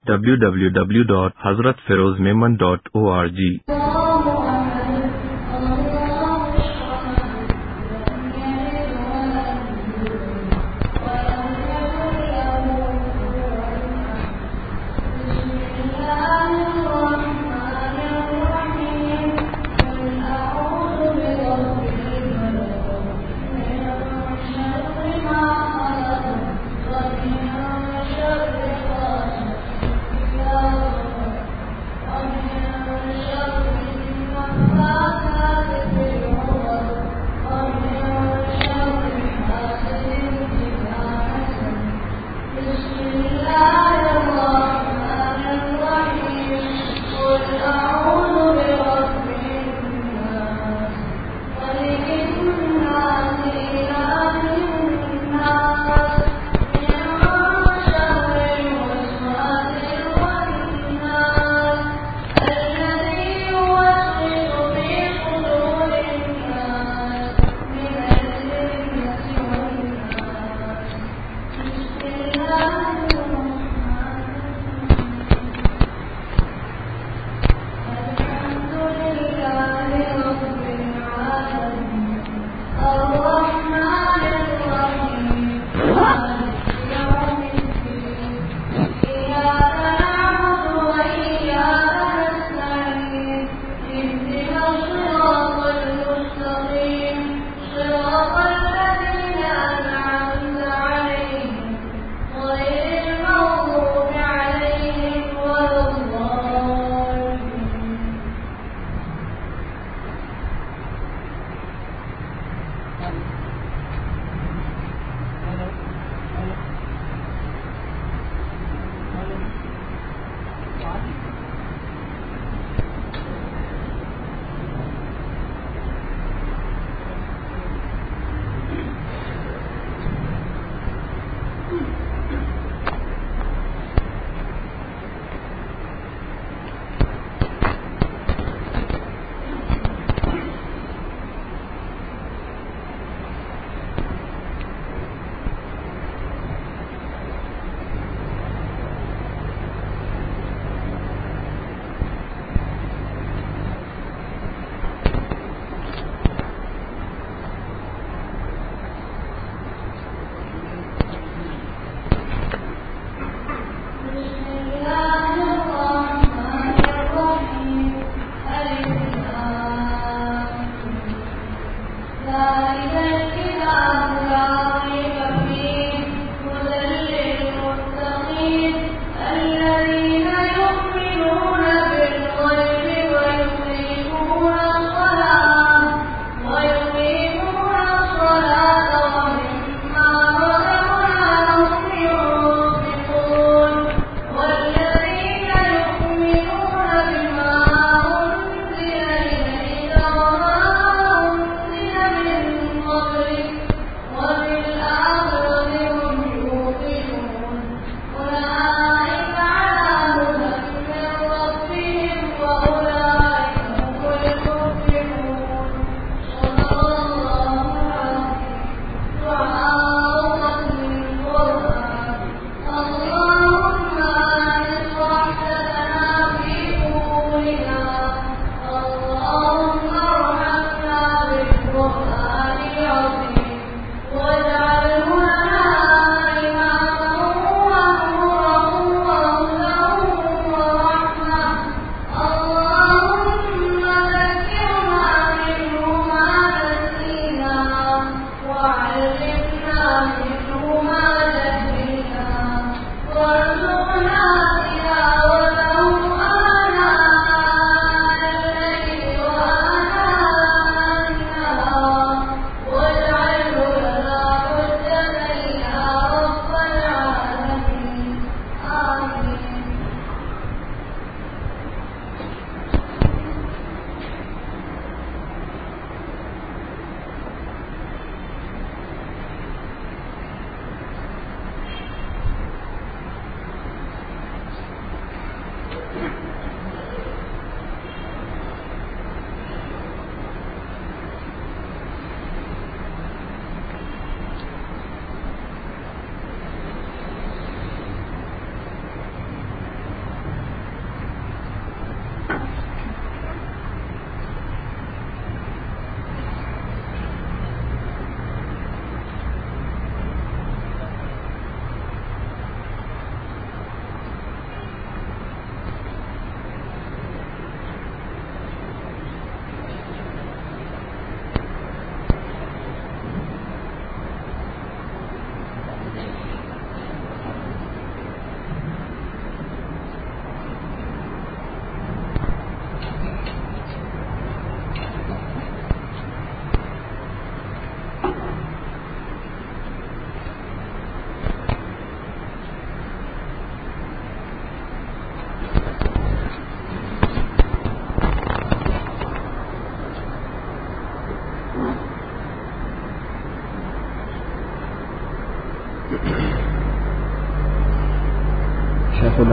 www.hazratfirozmemon.org.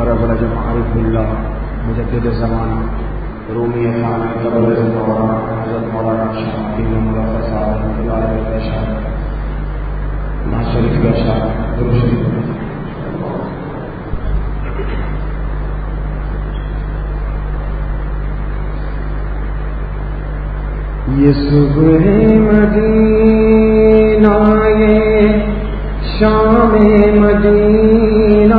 ربلج معارف اللہ مجدد زمانہ رومی خانہ قبر دوران حضرت مولانا شاہ دین مولانا صاحب رحمۃ اللہ علیہ کا شاہ ناصر کا شاہ درود یہ صبح مدینہ یہ شام مدینہ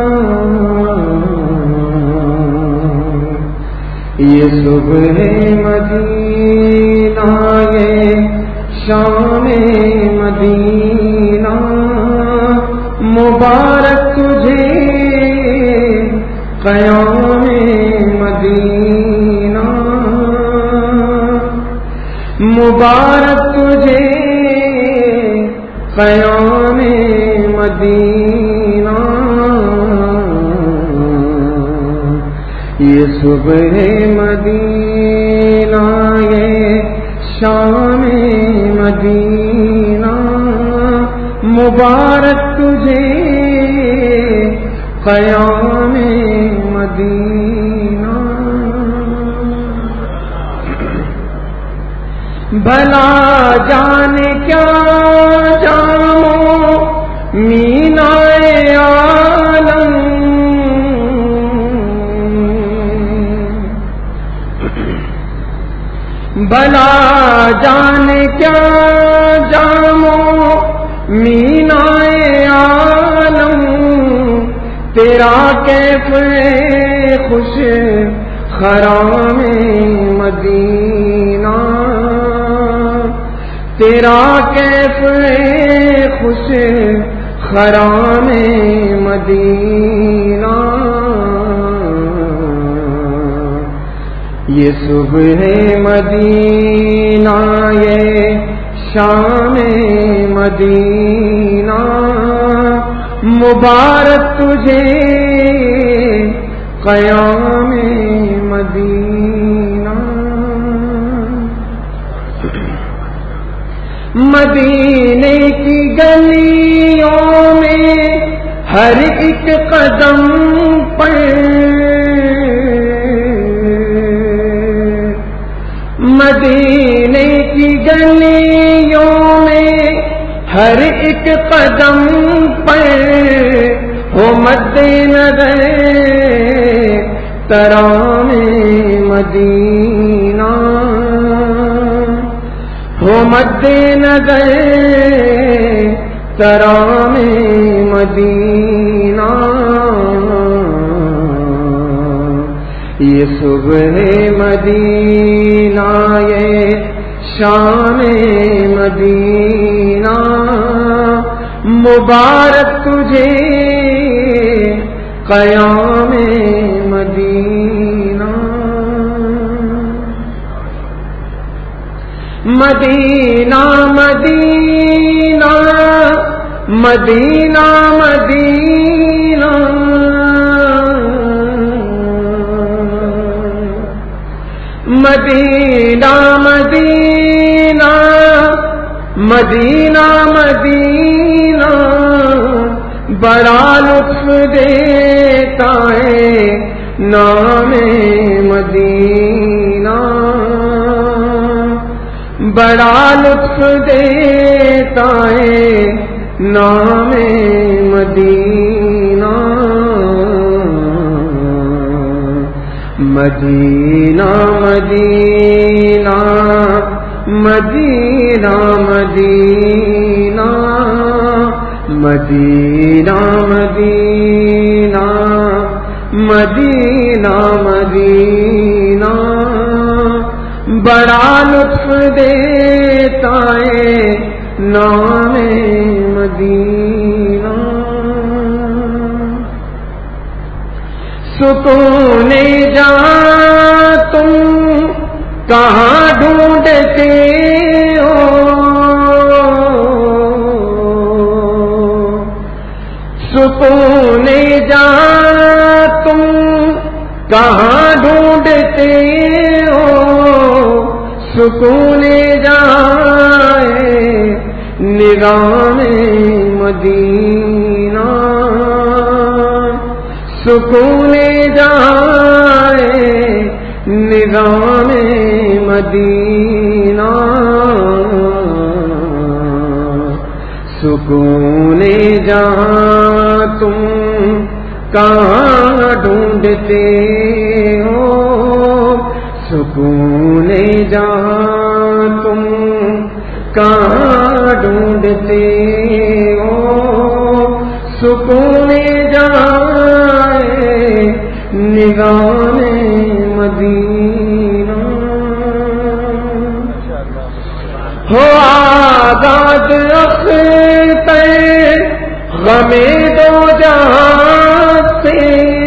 یہ صبح مدینہ یہ شام مدینہ مبارک تجھے قیام مدینہ مبارک تجھے قیام مدینہ یہ صبح مدینہ یہ شام مدینہ مبارک تجھے قیام مدینہ بھلا جانے کیا جامو مینائے عالم بھلا جانے کیا جامو مینائے عالم تیرا کیف خوش خرام مدینہ تیرا کیف خوش خرام مدینہ یہ صبح مدینہ یہ شام مدینہ مبارک تجھے قیام مدینہ مدینے کی گلیوں میں ہر ایک قدم پر مدینے کی گلیوں میں ہر ایک قدم پر ہو مد نظر ترام مدینہ ہو مد نظر ترام مدینہ یہ صبح مدینہ یہ شام مدینہ مبارک تجھے قیام مدینہ مدینہ مدینہ مدینہ مدینہ مدینہ مدینہ مدینہ مدینہ بڑا لطف دیتا ہے نام مدینہ بڑا لطف دیتا ہے نام مدینہ مدینہ مدینہ مدینہ مدینہ مدینہ مدینہ مدینہ مدینہ بڑا لطف دیتا ہے نام مدینہ سکون جہاں تم کہاں ڈھونڈتے ہو سکون جہاں تم کہاں ڈھونڈتے ہو سکون جہاں نظام مدینہ سکون جائے نظام مدینہ، سکون جہاں تم کہاں ڈھونڈتے ہو، سکون جہاں تم کہاں ڈھونڈتے ہو، سکون جہاں نظام مدینہ، ہو آزاد اختر غم دو جہاں سے،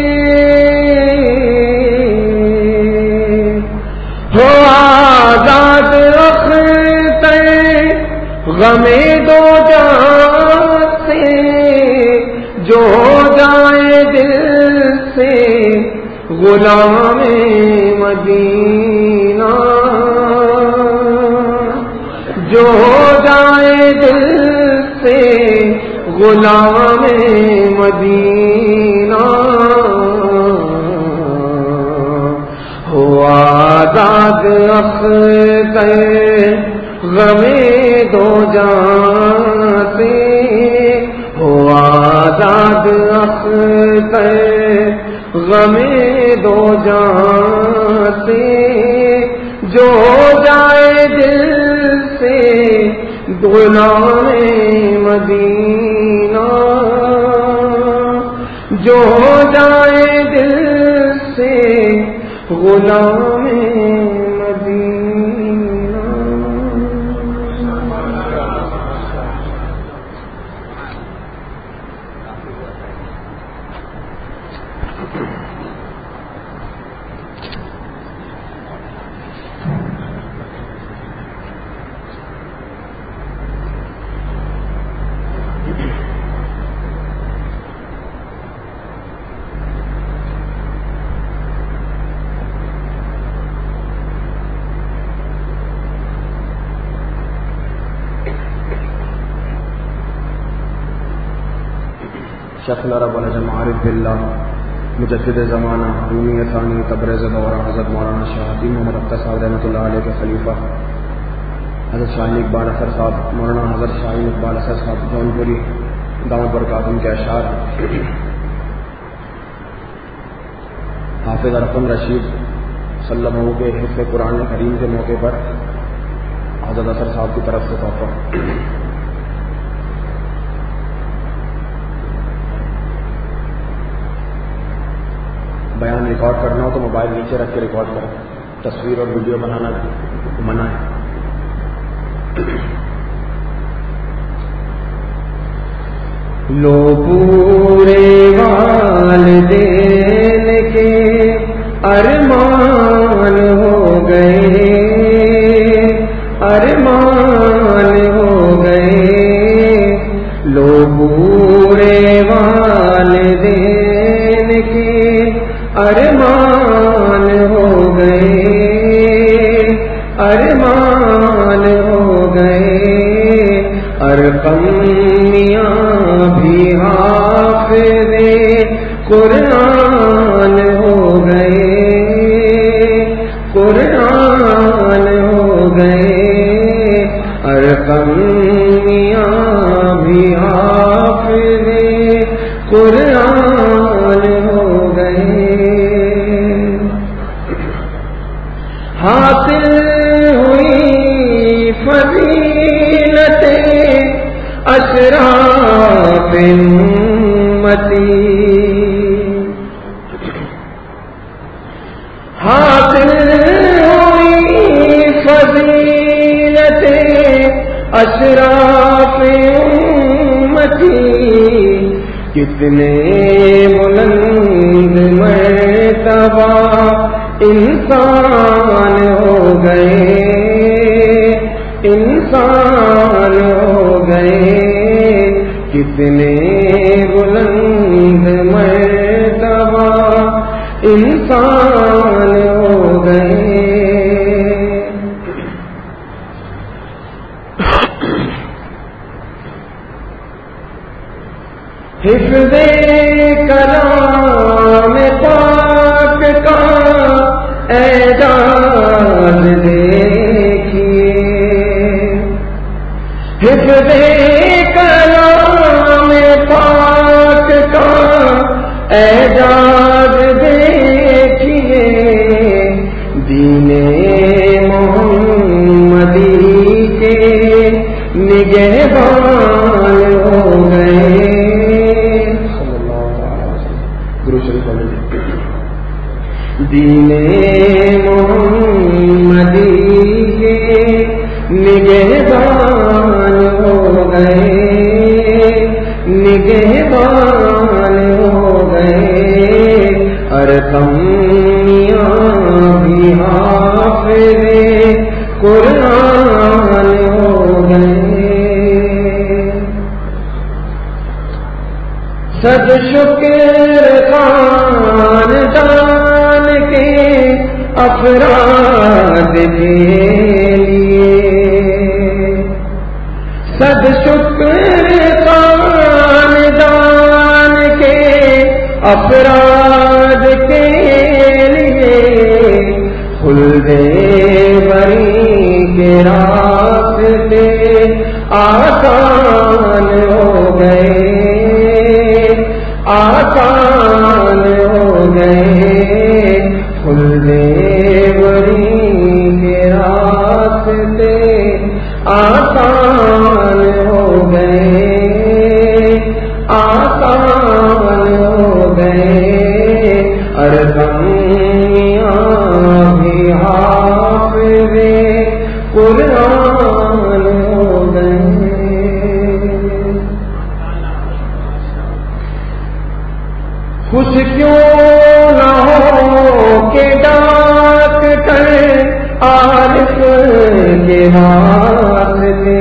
ہو آزاد اختر غم دو جہاں سے، جو ہو جائے دل سے غلام مدینہ، جو ہو جائے دل سے غلام مدینہ، ہو آزاد اختر غم دو جہاں سے، ہو آزاد اختر غم دو جہاں سے، جو ہو جائے دل سے غلام مدینہ، جو ہو جائے دل سے غلام مدینہ۔ شیخنا رب العزم عارف باللہ مجدد زمانہ رومی ثانی تبریز دورہ حضرت مولانا شاہ حکیم محمد اختر صاحب رحمۃ اللہ علیہ کے خلیفہ حضرت شاہین اقبال اثر صاحب، مولانا حضرت شاہین اقبال اثر صاحب جونپوری دامت برکاتہم کے اشعار حافظ ارقم رشید صلی اللہ علیہ کے حفظ قرآن کریم کے موقع پر حضرت اثر صاحب کی طرف سے تحفہ۔ بیان ریکارڈ کرنا ہو تو موبائل نیچے رکھ کے ریکارڈ کریں، تصویر اور ویڈیو بنانا منع ہے۔ لو پورے والدین کے ارمان ہو گئے، ارمان ہو گئے، لو پورے والدین کے ارمان ہو گئے، ارمان ہو گئے، ارقم میاں بھی حافظ قرآن ہو گئے، قرآن ہو گئے، ارقم میاں بھی حافظ قرآن ہو گئے۔ حاصل ہوئی فضیلت اشراف امتی، حاصل ہوئی فضیلت اشراف امتی، کتنے بلند مرتبہ انسان ہو گئے، انسان ہو گئے، کتنے بلند مرتبہ انسان ہو گئے۔ حفظ کلام دین محمدی کے نگہبان ہو گئے، نگہبان ہو گئے، ارقم میاں بھی حافظ قرآن ہو گئے۔ صد شکر خاندان کے افراد کے لیے، صد شکر خاندان کے افراد کے لیے، خلد بری کے راستے آسان ہو گئے، آسان ہو گئے، خلد بری کے راستے آسان ہو گئے، آسان ہو گئے، ارقم میاں بھی حافظ قرآن ہو گئے۔ خوش کیوں نہ ہو کہ ڈاکٹر عارف کے واسطے،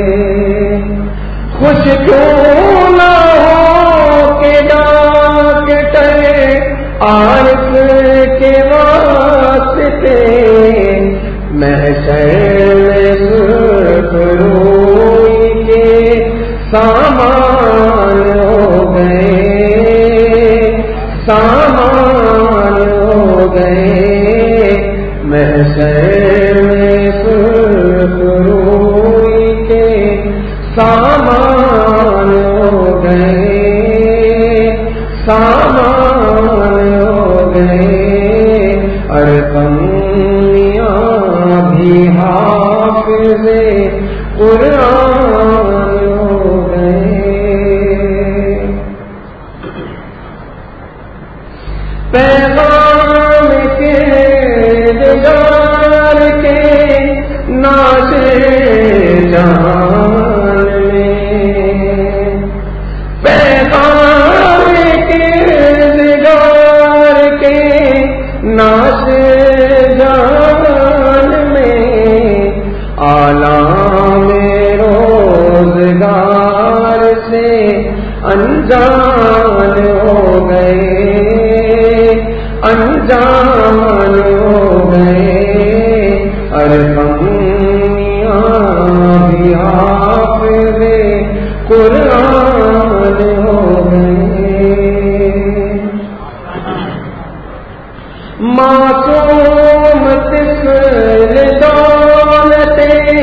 خوش کیوں نہ ہو کہ ڈاکٹر عارف کے واسطے، محشر میں سرخ روئی کے سامان ہو گئے، سامان ہو گئے، محشر میں سرخ روئی کے سامان ہو گئے، سامان ہو گئے، ارقم میاں بھی حافظ قرآن ہو گئے۔ پیغام کے دیدار کے ناظر جہان میں، پیغام کے دیدار کے ناظر جہان میں، عالم روزگار سے انجان ہو گئے، انجان ہو گئے، ارقم میاں بھی حافظ قرآن ہو گئے۔ معصوم طفل دولت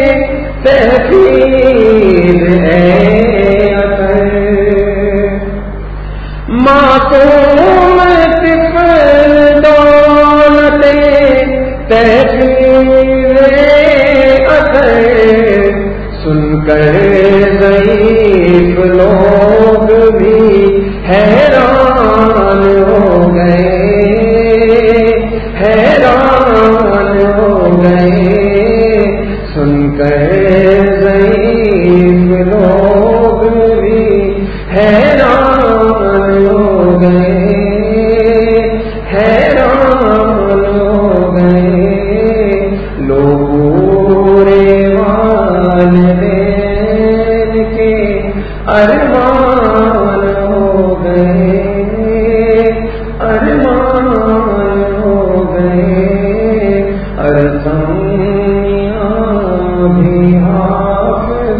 تحفیظ ہے اثر، معصوم طفل دولت تحفیظ اثر، سن کر ضعیف لوگ بھی حیران ہو گئے، حیران ہو گئے، سن کر ضعیف لوگ بھی حیران ہو گئے، حیران ہو گئے، لوگ پورے والدین کے ارمان ہو گئے، ارمان ہو گئے، ارقم میاں بھی حافظ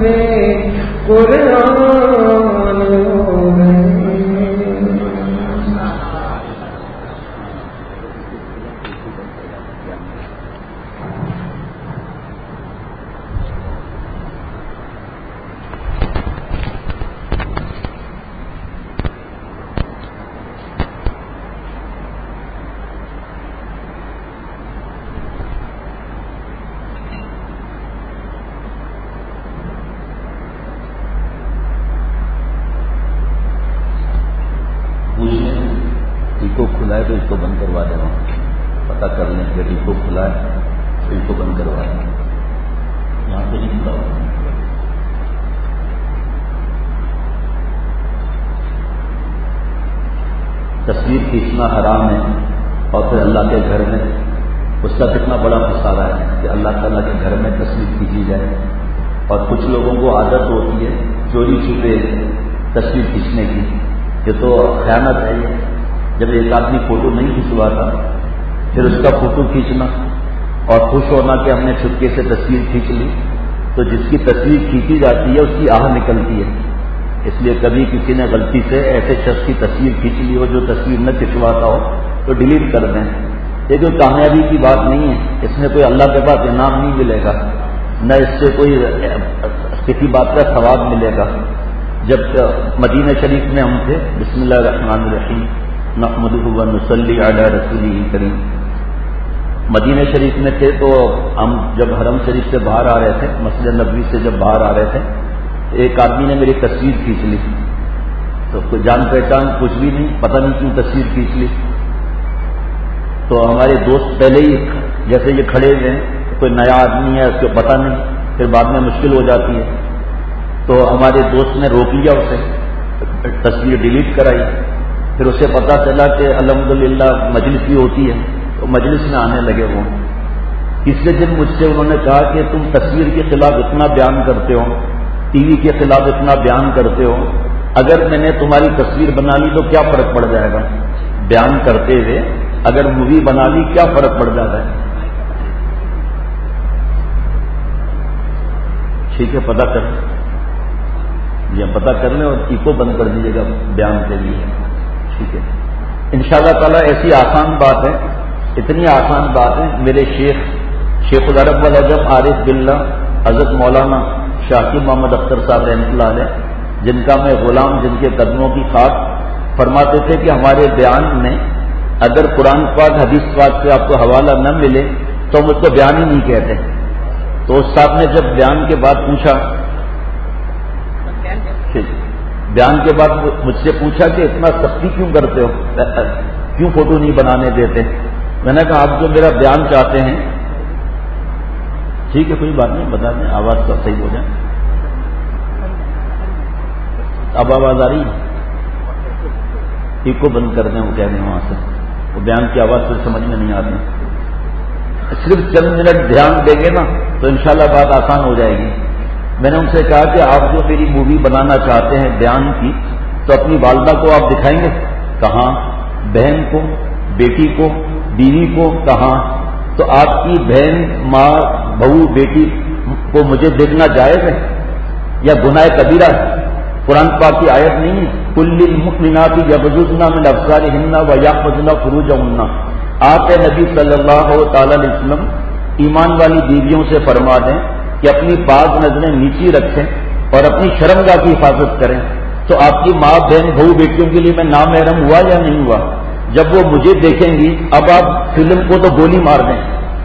قرآن ہو گئے۔ اس کو کھلا ہے تو اس کو بند کروا دے رہا ہوں۔ پتہ کر لیں کہ ڈپو کھلا ہے تو ڈپو بند کروائیں. یہاں پہ نہیں کھلا ہوا. تصویر کھینچنا حرام ہے اور پھر اللہ کے گھر میں اس کا کتنا بڑا خسارہ ہے کہ اللہ تعالیٰ کے گھر میں تصویر کھینچی جائے. اور کچھ لوگوں کو عادت ہوتی ہے چوری چھپے تصویر کھینچنے کی. یہ تو خیانت ہے. یہ جب ایک آدمی فوٹو نہیں کھنچواتا پھر اس کا فوٹو کھینچنا اور خوش ہونا کہ ہم نے چھپکے سے تصویر کھینچ لی، تو جس کی تصویر کھینچی جاتی ہے اس کی آہ نکلتی ہے. اس لیے کبھی کسی نے غلطی سے ایسے شخص کی تصویر کھینچ لی ہو جو تصویر نہ کھنچواتا ہو تو ڈیلیٹ کر دیں. یہ کوئی کامیابی کی بات نہیں ہے. اس میں کوئی اللہ کے پاس انعام نہیں ملے گا، نہ اس سے کوئی کسی بات کا ثواب ملے گا. جب مدینہ شریف میں ہم تھے، بسم اللہ الرحمن الرحیم نحمدہ و نصلی علی رسولہ کریم، مدینہ شریف میں تھے تو ہم جب حرم شریف سے باہر آ رہے تھے، مسجد نبوی سے جب باہر آ رہے تھے، ایک آدمی نے میری تصویر کھینچ لی. تو کوئی جان پہچان کچھ بھی نہیں، پتہ نہیں کیوں تصویر کھینچ لی. تو ہمارے دوست پہلے ہی جیسے یہ کھڑے ہوئے ہیں، کوئی نیا آدمی ہے اس کو پتہ نہیں، پھر بعد میں مشکل ہو جاتی ہے. تو ہمارے دوست نے روک لیا اسے، تصویر ڈیلیٹ کرائی. پھر اسے پتہ چلا کہ الحمدللہ مجلس بھی ہوتی ہے، تو مجلس میں آنے لگے. وہ تیسرے دن مجھ سے انہوں نے کہا کہ تم تصویر کے خلاف اتنا بیان کرتے ہو، ٹی وی کے خلاف اتنا بیان کرتے ہو، اگر میں نے تمہاری تصویر بنا لی تو کیا فرق پڑ جائے گا؟ بیان کرتے ہوئے اگر مووی بنا لی کیا فرق پڑ جاتا ہے؟ ٹھیک ہے، پتہ کر یہ پتہ کر لیں اور ایکو بند کر دیجیے گا بیان کے لیے. ٹھیک ہے انشاءاللہ تعالیٰ. ایسی آسان بات ہے، اتنی آسان بات ہے. میرے شیخ العرب والعجم عارف باللہ حضرت مولانا شاکر محمد اختر صاحب رحمۃ اللہ علیہ، جن کا میں غلام، جن کے قدموں کی خاک، فرماتے تھے کہ ہمارے بیان میں اگر قرآن پاک حدیث پاک سے آپ کو حوالہ نہ ملے تو ہم اس کو بیان ہی نہیں کہتے. تو اس صاحب نے جب بیان کے بعد پوچھا، بیان کے بعد مجھ سے پوچھا کہ اتنا سختی کیوں کرتے ہو، کیوں فوٹو نہیں بنانے دیتے؟ میں نے کہا آپ جو میرا بیان چاہتے ہیں، ٹھیک ہے کوئی بات نہیں، بتا دیں، آواز تو صحیح ہو جائے. اب آواز آ رہی ہے؟ ٹھیک کو بند کر دیں، وہ کہہ رہے ہیں وہاں سے، وہ بیان کی آواز پھر سمجھ میں نہیں آتی. صرف چند منٹ دھیان دیں گے نا تو انشاءاللہ بات آسان ہو جائے گی. میں نے ان سے کہا کہ آپ جو میری مووی بنانا چاہتے ہیں بیان کی، تو اپنی والدہ کو آپ دکھائیں گے؟ کہاں؟ بہن کو، بیٹی کو، بیوی کو؟ کہاں؟ تو آپ کی بہن، ماں، بہو، بیٹی کو مجھے دیکھنا جائز ہے یا گناہ کبیرہ ہے؟ قرآن پاک کی آیت نہیں ہے کل للمؤمنات یغضضن من ابصارهن ویحفظن فروجهن. آپ نبی صلی اللہ تعالی علیہ وسلم ایمان والی بیویوں سے فرما دیں کہ اپنی بعض نظریں نیچی رکھیں اور اپنی شرمگاہ کی حفاظت کریں. تو آپ کی ماں، بہن، بہو، بیٹیوں کے لیے میں نامحرم ہوا یا نہیں ہوا؟ جب وہ مجھے دیکھیں گی، اب آپ فلم کو تو گولی مار دیں،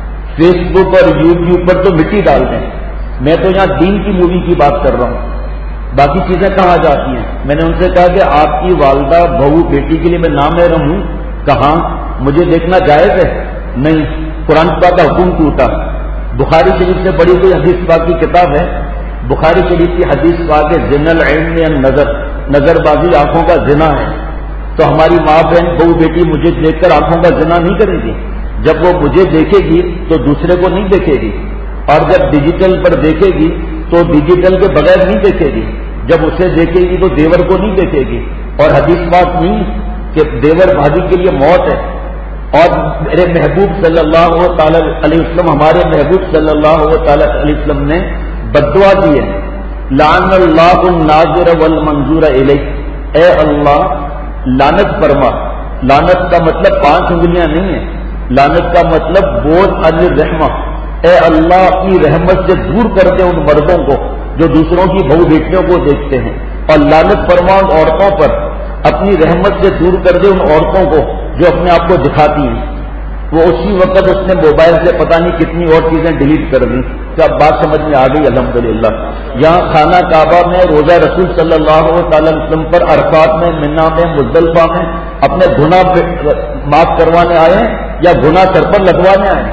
فیس بک اور یوٹیوب پر تو مٹی ڈال دیں. میں تو یہاں دین کی مووی کی بات کر رہا ہوں، باقی چیزیں کہاں جاتی ہیں؟ میں نے ان سے کہا کہ آپ کی والدہ، بہو، بیٹی کے لیے میں نامحرم ہوں؟ کہاں؟ مجھے دیکھنا جائز ہے؟ نہیں. قرآن پاک کا حکم ٹوٹا. بخاری شریف سے بڑی کوئی حدیث پاک کی کتاب ہے؟ بخاری شریف کی حدیث پاک ہے زنا العین النظر، نظر بازی آنکھوں کا زنا ہے. تو ہماری ماں، بہن، بہو، بیٹی مجھے دیکھ کر آنکھوں کا زنا نہیں کرے گی؟ جب وہ مجھے دیکھے گی تو دوسرے کو نہیں دیکھے گی، اور جب ڈیجیٹل پر دیکھے گی تو ڈیجیٹل کے بغیر نہیں دیکھے گی. جب اسے دیکھے گی تو دیور کو نہیں دیکھے گی. اور حدیث بات نہیں کہ دیور بھابھی کے لیے موت ہے. اور میرے محبوب صلی اللہ تعالی علیہ وسلم، ہمارے محبوب صلی اللہ تعالی علیہ وسلم نے بددعا دی ہے، لعن اللہ الناظر والمنظور الیہ. اے اللہ لعنت فرما. لعنت کا مطلب 5 انگلیاں نہیں ہے، لعنت کا مطلب بوجھ عن الرحمہ. اے اللہ اپنی رحمت سے دور کر دے ان مردوں کو جو دوسروں کی بہو بیٹیوں کو دیکھتے ہیں، اور لعنت فرما ان عورتوں پر، اپنی رحمت سے دور کر دے ان عورتوں کو جو اپنے آپ کو دکھاتی ہیں. وہ اسی وقت اس نے موبائل سے پتہ نہیں کتنی اور چیزیں ڈیلیٹ کر دی. تو اب بات سمجھ میں آ گئی الحمدللہ. یہاں خانہ کعبہ میں روزہ رسول صلی اللہ تعالی وسلم پر، عرفات میں، منا میں، مزدلفہ میں اپنے گناہ معاف کروانے آئے ہیں، یا گناہ سر پر لگوانے آئے؟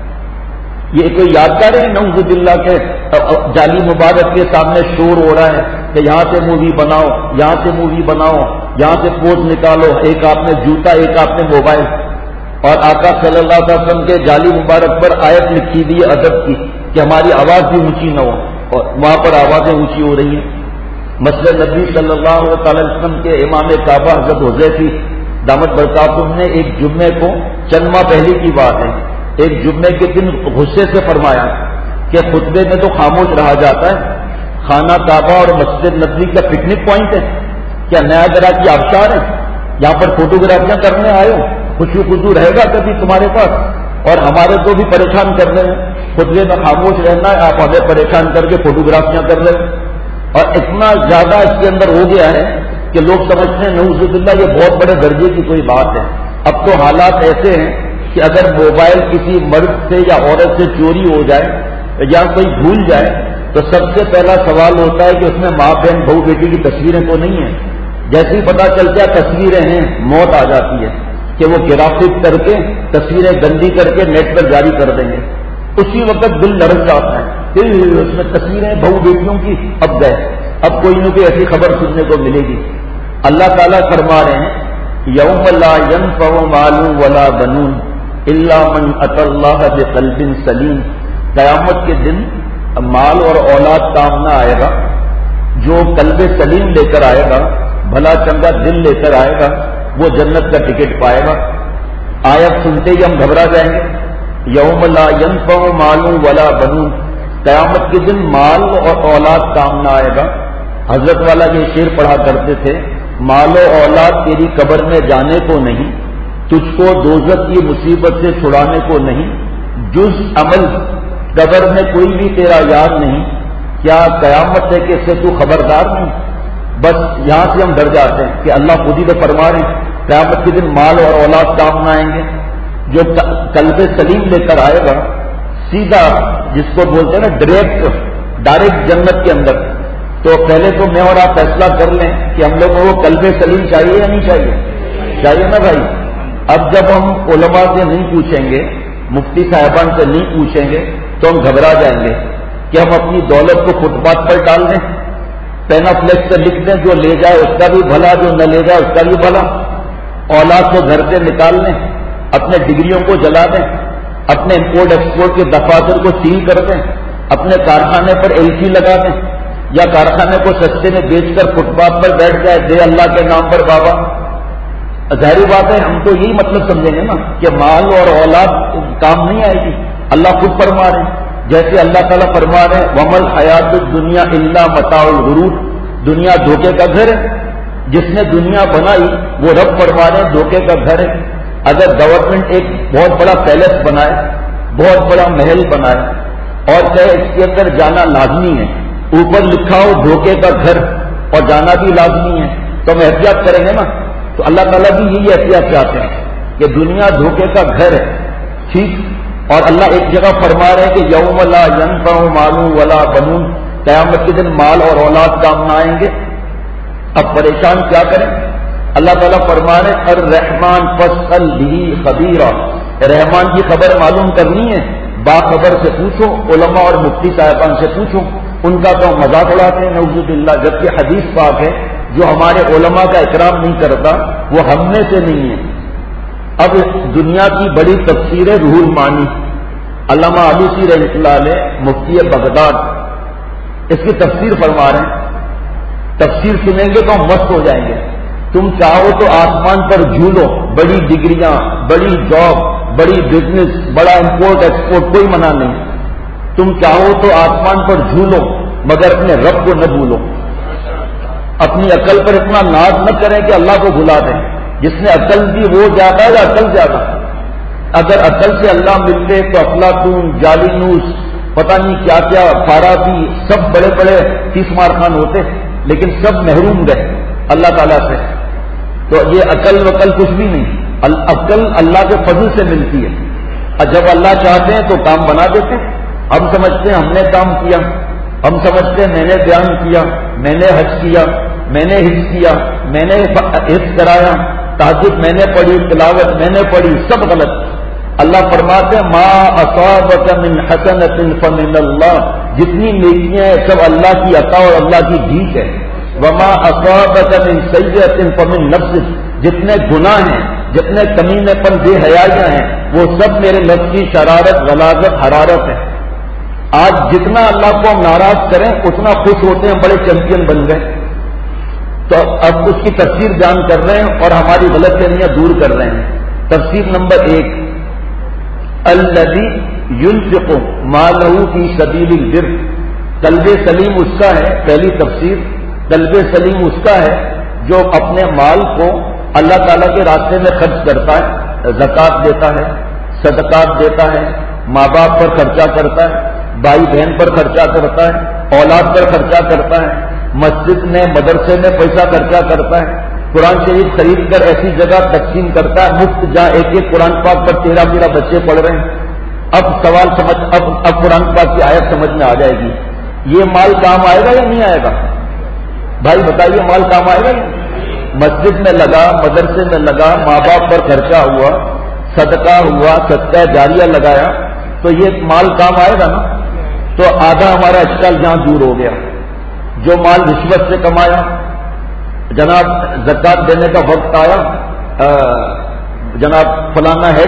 یہ کوئی یادگار ہے نعوذ باللہ کے جعلی مبارک کے سامنے شور ہو رہا ہے کہ یہاں سے مووی بناؤ، یہاں سے مووی بناؤ، یہاں سے پوز نکالو، ایک آپ نے جوتا، ایک آپ نے موبائل، اور آقا صلی اللہ علیہ وسلم کے جعلی مبارک پر آیت لکھی دی ادب کی کہ ہماری آواز بھی اونچی نہ ہو، اور وہاں پر آوازیں اونچی ہو رہی ہیں۔ مسجد نبی صلی اللہ علیہ وسلم کے امام کعبہ حضرت حذیفہ دامت برکاتہم نے ایک جمعے کو، چند ماہ پہلے کی بات ہے، ایک جمعے کے دن غصے سے فرمایا کہ خطبے میں تو خاموش رہا جاتا ہے، خانہ کعبہ اور مسجد نبوی کا پکنک پوائنٹ ہے کیا؟ نیا گرا کی آبشار ہے؟ یہاں پر فوٹوگرافیاں کرنے آئے ہو؟ خوشو خزو رہے گا کبھی تمہارے پاس؟ اور ہمارے کو بھی پریشان کر رہے ہیں، خطبے میں خاموش رہنا ہے، آپ ہمیں پریشان کر کے فوٹوگرافیاں کر رہے ہیں۔ اور اتنا زیادہ اس کے اندر ہو گیا ہے کہ لوگ سمجھتے ہیں نعوذ باللہ یہ بہت بڑے درجے کی کوئی بات ہے۔ اب تو حالات ایسے ہیں کہ اگر موبائل کسی مرد سے یا عورت سے چوری ہو جائے یا کوئی بھول جائے تو سب سے پہلا سوال ہوتا ہے کہ اس میں ماں بہن بہو بیٹی کی تصویریں تو نہیں ہیں؟ جیسے ہی پتا چلتا ہے تصویریں ہیں، موت آ جاتی ہے کہ وہ گرافک کر کے تصویریں گندی کر کے نیٹ پر جاری کر دیں گے۔ اسی وقت دل لڑک جاتا ہے، پھر اس میں تصویریں بہو بیٹیوں کی، اب گئے، اب کوئی نہ کوئی ایسی خبر سننے کو ملے گی۔ اللہ تعالیٰ فرما رہے ہیں یوم لا ينفع مال ولا بنون الا من اتى الله بقلب سلیم، قیامت کے دن مال اور اولاد کام نہ آئے گا، جو قلب سلیم لے کر آئے گا، بھلا چنگا دل لے کر آئے گا، وہ جنت کا ٹکٹ پائے گا۔ آیت سنتے ہی ہم گھبرا جائیں گے، یوم لا ينفع مال ولا بنون، قیامت کے دن مال اور اولاد کام نہ آئے گا۔ حضرت والا یہ شعر پڑھا کرتے تھے، مال و اولاد تیری قبر میں جانے کو نہیں، تجھ کو دوزخ کی مصیبت سے چھڑانے کو نہیں، جز عمل قبر میں کوئی بھی تیرا یاد نہیں، کیا قیامت ہے کہ اس سے تو خبردار نہیں؟ بس یہاں سے ہم ڈر جاتے ہیں کہ اللہ خود ہی تو فرما رہے ہیں قیامت کے دن مال اور اولاد کام نہ آئیں گے۔ جو قلب سلیم لے کر آئے گا سیدھا، جس کو بولتے ہیں نا ڈائریکٹ جنت کے اندر، تو پہلے تو میں اور آپ فیصلہ کر لیں کہ ہم لوگوں کو قلب سلیم چاہیے یا نہیں چاہیے؟ چاہیے نا بھائی۔ اب جب ہم علماء سے نہیں پوچھیں گے، مفتی صاحبان سے نہیں پوچھیں گے تو ہم گھبرا جائیں گے کہ ہم اپنی دولت کو فٹ پاتھ پر ڈال دیں، پینا فلیکس سے لکھ دیں، جو لے جائے اس کا بھی بھلا، جو نہ لے جائے اس کا بھی بھلا، اولاد کو گھر سے نکال لیں، اپنے ڈگریوں کو جلا دیں، اپنے امپورٹ ایکسپورٹ کے دفاتر کو سیل کر دیں، اپنے کارخانے پر ایل سی لگا دیں، یا کارخانے کو سستے میں بیچ کر فٹ پاتھ پر بیٹھ جائے، دے اللہ کے نام پر بابا۔ ظاہری بات ہے ہم تو یہی مطلب سمجھیں گے نا کہ مال اور اولاد کام نہیں آئے گی۔ اللہ خود فرما رہے ہیں، جیسے اللہ تعالیٰ فرما رہے ہیں وَمَا الْحَيَاةُ الدُّنْيَا إِلَّا مَتَاعُ الْغُرُورِ، دنیا دھوکے کا گھر ہے۔ جس نے دنیا بنائی وہ رب فرما رہے ہیں دھوکے کا گھر ہے۔ اگر گورنمنٹ ایک بہت بڑا پیلس بنائے، بہت بڑا محل بنائے اور کہے اس کے اندر جانا لازمی ہے، اوپر لکھا ہو دھوکے کا گھر اور جانا بھی لازمی ہے، تو ہم احتیاط کریں گے نا۔ تو اللہ تعالیٰ بھی یہی احتیاط چاہتے ہیں کہ دنیا دھوکے کا گھر ہے، ٹھیک۔ اور اللہ ایک جگہ فرما رہے ہیں کہ یوم لا ينفع مال ولا بنون، قیامت کے دن مال اور اولاد کام نہ آئیں گے۔ اب پریشان کیا کریں؟ اللہ تعالیٰ فرما رہے ہیں الرحمن فاسأل به خبیرا، رحمان کی خبر معلوم کرنی ہے باخبر سے پوچھو، علماء اور مفتی صاحبان سے پوچھو، ان کا تو مذاق اڑاتے ہیں نعوذ باللہ، جبکہ حدیث پاک ہے جو ہمارے علماء کا اکرام نہیں کرتا وہ ہم میں سے نہیں ہے۔ اب دنیا کی بڑی تفسیر ہے روح المعانی، علامہ آلوسی رحمۃ اللہ علیہ مفتی بغداد اس کی تفسیر فرما رہے ہیں، تفسیر سنیں گے تو ہم مست ہو جائیں گے۔ تم چاہو تو آسمان پر جھولو، بڑی ڈگریاں، بڑی جاب، بڑی بزنس، بڑا امپورٹ ایکسپورٹ، کوئی منع نہیں۔ تم چاہو تو آسمان پر جھولو مگر اپنے رب کو نہ بھولو۔ اپنی عقل پر اتنا ناز نہ کریں کہ اللہ کو بھلا دیں۔ جس نے عقل دی وہ زیادہ یا عقل زیادہ؟ اگر عقل سے اللہ ملتے تو افلاطون، جالینوس، پتہ نہیں کیا کیا، فارابی، سب بڑے بڑے تیس مار خان ہوتے، لیکن سب محروم گئے اللہ تعالیٰ سے۔ تو یہ عقل وقل کچھ بھی نہیں، عقل اللہ کے فضل سے ملتی ہے، اور جب اللہ چاہتے ہیں تو کام بنا دیتے ہیں۔ ہم سمجھتے ہیں ہم نے کام کیا، ہم سمجھتے ہیں میں نے بیان کیا، میں نے حج کیا، میں نے حج کیا، میں نے حج کرایا، تہجد میں نے پڑھی، تلاوت میں نے پڑھی، سب غلط۔ اللہ فرماتے ہیں ما اصابک من حسنۃ فمن اللہ، جتنی نیکیاں ہیں سب اللہ کی عطا اور اللہ کی بھیک ہے. وما اصابک من سیئۃ فمن نفسک، جتنے گناہ ہیں، جتنے کمینے پن بے حیائیاں ہیں، وہ سب میرے نفس کی شرارت، غلاظت، حرارت ہے. آج جتنا اللہ کو ہم ناراض کریں اتنا خوش ہوتے ہیں، بڑے چیمپئن بن گئے. تو اب اس کی تفسیر بیان کر رہے ہیں اور ہماری غلط فہمیاں دور کر رہے ہیں. تفسیر نمبر 1، الذی ينفق مالہ فی سبیل البر، قلب سلیم اس کا ہے. پہلی تفسیر، قلب سلیم اس کا ہے جو اپنے مال کو اللہ تعالیٰ کے راستے میں خرچ کرتا ہے، زکوٰۃ دیتا ہے، صدقات دیتا ہے، ماں باپ پر خرچہ کرتا ہے، بھائی بہن پر خرچہ کرتا ہے، اولاد پر خرچہ کرتا ہے، مسجد میں مدرسے میں پیسہ خرچہ کرتا ہے، قرآن شریف خرید کر ایسی جگہ تقسیم کرتا ہے مفت جہاں ایک ایک قرآن پاک پر 13 بچے پڑھ رہے ہیں. اب سوال سمجھ، اب قرآن پاک کی آیت سمجھ میں آ جائے گی. یہ مال کام آئے گا یا نہیں آئے گا؟ بھائی بتائیے، مال کام آئے گا؟ مسجد میں لگا، مدرسے میں لگا، ماں باپ پر خرچہ ہوا، صدقہ ہوا، صدقہ جاریہ لگایا، تو یہ مال کام آئے گا نا. تو آدھا ہمارا اشکال جہاں دور ہو گیا. جو مال رشوت سے کمایا، جناب زکوٰۃ دینے کا وقت آیا، جناب فلانا ہیڈ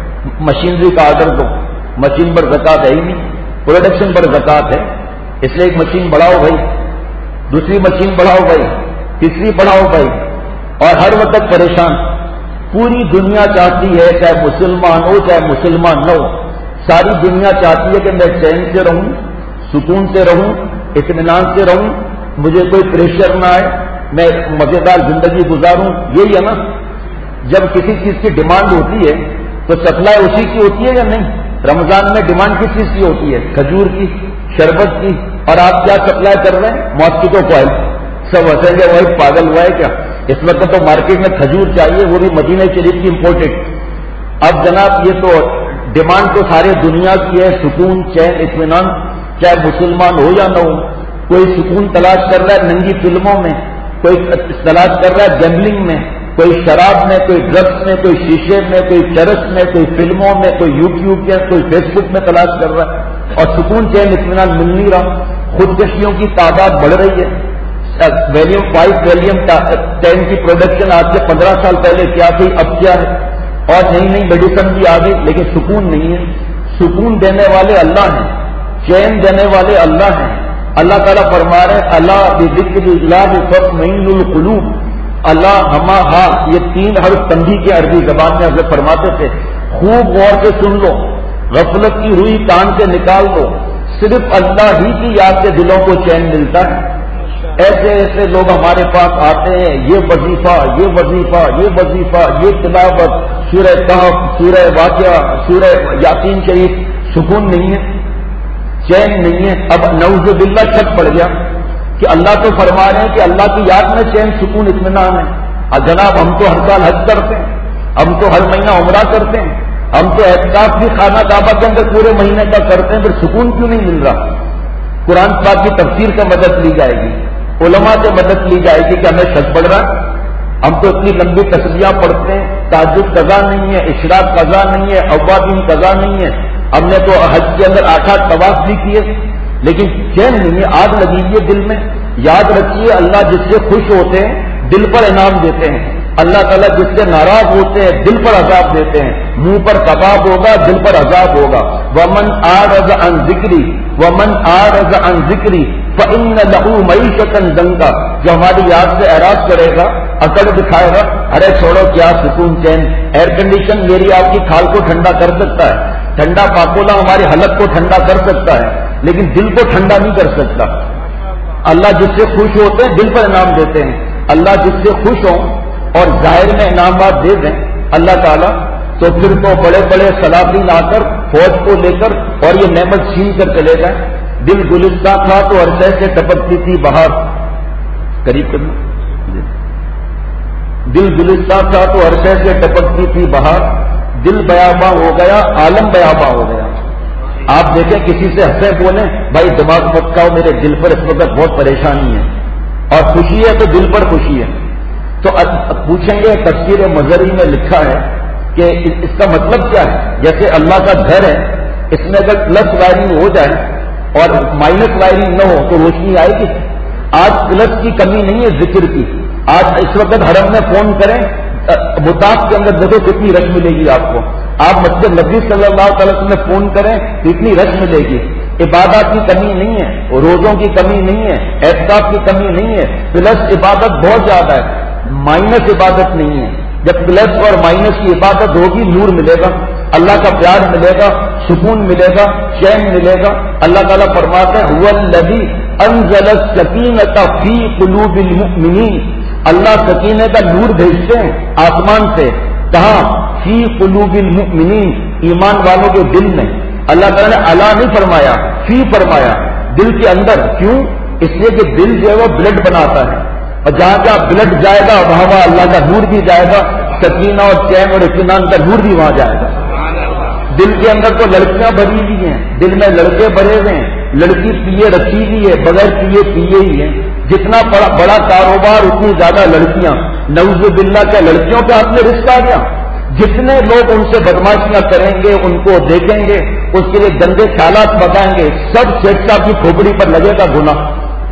مشینری کا آرڈر دو، مشین پر زکوٰۃ ہے ہی نہیں، پروڈکشن پر زکوٰۃ ہے، اس لیے ایک مشین بڑھاؤ بھائی، دوسری مشین بڑھاؤ بھائی، تیسری بڑھاؤ بھائی، اور ہر وقت پریشان. پوری دنیا چاہتی ہے، چاہے مسلمان ہو چاہے مسلمان نہ ہو، ساری دنیا چاہتی ہے کہ میں چین سے رہوں، سکون سے رہوں، اطمینان سے رہوں، مجھے کوئی پریشر نہ آئے، میں مزیدار زندگی گزاروں. یہی ہے نا. جب کسی چیز کی ڈیمانڈ ہوتی ہے تو سپلائی اسی کی ہوتی ہے یا نہیں؟ رمضان میں ڈیمانڈ کس چیز کی ہوتی ہے؟ کھجور کی، شربت کی. اور آپ کیا سپلائی کر رہے ہیں؟ Mosquito coil. سب ہنسیں گے، وہ پاگل ہوا ہے کیا؟ اس وقت تو مارکیٹ میں کھجور چاہیے، وہ بھی مدینہ شریف کی امپورٹڈ. اب جناب یہ تو ڈیمانڈ تو سارے دنیا کی ہے، سکون، چین، اطمینان، چاہے مسلمان ہو یا نہ ہو. کوئی سکون تلاش کر رہا ہے ننگی فلموں میں، کوئی تلاش کر رہا ہے گیمبلنگ میں، کوئی شراب میں، کوئی ڈرگس میں، کوئی شیشے میں، کوئی چرس میں، کوئی فلموں میں، کوئی یوٹیوب میں، کوئی فیس بک میں تلاش کر رہا ہے. اور سکون چین اطمینان مل نہیں رہا. خودکشیوں کی تعداد بڑھ رہی ہے. ویلیم 5 ویلیم 10 کی پروڈکشن آج سے 15 سال پہلے کیا تھی، اب کیا ہے. اور نئی نئی میڈیسن بھی آ گئی، لیکن سکون نہیں ہے. سکون دینے والے اللہ ہیں، چین دینے والے اللہ ہیں. اللہ تعالیٰ فرما رہے ہیں اللہ بذکر اللہ تطمئن القلوب. اللہ ہما ہا، یہ 3 حرف تنبیہ کے عربی زبان میں حضرت فرماتے تھے. خوب غور سے سن لو، غفلت کی روئی کان سے نکال دو. صرف اللہ ہی کی یاد سے دلوں کو چین ملتا ہے. ایسے ایسے لوگ ہمارے پاس آتے ہیں، یہ وظیفہ، یہ وظیفہ، یہ وظیفہ، یہ تلاوت، سورہ کہف، سورہ واقعہ، سورہ یاسین شریف. سکون نہیں ہے، چین نہیں ہے. اب نعوذ باللہ شک پڑ گیا کہ اللہ تو فرما رہے ہیں کہ اللہ کی یاد میں چین، سکون، اطمینان ہے. جناب ہم تو ہر سال حج کرتے ہیں، ہم تو ہر مہینہ عمرہ کرتے ہیں، ہم تو اعتکاف بھی خانہ کعبہ کے اندر پورے مہینے کا کرتے ہیں، پھر سکون کیوں نہیں مل رہا؟ قرآن پاک کی تفسیر سے مدد لی جائے گی، علماء سے مدد لی جائے گی کہ ہمیں شک پڑ رہا ہے. ہم تو اتنی لمبی تسبیحاں پڑھتے ہیں، تہجد قضا نہیں ہے، اشراق قضا نہیں ہے، اوابین قضا نہیں ہے. ہم نے تو حج کے اندر 8 طواف بھی کیے، لیکن چین نہیں ہے. آگ لگی ہوئی ہے دل میں. یاد رکھیے اللہ جس سے خوش ہوتے ہیں دل پر انعام دیتے ہیں. اللہ تعالیٰ جس سے ناراض ہوتے ہیں دل پر عذاب دیتے ہیں. منہ پر کباب ہوگا، دل پر عذاب ہوگا. ومن اعرض عن ذکری ومن اعرض عن ذکری فإن له معیشۃ ضنکا. جو ہماری یاد سے اعراض کرے گا، اکڑ دکھائے گا، ارے چھوڑو کیا سکون چین. ایئر کنڈیشن میری آپ کی کھال کو ٹھنڈا کر سکتا ہے، ٹھنڈا پاکولا ہماری حلق کو ٹھنڈا کر سکتا ہے، لیکن دل کو ٹھنڈا نہیں کر سکتا. اللہ جس سے خوش ہوتے ہیں دل پر انعام دیتے ہیں. اللہ جس سے خوش ہوں اور ظاہر میں انعامات دے دیں اللہ تعالیٰ، تو پھر تو بڑے بڑے سلاطین آ کر فوج کو لے کر اور یہ نعمت چھین کر چلے گئے. دل گلستان تھا تو عرصے سے ٹپکتی تھی بہار. قریب کرنا. دل گلستان تھا تو عرصے سے ٹپکتی تھی بہار. دل بیاباں ہو گیا، عالم بیاباں ہو گیا. آپ دیکھیں کسی سے ہنسے بولیں بھائی دماغ مت کھاؤ، میرے دل پر اس وقت بہت پریشانی ہے، اور خوشی ہے تو دل پر خوشی ہے. تو پوچھیں گے تفسیر مظہری میں لکھا ہے کہ اس کا مطلب کیا ہے؟ جیسے اللہ کا گھر ہے، اس میں اگر پلس وائرنگ ہو جائے اور مائنس وائرنگ نہ ہو تو روشنی آئے گی؟ آج پلس کی کمی نہیں ہے ذکر کی. آج اس وقت حرم میں فون کریں، مطاف کے اندر دیکھو کتنی رش ملے گی آپ کو. آپ مسجد نبی صلی اللہ علیہ وسلم میں فون کریں تو اتنی رش ملے گی. عبادات کی کمی نہیں ہے، روزوں کی کمی نہیں ہے، اعتکاف کی کمی نہیں ہے. پلس عبادت بہت زیادہ ہے، مائنس عبادت نہیں ہے. جب پلس اور مائنس کی عبادت ہوگی نور ملے گا، اللہ کا پیار ملے گا، سکون ملے گا، چین ملے گا. اللہ تعالیٰ فرماتے ہیں هو الذی انزل السکینۃ فی قلوب المؤمنین. اللہ سکینے کا نور بھیجتے ہیں آسمان سے. کہاں؟ فی قلوب المؤمنین، ایمان والوں کے دل میں. اللہ تعالیٰ نے الا نہیں فرمایا، فی فرمایا، دل کے اندر. کیوں؟ اس لیے کہ دل جو ہے وہ بلڈ بناتا ہے، اور جہاں جہاں بلڈ جائے گا وہاں اللہ کا نور بھی جائے گا، سکینہ اور چین اور اطمینان کا نور بھی وہاں جائے گا. دل کے اندر تو لڑکیاں بھری ہوئی ہیں، دل میں لڑکے بھرے ہوئے ہیں، لڑکی پیے رکھی ہوئی ہے، بغیر پیے پیے ہی ہیں. جتنا بڑا کاروبار اتنی زیادہ لڑکیاں. نعوذ باللہ کیا لڑکیوں کے ہاتھ میں رزق آ گیا؟ جتنے لوگ ان سے بدماشیاں کریں گے، ان کو دیکھیں گے، اس کے لیے گندے خیالات بتائیں گے، سب شیخ صاحب کی کھوپڑی پر لگے گا گناہ.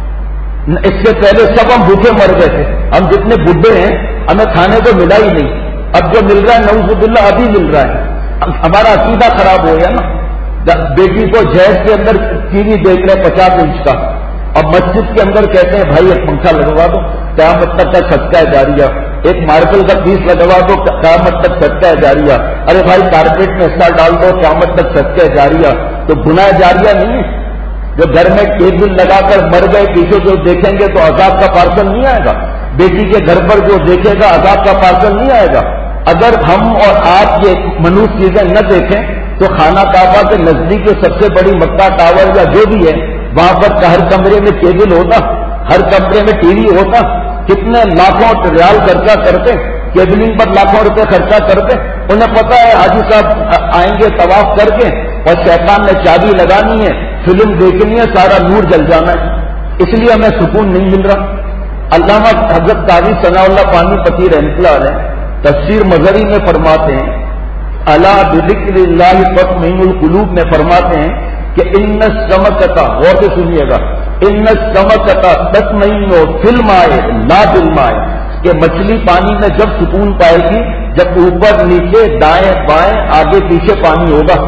اس سے پہلے سب ہم بھوکے مر گئے تھے. ہم جتنے بڈھے ہیں ہمیں کھانے کو ملا ہی نہیں. اب جو مل رہا ہے نعوذ باللہ ابھی مل رہا ہے. ہمارا عقیدہ خراب ہو گیا نا. بیٹی کو جہیز کے اندر ٹی وی دیکھ رہے 50 انچ کا، اور مسجد کے اندر کہتے ہیں بھائی ایک پنکھا لگوا دو، قیامت تک کا صدقہ جاریہ. ایک ماربل کا پیس لگوا دو، قیامت تک صدقہ جاریہ. ارے بھائی کارپیٹ میں حصہ ڈال دو، قیامت تک صدقہ جاریہ. تو گناہ جاریہ نہیں ہے. جو گھر میں ٹیبل لگا کر مر گئے پیچھے جو دیکھیں گے تو عذاب کا پارسل نہیں آئے گا. بیٹی کے گھر پر جو دیکھے گا عذاب کا پارسل نہیں آئے گا. اگر ہم اور آپ یہ منوس چیزیں نہ دیکھیں تو خانہ کعبہ کے نزدیک جو سب سے بڑی مکہ ٹاور یا جو بھی ہے وہاں پر ہر کمرے میں ٹیبل ہوتا، ہر کمرے میں ٹی وی ہوتا. کتنے لاکھوں ریال خرچہ کرتے، کیبلنگ پر لاکھوں روپے خرچہ کرتے. انہیں پتا ہے حاجی صاحب آئیں گے طواف کر کے اور شیطان نے چابی لگانی ہے، فلم دیکھنی ہے، سارا نور جل جانا ہے. اس لیے ہمیں سکون نہیں مل رہا. علامہ حضرت قاضی ثناء اللہ پانی پتی رحمۃ اللہ علیہ تفسیر مظہری میں فرماتے ہیں، الا بذکر اللہ تطمئن القلوب میں فرماتے ہیں کہ ان السمکۃ، غور سے سنیے گا، ان السمکۃ تطمئن فی الماء لا بالماء، کہ مچھلی پانی میں جب سکون پائے گی جب اوپر نیچے دائیں بائیں آگے پیچھے پانی ہوگا،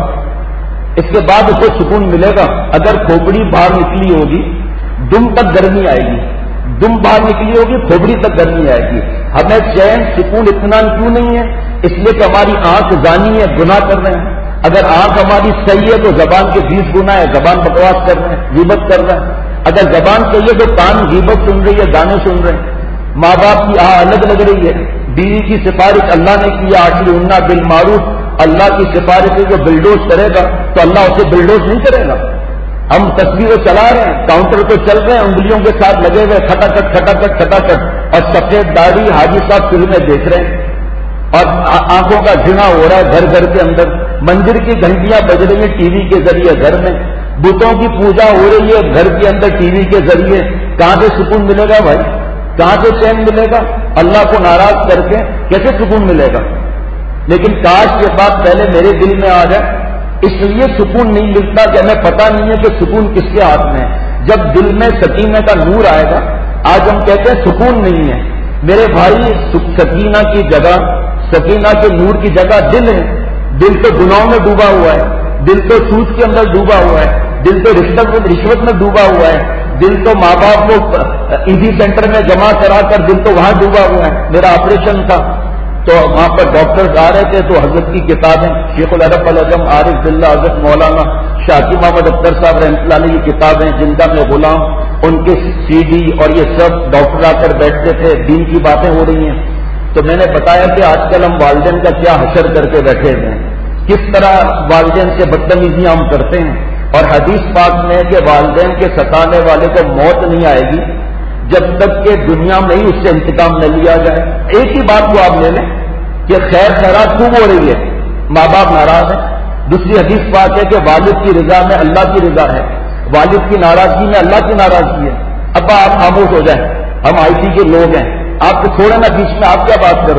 اس کے بعد اسے سکون ملے گا. اگر کھوپڑی باہر نکلی ہوگی دم تک گرمی آئے گی، دم باہر نکلی ہوگی کھوپڑی تک گرمی آئے گی. ہمیں چین سکون اطمینان کیوں نہیں ہے؟ اس لیے کہ ہماری آنکھ زانی ہے، گناہ کر رہے ہیں. اگر آنکھ ہماری صحیح ہے تو زبان کے 20 گنا ہے، زبان بکواس کر رہے ہیں، غیبت کر رہے ہیں. اگر زبان صحیح ہے تو کان غیبت سن رہی ہے، گانے سن رہے ہیں. ماں باپ کی الگ لگ رہی ہے، بیوی کی سفارش اللہ نے کیا عاشرہن بالمعروف، اللہ کی سفارش سے جو بلڈوز کرے گا تو اللہ اسے بلڈوز نہیں کرے گا. ہم تصویریں چلا رہے ہیں، کاؤنٹر پہ چل رہے ہیں، انگلیوں کے ساتھ لگے ہوئے کھٹاکٹ کھٹاکٹ کھٹاکٹ، اور سفید داڑھی حاجی صاحب فلمیں دیکھ رہے ہیں، اور آنکھوں کا زنا ہو رہا ہے گھر گھر کے اندر. مندر کی گھنٹیاں بج رہی ہیں ٹی وی کے ذریعے گھر میں، بتوں کی پوجا ہو رہی ہے گھر کے اندر ٹی وی کے ذریعے. کہاں سے سکون ملے گا بھائی؟ کہاں سے چین ملے گا؟ اللہ کو ناراض کر کے کیسے سکون ملے گا؟ لیکن کاش یہ بات پہلے میرے دل میں آ جائے. اس لیے سکون نہیں ملتا کہ ہمیں پتہ نہیں ہے کہ سکون کس کے ہاتھ میں ہے. جب دل میں سکینہ کا نور آئے گا، آج ہم کہتے ہیں سکون نہیں ہے. میرے بھائی سکینہ کی جگہ، سکینہ کے نور کی جگہ دل ہے. دل تو گناہوں میں ڈوبا ہوا ہے، دل تو سود کے اندر ڈوبا ہوا ہے، دل تو رشوت میں ڈوبا ہوا ہے، دل تو ماں باپ کو ایزی سینٹر میں جمع کرا کر دل تو وہاں ڈوبا ہوا ہے. میرا آپریشن تھا تو وہاں پر ڈاکٹرز آ رہے تھے تو حضرت کی کتابیں، شیخ العرب العظم عارف باللہ حضرت مولانا شاکی محمد اختر صاحب رحمۃ اللہ علیہ کی کتابیں زندہ میں غلام، ان کے سی ڈی اور یہ سب ڈاکٹر آ کر بیٹھتے تھے، دین کی باتیں ہو رہی ہیں. تو میں نے بتایا کہ آج کل ہم والدین کا کیا حشر کر کے بیٹھے ہوئے ہیں، کس طرح والدین سے بدتمیزیاں ہم کرتے ہیں. اور حدیث پاک میں کہ والدین کے ستانے والے کو موت نہیں آئے گی جب تک کہ دنیا میں ہی اس سے انتقام نہ لیا جائے. ایک ہی بات کو آپ لے لیں کہ خیر خیرات خوب ہو رہی ہے، ماں باپ ناراض ہیں. دوسری حدیث بات ہے کہ والد کی رضا میں اللہ کی رضا ہے، والد کی ناراضگی میں اللہ کی ناراضگی ہے. ابا آپ خاموش ہو جائیں، ہم آئی ٹی کے لوگ ہیں، آپ کو چھوڑیں نا بیچ میں، آپ کیا بات کرتے ہیں؟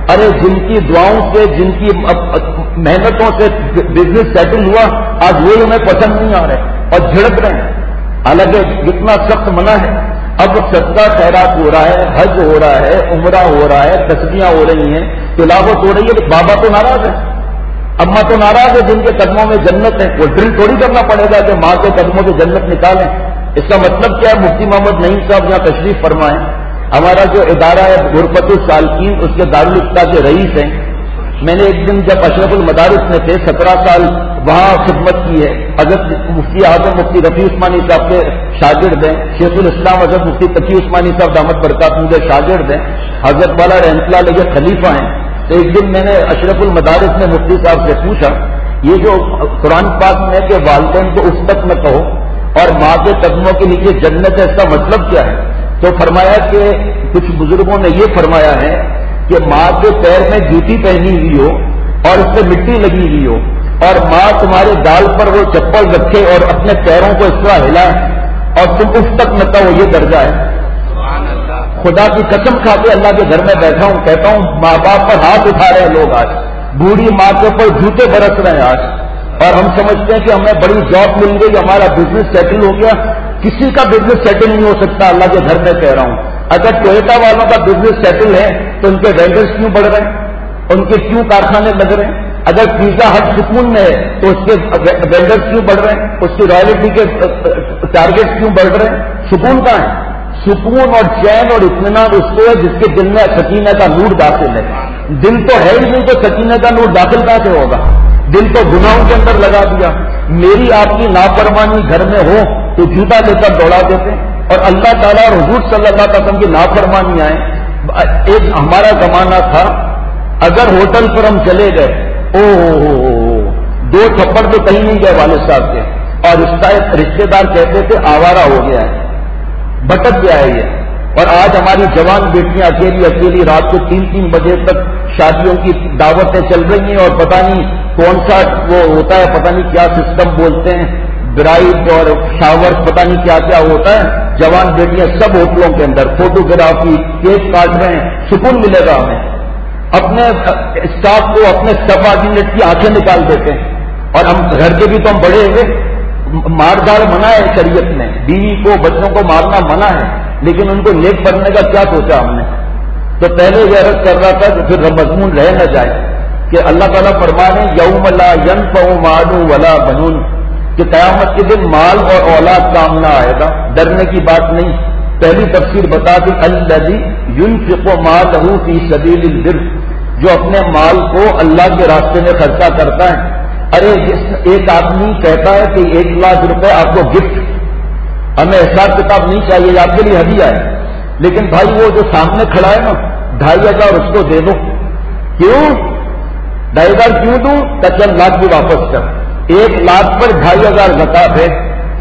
ارے جن کی دعاؤں سے، جن کی محنتوں سے بزنس سیٹل ہوا، آج وہی ہمیں پسند نہیں آ رہے اور جھڑپ رہے ہیں، حالانکہ اتنا سخت منع ہے۔ اب صدقہ خیرات ہو رہا ہے، حج ہو رہا ہے، عمرہ ہو رہا ہے، تسبیحاں ہو رہی ہیں، تلاوت ہو رہی ہے، بابا تو ناراض ہے، اماں تو ناراض ہے جن کے قدموں میں جنت ہے۔ وہ ڈرل تھوڑی کرنا پڑے گا کہ ماں کے قدموں سے جنت نکالیں۔ اس کا مطلب کیا ہے؟ مفتی محمد نعیم صاحب یہاں تشریف فرمائیں، ہمارا جو ادارہ ہے غرفت السالکین، اس کے دارالفتہ کے رئیس ہیں۔ میں نے ایک دن جب اشرف المدارس میں تھے، 17 سال وہاں خدمت کی ہے، حضرت مفتی اعظم مفتی رفیع عثمانی صاحب کے شاگرد ہیں، شیخ الاسلام حضرت مفتی تقی عثمانی صاحب دامت برکات مجھے شاگرد ہیں، حضرت والا رحمۃ اللہ علیہ خلیفہ ہیں۔ تو ایک دن میں نے اشرف المدارس میں مفتی صاحب سے پوچھا، یہ جو قرآن پاک میں کہ والدین کو اس تک نہ کہو اور ماں کے قدموں کے نیچے جنت ہے، اس کا مطلب کیا ہے؟ تو فرمایا کہ کچھ بزرگوں نے یہ فرمایا ہے کہ ماں کے پیر میں جوتی پہنی ہوئی ہو اور اس پہ مٹی لگی ہوئی ہو اور ماں تمہارے گال پر وہ چپل رکھے اور اپنے پیروں کو اس طرح ہلائے اور تم اس تک نہ کہو، یہ درجہ ہے۔ خدا کی قسم کھا کے اللہ کے گھر میں بیٹھا ہوں، کہتا ہوں ماں باپ پر ہاتھ اٹھا رہے ہیں لوگ آج، بوڑھی ماں کے اوپر جوتے برس رہے ہیں آج، اور ہم سمجھتے ہیں کہ ہمیں بڑی جاب مل گئی، ہمارا بزنس سیٹل ہو گیا۔ کسی کا بزنس سیٹل نہیں ہو سکتا، اللہ کے گھر میں کہہ رہا ہوں۔ اگر ٹویوٹا والوں کا بزنس سیٹل ہے تو ان کے وینڈرز کیوں بڑھ رہے ہیں، ان کے کیوں کارخانے لگ رہے ہیں؟ اگر پیزا ہٹ سکون میں ہے تو اس کے وینڈرز کیوں بڑھ رہے ہیں، اس کی رائلٹی کے ٹارگیٹ کیوں بڑھ رہے ہیں؟ سکون کہاں ہے؟ سکون اور چین اور اطمینان اس کو ہے جس کے دل میں سکینہ کا نور داخل ہے۔ دل تو ہے ہی نہیں تو سکینہ کا نور داخل کیسے ہوگا؟ دل تو گناہوں کے اندر لگا دیا۔ میری آپ کی نافرمانی گھر میں ہو تو جوتا لے کر دوڑا دیتے ہیں، اور اللہ تعالیٰ اور حضور صلی اللہ علیہ وسلم کی نافرمانی آئے۔ ایک ہمارا زمانہ تھا، اگر ہوٹل پر ہم چلے گئے، دو تھپڑ تو کہیں نہیں گئے والد صاحب کے، اور رشتے دار کہتے تھے آوارہ ہو گیا ہے، بھٹک گیا ہے یہ۔ اور آج ہماری جوان بیٹیاں اکیلی رات کو 3 بجے تک شادیوں کی دعوتیں چل رہی ہیں، اور پتہ نہیں کون سا وہ ہوتا ہے، پتہ نہیں کیا سسٹم بولتے ہیں، برائڈ اور شاور، پتہ نہیں کیا کیا ہوتا ہے۔ جوان بیٹیاں سب ہوٹلوں کے اندر فوٹوگرافی، کیک کاٹ رہے ہیں۔ سکون ملے گا ہمیں؟ اپنے اسٹاف کو، اپنے سبارڈینیٹ کی آنکھیں نکال دیتے ہیں، اور ہم گھر کے بھی تو ہم بڑے ہوئے۔ مار داڑ منع ہے شریعت میں، بیوی کو بچوں کو مارنا منع ہے، لیکن ان کو نیک بننے کا کیا سوچا ہم نے؟ تو پہلے یہ عرض کر رہا تھا کہ پھر مضمون رہ نہ جائے کہ اللہ تعالیٰ فرما رہے ہیں یوم لا ینفع مال ولا بنون، کہ قیامت کے دن مال اور اولاد کام نہ آئے گا۔ ڈرنے کی بات نہیں، پہلی تفسیر بتا دی، الذی ينفق مالہ فی سبیل البر، جو اپنے مال کو اللہ کے راستے میں خرچہ کرتا ہے۔ ارے ایک آدمی کہتا ہے کہ 1 لاکھ روپے آپ کو گفٹ، ہمیں حساب کتاب نہیں چاہیے، آپ کے لیے ہدیہ ہے، لیکن بھائی وہ جو سامنے کھڑا ہے نا 2500 اس کو دے دو۔ کیوں 2500 کیوں دوں؟ کہ چل لاکھ بھی واپس کر۔ 1 لاکھ پر 2500 زکات ہے،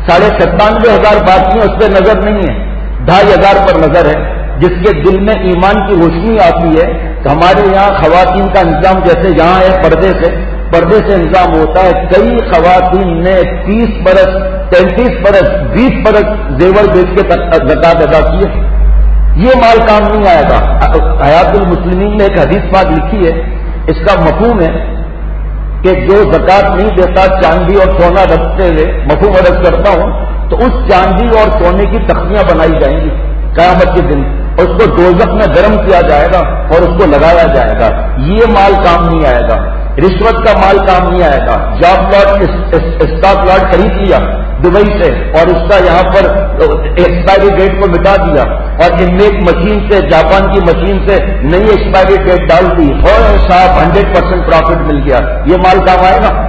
97,500 باقی ہیں، اس پہ نظر نہیں ہے، 2500 پر نظر ہے۔ جس کے دل میں ایمان کی روشنی آتی ہے، تو ہمارے یہاں خواتین کا انتظام جیسے یہاں ہے پردے سے انتظام ہوتا ہے۔ کئی خواتین نے 30 برس 33 برس 20 برس زیور بیچ کے زکات ادا کی ہے۔ یہ مال کام نہیں آئے گا۔ حیات المسلمین نے ایک حدیث پاک لکھی ہے، اس کا مفہوم ہے کہ جو زکات نہیں دیتا چاندی اور سونا رکھتے ہوئے، مفہوم عرض کرتا ہوں، تو اس چاندی اور سونے کی تختیاں بنائی جائیں گی قیامت کے دن، اور اس کو دوزخ میں گرم کیا جائے گا اور اس کو لگایا جائے گا۔ یہ مال کام نہیں آئے گا۔ رشوت کا مال کام نہیں آئے گا۔ جاب لاٹ اسٹاک لاٹ خرید لیا دبئی سے اور اس کا یہاں پر ایکسپائری ڈیٹ کو مٹا دیا، اور ایک مشین سے، جاپان کی مشین سے نئی ایکسپائری ڈیٹ ڈال دی، اور صاحب 100% پروفٹ مل گیا۔ یہ مال کام آئے گا؟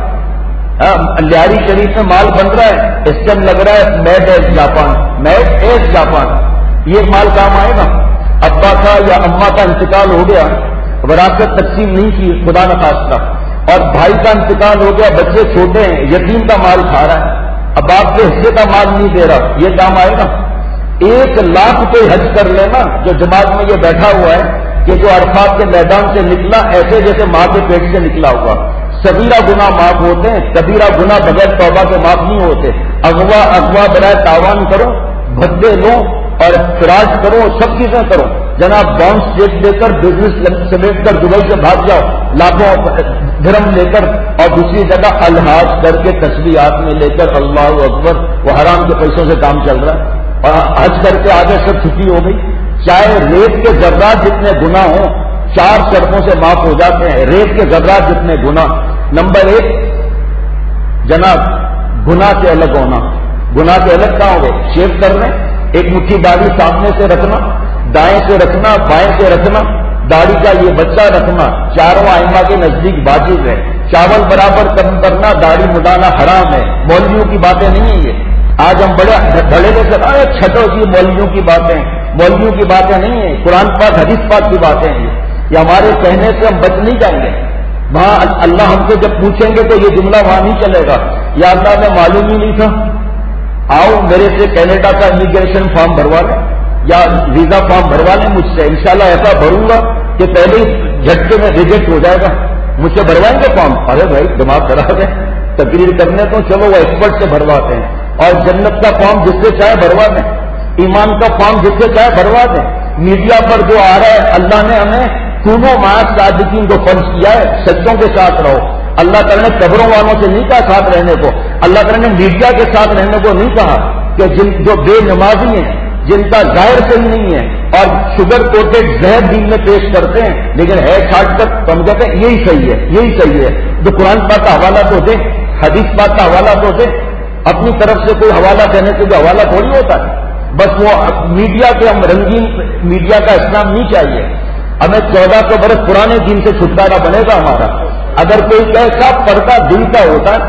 لیاری شریف میں مال بن رہا ہے، اسٹم لگ رہا ہے میڈ ایز جاپان، یہ مال کام آئے گا؟ ابا کا یا اما کا انتقال ہو گیا، وراثت تقسیم نہیں کی خدا نخواستہ، اور بھائی کا انتقال ہو گیا، بچے چھوٹے ہیں، یتیم کا مال کھا رہا ہے، اب آپ کے حصے کا مال نہیں دے رہا، یہ کام آئے گا؟ 1 لاکھ کوئی حج کر لینا جو جماعت میں یہ بیٹھا ہوا ہے کہ جو عرفات کے میدان سے نکلا ایسے جیسے ماں کے پیٹ سے نکلا ہوا۔ صغیرہ گناہ معاف ہوتے ہیں، کبیرہ گناہ بغیر توبہ کے معاف نہیں ہوتے۔ اغوا برائے تاوان کرو، بھدے لو اور فراج کرو، سب چیزیں کرو، جناب باؤنس چیک دے کر بزنس سمیٹ کر دبئی سے بھاگ جاؤ لاکھوں درہم لے کر، اور دوسری جگہ الحاظ کر کے تسبیحات میں لے کر اللہ اکبر، وہ حرام کے پیسوں سے کام چل رہا ہے، اور حج کر کے آگے سب چھٹی ہو گئی۔ چاہے ریت کے ذرات جتنے گناہ ہوں 4 شرطوں سے معاف ہو جاتے ہیں، ریت کے ذرات جتنے گناہ۔ نمبر 1 جناب گناہ سے الگ ہونا۔ گناہ سے الگ کہاں ہو گئے؟ شیو کرنا، ایک مٹھی داڑھی سامنے سے رکھنا، دائیں سے رکھنا، بائیں سے رکھنا، داڑھی کا یہ بچہ رکھنا، چاروں ائمہ کے نزدیک واجب ہے۔ چاول برابر کم کرنا، داڑھی مڈانا حرام ہے، مولویوں کی باتیں نہیں ہیں یہ۔ آج ہم بڑے سے چھٹو جی مولویوں کی باتیں، مولویوں کی باتیں نہیں ہیں، قرآن پاک حدیث پاک کی باتیں ہیں یہ ہمارے کہنے سے ہم بچ نہیں جائیں گے۔ وہاں اللہ ہم سے جب پوچھیں گے تو یہ جملہ وہاں نہیں چلے گا، یا اللہ میں معلوم ہی نہیں تھا، آؤ میرے سے کینیڈا کا امیگریشن فارم بھروا لیں یا ویزا فارم بھروا لیں مجھ سے، انشاءاللہ ایسا بھروں گا کہ پہلے ہی جھٹکے میں ریجیکٹ ہو جائے گا۔ مجھ سے بھروائیں گے فارم؟ ارے بھائی دماغ خراب ہے، تقریر کرنے تو چلو وہ ایکسپرٹ سے بھرواتے ہیں، اور جنت کا فارم جس سے چاہے بھروا دیں، ایمان کا فارم جس سے چاہے بھروا دیں۔ میڈیا پر جو آ رہا ہے، اللہ نے ہمیں کونوں ماہ صادقین کو فرض کیا ہے، سچوں کے ساتھ رہو۔ اللہ تعالیٰ نے قبروں والوں سے نہیں کہا ساتھ رہنے کو، اللہ تعالیٰ نے میڈیا کے ساتھ رہنے کو نہیں کہا، کہ جو بے نمازی ہیں، جن کا ظاہر صحیح نہیں ہے اور شوگر کوٹڈ زہر دین میں پیش کرتے ہیں لیکن ہے چھاٹ کر، تو ہم کہتے ہیں یہی صحیح ہے، یہی صحیح ہے۔ تو قرآن پاک کا حوالہ تو دے، حدیث پاک کا حوالہ تو دے، اپنی طرف سے کوئی حوالہ دینے سے کوئی حوالہ تھوڑی ہوتا ہے۔ بس وہ میڈیا کے ہم رنگین میڈیا کا اسلام نہیں چاہیے ہمیں۔ 1400 برس پرانے دین سے چھٹکارا بنے گا ہمارا۔ اگر کوئی کیسا پردہ دل کا ہوتا ہے،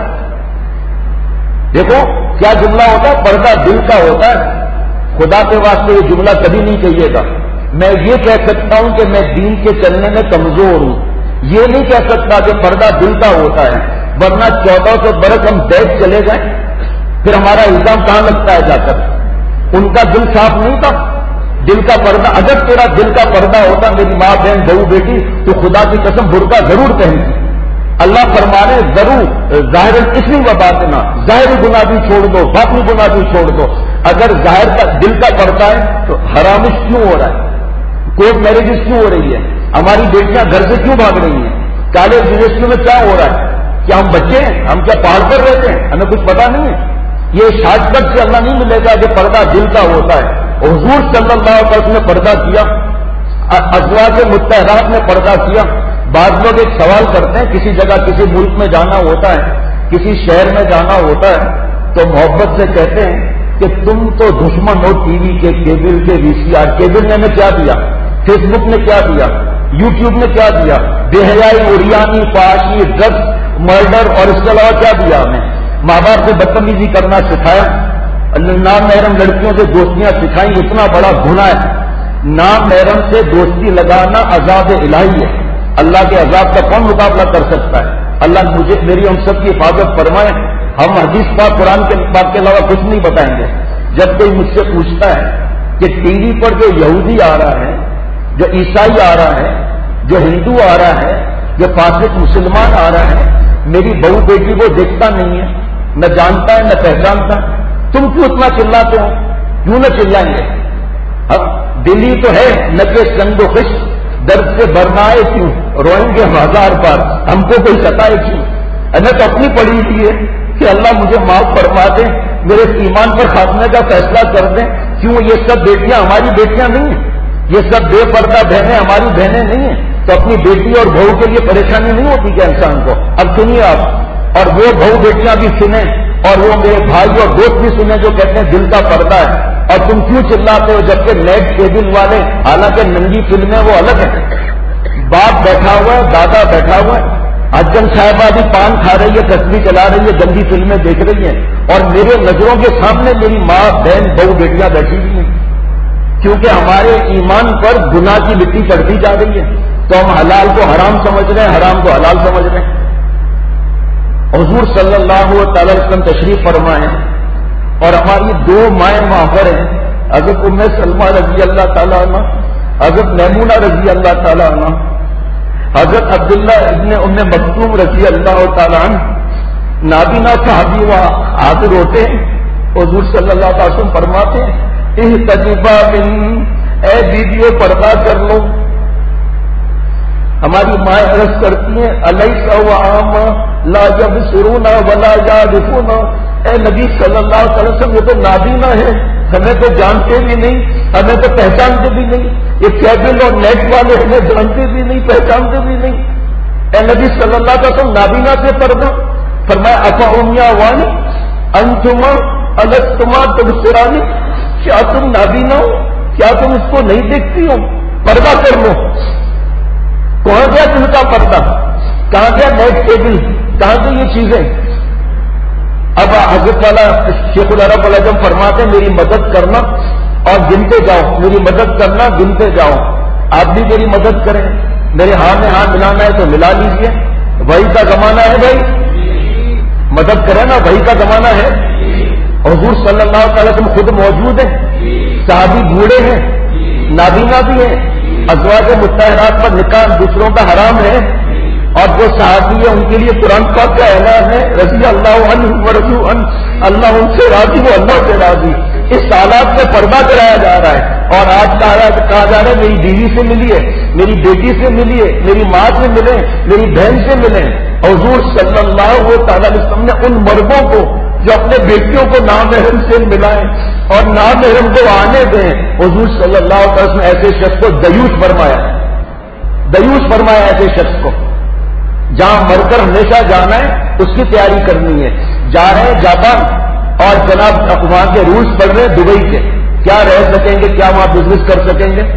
دیکھو کیا جملہ ہوتا ہے، پردہ دل کا ہوتا ہے، خدا کے واسطے یہ جملہ کبھی نہیں کہیے گا۔ میں یہ کہہ سکتا ہوں کہ میں دین کے چلنے میں کمزور ہوں، یہ نہیں کہہ سکتا کہ پردہ دل کا ہوتا ہے، ورنہ 1400 برس ہم بیٹھ چلے جائیں پھر ہمارا الزام کہاں لگتا ہے جا کر؟ ان کا دل صاف نہیں تھا، دل کا پردہ، اگر تیرا دل کا پردہ ہوتا میری ماں بہن بہو بیٹی تو خدا کی قسم برقع ضرور پہنتی۔ اللہ فرمانے ضرور ظاہر اسمی و باطنا، ظاہری گناہ بھی چھوڑ دو، باطنی گناہ بھی چھوڑ دو۔ اگر ظاہر کا دل کا پردہ ہے تو حرامش کیوں ہو رہا ہے؟ کورٹ میرجز کیوں ہو رہی ہے؟ ہماری بیٹیاں گھر سے کیوں بھاگ رہی ہیں؟ کالج یونیورسٹی میں کیا ہو رہا ہے؟ کیا ہم بچے ہیں؟ ہم کیا پہاڑ پر رہتے ہیں؟ ہمیں کچھ پتا نہیں ہے؟ یہ شارٹ کٹ سے اللہ نہیں ملے گا کہ پردہ دل کا ہوتا ہے۔ حضور صلی اللہ علیہ وسلم نے پردہ کیا، ازواج مطہرات نے پردہ کیا۔ بعض لوگ ایک سوال کرتے ہیں، کسی جگہ کسی ملک میں جانا ہوتا ہے، کسی شہر میں جانا ہوتا ہے تو محبت سے کہتے ہیں کہ تم تو دشمن ہو ٹی وی کے، کیبل کے، وی سی آر۔ کیبل نے ہمیں کیا دیا؟ فیس بک نے کیا دیا؟ یوٹیوب نے کیا دیا؟ بے حیائی، اوریانی، فحاشی، ڈرگس، مرڈر، اور اس کے علاوہ کیا دیا ہمیں؟ ماں باپ سے بدتمیزی کرنا سکھایا، نام محرم لڑکیوں سے دوستیاں سکھائیں، اتنا بڑا گناہ ہے۔ نام محرم سے دوستی لگانا عذاب الہی ہے، اللہ کے عذاب کا کون مقابلہ کر سکتا ہے؟ اللہ مجھے میری ہم سب کی حفاظت فرمائے۔ ہم حدیث پاک قرآن کے پاک کے علاوہ کچھ نہیں بتائیں گے۔ جب کوئی مجھ سے پوچھتا ہے کہ ٹی وی پر جو یہودی آ رہا ہے، جو عیسائی آ رہا ہے، جو ہندو آ رہا ہے، جو فاسق مسلمان آ رہا ہے، میری بہو بیٹی وہ دیکھتا نہیں ہے، نہ جانتا ہے نہ پہچانتا، تم کیوں اتنا چلاتے ہو؟ کیوں نہ چلائیں گے؟ دلی تو ہے نہ کہ سنگ و خشک، درد سے برنائے کیوں، روئیں گے ہزار بار، ہم کو کوئی ستائے کیوں؟ ہمیں تو اپنی پڑی ہوئی ہے کہ اللہ مجھے معاف فرما دیں، میرے ایمان پر خاتمے کا فیصلہ کر دیں۔ کیوں یہ سب بیٹیاں ہماری بیٹیاں نہیں ہیں؟ یہ سب بے پردہ بہنیں ہماری بہنیں نہیں ہیں؟ تو اپنی بیٹی اور بہو کے لیے پریشانی نہیں ہوتی کیا انسان کو؟ اب سنیے آپ، اور وہ بہو بیٹیاں بھی سنیں، اور وہ میرے بھائی اور دوست بھی سنیں جو کہتے ہیں دل کا پردہ ہے۔ اور تم کیوں چلاتے ہو جبکہ نیٹ کیبل والے، حالانکہ ننگی فلمیں وہ الگ ہیں، باپ بیٹھا ہوا ہے، دادا بیٹھا ہوا ہے، حجم صاحبہ بھی پان کھا رہی ہے، تصویر چلا رہی ہے، گندی فلمیں دیکھ رہی ہیں، اور میرے نظروں کے سامنے میری ماں بہن بہو بیٹیاں بیٹھی ہوئی ہیں، کیونکہ ہمارے ایمان پر گناہ کی مٹی چڑھتی جا رہی ہے، تو ہم حلال کو حرام سمجھ رہے ہیں، حرام کو حلال سمجھ رہے ہیں۔ حضور صلی اللہ تعالی وسلم تشریف فرمائے، اور ہماری دو مائیں ماہر ہیں، حضرت ام سلمہ رضی اللہ تعالیٰ عنہ، حضرت میمونہ رضی اللہ تعالیٰ عنہ، حضرت عبداللہ ابن ام مکتوم رضی اللہ تعالیٰ عنہ، نابینا صحابی وہاں حاضر ہوتے ہیں۔ حضور صلی اللہ علیہ وسلم فرماتے ہیں احتجبا من اے بیویوں پردہ کر لو. ہماری ماں عرض کرتی ہیں الیس وعاما لا یبصرون ولا یعرفون. اے نبی صلی اللہ علیہ وسلم یہ تو نابینا ہے، ہمیں تو جانتے بھی نہیں، ہمیں تو پہچانتے بھی نہیں. یہ کیبل اور نیٹ والے ہمیں جانتے بھی نہیں، پہچانتے بھی نہیں. اے نبی صلی اللہ علیہ وسلم نابینا سے پردہ. فرمایا افا امیا وانی انتما الستما تبصرانی، کیا تم نابینا ہو؟ کیا تم اس کو نہیں دیکھتی ہو؟ پردہ کر لو. کہاں گیا تم کا پردہ؟ کہاں گیا نیٹ کیبل؟ کہاں گئی یہ چیزیں؟ اب حضرت والا شیخ العرب العظم فرماتے ہیں میری مدد کرنا اور گنتے جاؤ، میری مدد کرنا گنتے جاؤ. آپ بھی میری مدد کریں، میرے ہاتھ میں ہاتھ ملانا ہے تو ملا لیجئے. وہی کا زمانہ ہے بھائی، مدد کریں نا، وہی کا زمانہ ہے. حضور صلی اللہ علیہ وسلم خود موجود ہیں، صحابی بوڑھے ہیں، نابینا بھی ہیں. ازواج مطہرات پر نکاح دوسروں کا حرام ہے، اور جو صحابی ہے ان کے لیے قرآن پاک کا اعلان ہے رضی اللہ عنہ ورضوا عنہ، اللہ ان سے راضی وہ اللہ سے راضی. اس حالات میں پردہ کرایا جا رہا ہے. اور آج کہا جا رہا ہے میری بیوی سے ملیے، میری بیٹی سے ملیے، میری ماں سے ملیں، میری بہن سے ملیں. حضور صلی اللہ تعالی علیہ وسلم نے ان مردوں کو جو اپنے بیٹیوں کو نامحرم سے ملائیں اور نامحرم کو آنے دیں، حضور صلی اللہ علیہ وسلم نے ایسے شخص کو دیوس فرمایا، دیوس فرمایا ایسے شخص کو. جہاں مر کر ہمیشہ جانا ہے اس کی تیاری کرنی ہے. جا رہے ہیں جاپان اور جناب وہاں کے رولز پڑھ رہے ہیں دبئی کے، کیا رہ سکیں گے، کیا وہاں بزنس کر سکیں گے؟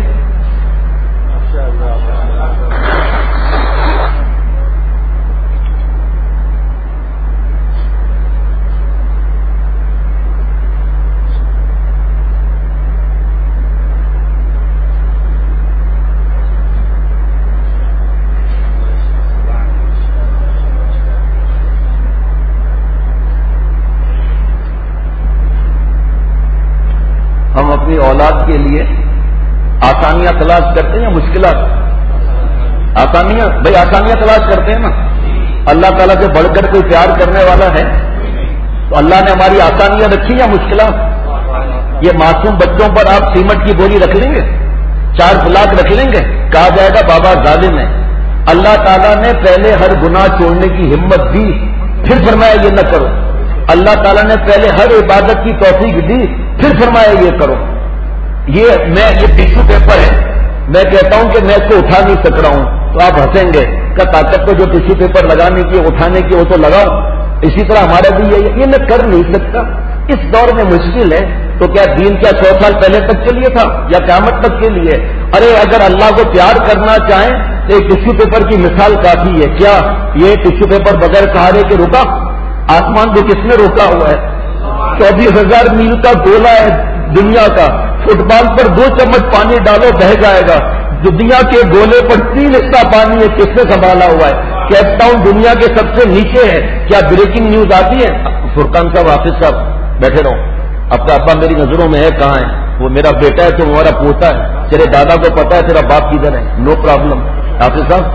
ہم اپنی اولاد کے لیے آسانیاں تلاش کرتے ہیں یا مشکلات؟ آسانیاں. بھائی آسانیاں تلاش کرتے ہیں نا. اللہ تعالیٰ سے بڑھ کر کوئی پیار کرنے والا ہے؟ تو اللہ نے ہماری آسانیاں رکھی یا مشکلات؟ یہ معصوم بچوں پر آپ سیمٹ کی بوری رکھ لیں گے، 4 بلاک رکھ لیں گے، کہا جائے گا بابا ظالم ہے. اللہ تعالیٰ نے پہلے ہر گناہ چھوڑنے کی ہمت دی، پھر فرمایا یہ نہ کرو. اللہ تعالیٰ نے پہلے ہر عبادت کی توفیق دی، پھر فرمایا یہ کرو. یہ ٹیشو پیپر ہے، میں کہتا ہوں کہ میں اس کو اٹھا نہیں سک رہا ہوں تو آپ ہنسیں گے کہ طاقت کو جو ٹیشو پیپر لگانے کی اٹھانے کی وہ تو لگاؤ. اسی طرح ہمارا بھی یہ میں کر نہیں سکتا. اس دور میں مشکل ہے تو کیا دین کیا 100 سال پہلے تک کے لیے تھا یا قیامت تک کے لیے؟ ارے اگر اللہ کو پیار کرنا چاہیں تو ایک ٹیشو پیپر کی مثال کافی ہے. کیا یہ ٹیشو پیپر بغیر سہارے کے رکا؟ آسمان کو کس نے روکا ہوا ہے؟ 24,000 میل کا گولا ہے دنیا کا. فٹ بال پر 2 چمچ پانی ڈالو بہ جائے گا. دنیا کے گولے پر 3 حصہ پانی ہے، کس نے سنبھالا ہوا ہے؟ کیپ ٹاؤن دنیا کے سب سے نیچے ہے. کیا بریکنگ نیوز آتی ہے؟ فرقان صاحب، حافظ صاحب بیٹھے رہو. اب کا ابا میری نظروں میں ہے، کہاں ہے وہ؟ میرا بیٹا ہے تو ہمارا پوتا ہے. تیرے دادا کو پتا ہے تیرا باپ کدھر ہے، نو پرابلم. حافظ صاحب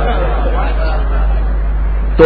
تو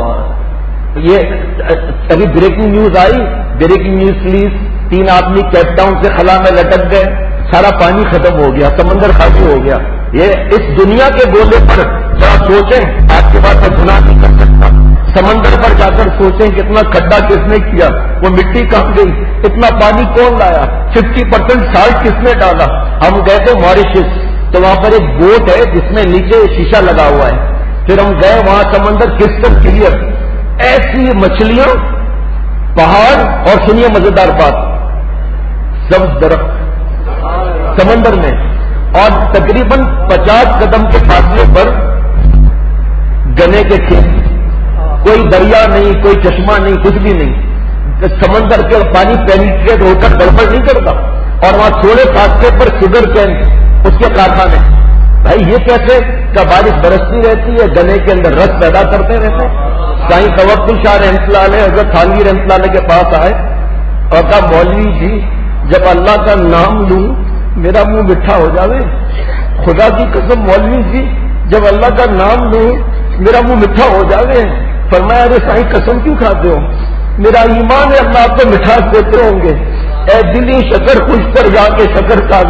یہ ابھی بریکنگ نیوز آئی، بریکنگ نیوز پلیز، 3 آدمی کیپ ٹاؤن سے خلا میں لٹک گئے، سارا پانی ختم ہو گیا، سمندر خالی ہو گیا. یہ اس دنیا کے گولے پر ذرا سوچیں، آپ کے بعد میں گناہ نہیں کر سکتا. سمندر پر جا کر سوچیں کتنا کھڈا کس نے کیا، وہ مٹی کہاں گئی، اتنا پانی کون لایا، 50% سالٹ کس نے ڈالا. ہم گئے تھے ماریشس، تو وہاں پر ایک بوٹ ہے جس میں نیچے شیشہ لگا ہوا ہے. پھر ہم گئے وہاں، سمندر کرسٹل کلیئر، ایسی مچھلیاں، پہاڑ، اور سنیے مزیدار بات، سب درخت سمندر میں، اور تقریباً 50 قدم کے فاصلے پر گنے کے کھیت. کوئی دریا نہیں، کوئی چشمہ نہیں، کچھ بھی نہیں. سمندر کے پانی پینیٹریٹ ہو کر گڑبڑ نہیں کرتا. اور وہاں تھوڑے فاصلے پر شوگر کین، اس کے کارخانے. بھائی یہ کیسے؟ کیا بارش برستی رہتی ہے، گنے کے اندر رس پیدا کرتے رہتے. سائیں توکل شاہ رحمۃ اللہ علیہ حضرت تھانوی رحمۃ اللہ علیہ کے پاس آئے اور کہا مولوی جی جب اللہ کا نام لوں میرا منہ میٹھا ہو جاوے. خدا کی قسم مولوی جی جب اللہ کا نام لوں میرا منہ میٹھا ہو جاوے. فرمایا ارے سائیں قسم کیوں کھاتے ہو؟ میرا ایمان ہے اللہ آپ کو مٹھاس دیتے ہوں گے. اے دلی شکر خوش پر جا کے شکر کاغذ،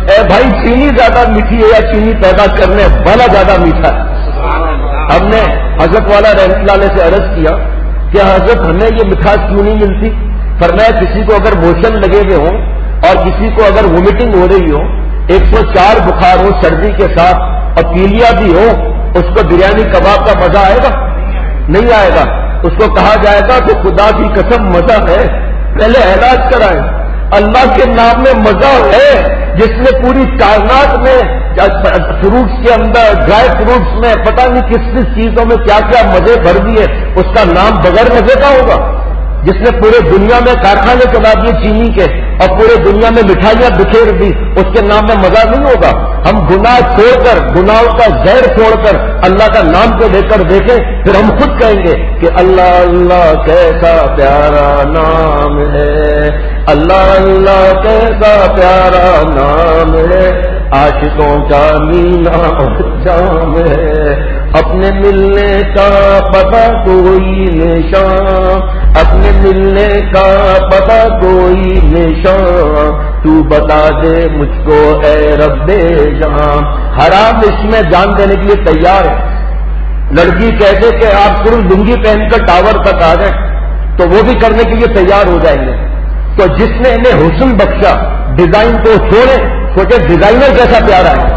اے بھائی چینی زیادہ میٹھی ہے یا چینی پیدا کرنے والا زیادہ میٹھا ہے؟ ہم نے حضرت والا رحمۃ اللہ علیہ سے عرض کیا کہ حضرت ہمیں یہ مٹھاس کیوں نہیں ملتی؟ فرمایا کسی کو اگر موشن لگے ہوئے ہوں اور کسی کو اگر وومٹنگ ہو رہی ہو، 104 بخار ہو سردی کے ساتھ اور پیلیا بھی ہو، اس کو بریانی کباب کا مزہ آئے گا؟ نہیں آئے گا. اس کو کہا جائے گا کہ خدا کی قسم مزہ ہے، پہلے علاج کرائیں. اللہ کے نام میں مزہ ہے جس نے پوری کائنات میں فروٹس کے اندر ڈرائی فروٹس میں پتہ نہیں کس کس چیزوں میں کیا کیا مزے بھر دیے، اس کا نام بغیر مزے کا ہوگا؟ جس نے پورے دنیا میں کارخانے چلا دیے چینی کے اور پورے دنیا میں مٹھائیاں بکھیر دی، اس کے نام میں مزہ نہیں ہوگا؟ ہم گناہ چھوڑ کر، گناہوں کا زہر چھوڑ کر اللہ کا نام کو لے کر دیکھیں، پھر ہم خود کہیں گے کہ اللہ اللہ کیسا پیارا نام ہے، اللہ اللہ کیسا پیارا نام ہے، عاشقوں کا مینا اور جام ہے، اپنے ملنے کا پتہ کوئی نشان، اپنے ملنے کا پتہ کوئی نشان، تو بتا دے مجھ کو اے رب جہاں. حرام اس میں جان دینے کے لیے تیار ہے. لڑکی کہتے کہ آپ صرف لنگی پہن کر ٹاور تک آ جائیں تو وہ بھی کرنے کے لیے تیار ہو جائیں گے. تو جس نے انہیں حسن بخشا، ڈیزائن کو چھوڑے، سوچے ڈیزائنر کیسا پیارا ہے.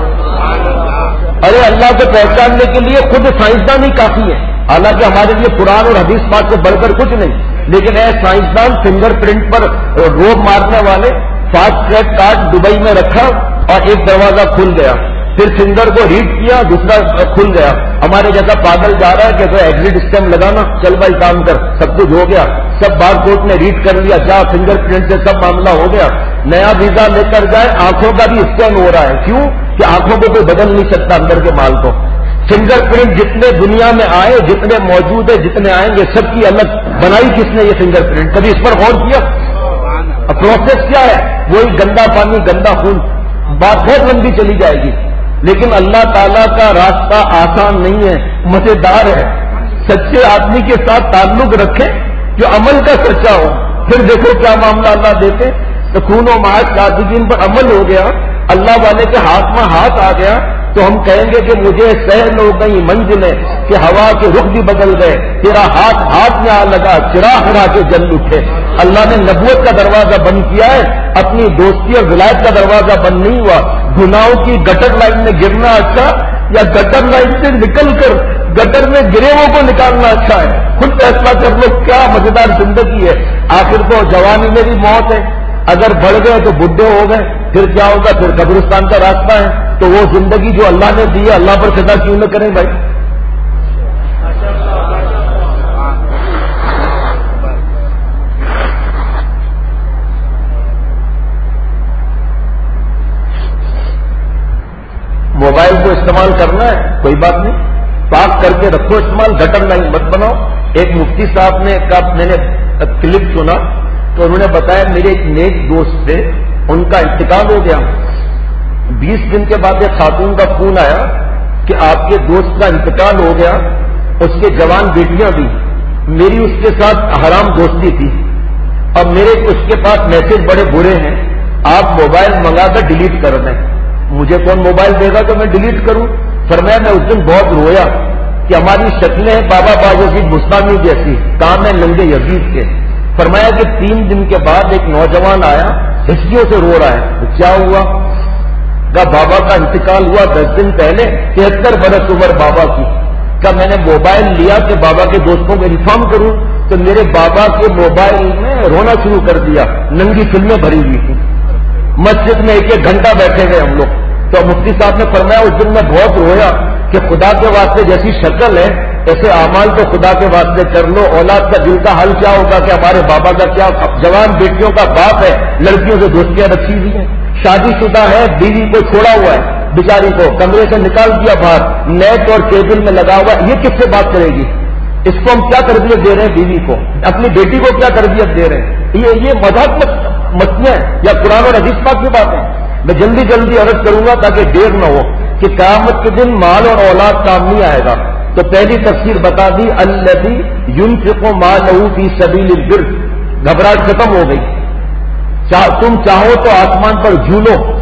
ارے اللہ کو پہچاننے کے لیے خود سائنسدان ہی کافی ہے، حالانکہ ہمارے لیے قرآن اور حدیث پاک سے بڑھ کر کچھ نہیں. لیکن اے سائنسدان، فنگر پرنٹ پر روب مارنے والے، فاسٹ ٹریک کارڈ دبئی میں رکھا اور ایک دروازہ کھل گیا، پھر فنگر کو ریڈ کیا، دوسرا کھل گیا. ہمارے جیسا پاگل جا رہا ہے کہ تو ایگزٹ اسٹیمپ لگانا، چل بھائی کام کر، سب کچھ ہو گیا، سب بار کوڈ نے ریڈ کر لیا، جا فنگر پرنٹ سے سب معاملہ ہو گیا. نیا ویزا لے کر جائے، آنکھوں کا بھی اسکین ہو رہا ہے. کیوں کہ آنکھوں کو کوئی بدل نہیں سکتا اندر کے مال کو. فنگر پرنٹ جتنے دنیا میں آئے، جتنے موجود ہیں، جتنے آئیں گے، سب کی الگ بنائی کس نے؟ یہ فنگر پرنٹ. کبھی اس پر غور کیا؟ پروسیس کیا ہے؟ وہی گندا پانی، گندا خون. بات بہت لمبی چلی جائے گی. لیکن اللہ تعالیٰ کا راستہ آسان نہیں ہے، مزیدار ہے. سچے آدمی کے ساتھ تعلق رکھیں جو عمل کا سچا ہو، پھر دیکھو کیا معاملہ اللہ دیتے. تو خون و معاش صادقین پر عمل ہو گیا، اللہ والے کے ہاتھ میں ہاتھ آ گیا، تو ہم کہیں گے کہ مجھے سہل ہو گئی منزلیں کہ ہوا کے رخ بھی بدل گئے، تیرا ہاتھ میں آ لگا، چراغ را کے جل اٹھے. اللہ نے نبوت کا دروازہ بند کیا ہے، اپنی دوستی اور ولایت کا دروازہ بند نہیں ہوا. گناہوں کی گٹر لائن میں گرنا اچھا یا گٹر لائن سے نکل کر گٹر میں گرے ہوئے کو نکالنا اچھا ہے؟ خود فیصلہ کر لو. کیا مزیدار زندگی ہے. آخر تو جوانی میں بھی موت ہے، اگر بڑھ گئے تو بڈھے ہو گئے، پھر کیا ہوگا؟ پھر قبرستان کا راستہ ہے. تو وہ زندگی جو اللہ نے دی ہے، اللہ پر فدا کیوں نہ کریں بھائی؟ موبائل کو استعمال کرنا ہے، کوئی بات نہیں، پاک کر کے رکھو استعمال، گٹر لائن مت بناؤ. ایک مفتی صاحب نے میں نے کلپ سنا تو انہوں نے بتایا میرے ایک نیک دوست تھے، ان کا انتقال ہو گیا. 20 دن کے بعد ایک خاتون کا فون آیا کہ آپ کے دوست کا انتقال ہو گیا، اس کے جوان بیٹیاں بھی. میری اس کے ساتھ حرام دوستی تھی اور میرے اس کے پاس میسج بڑے برے ہیں، آپ موبائل منگا کر ڈیلیٹ کر دیں. مجھے کون موبائل دے گا کہ میں ڈیلیٹ کروں؟ فرمایا میں اس دن بہت رویا کہ ہماری شکلیں بابا باجید بستانی جیسی، کام ہے ننگے یزید کے. فرمایا کہ 3 دن کے بعد ایک نوجوان آیا، ہچکیوں سے رو رہا ہے. تو کیا ہوا؟ کہ بابا کا انتقال ہوا 10 دن پہلے، 73 برس عمر بابا کی. کہ میں نے موبائل لیا کہ بابا کے دوستوں کو انفارم کروں، تو میرے بابا کے موبائل میں رونا شروع کر دیا، ننگی فلمیں بھری ہوئی تھی. مسجد میں 1 گھنٹہ بیٹھے گئے ہم لوگ. تو مفتی صاحب نے فرمایا اس دن میں بہت رویا کہ خدا کے واسطے جیسی شکل ہے ایسے اعمال تو خدا کے واسطے کر لو. اولاد کا دل کا حل کیا ہوگا کہ ہمارے بابا کا کیا؟ جوان بیٹیوں کا باپ ہے، لڑکیوں سے دوستیاں رکھی ہوئی ہیں، شادی شدہ ہے، بیوی کو چھوڑا ہوا ہے، بیچاری کو کمرے سے نکال دیا باہر، نیٹ اور کیبل میں لگا ہوا ہے. یہ کس سے بات کرے گی؟ اس کو ہم کیا تربیت دے رہے ہیں؟ بیوی کو، اپنی بیٹی کو کیا تربیت دے رہے ہیں؟ یہ مذہب مسئلہ ہے یا قرآن اور حدیث پاک کی بات ہے؟ میں جلدی عرض کروں گا تاکہ دیر نہ ہو کہ قیامت کے دن مال اور اولاد کام نہیں آئے گا. تو پہلی تفسیر بتا دی، الذی ينفق مالہ فی سبیل البر. گھبراہٹ ختم ہو گئی. تم چاہو تو آسمان پر جھولو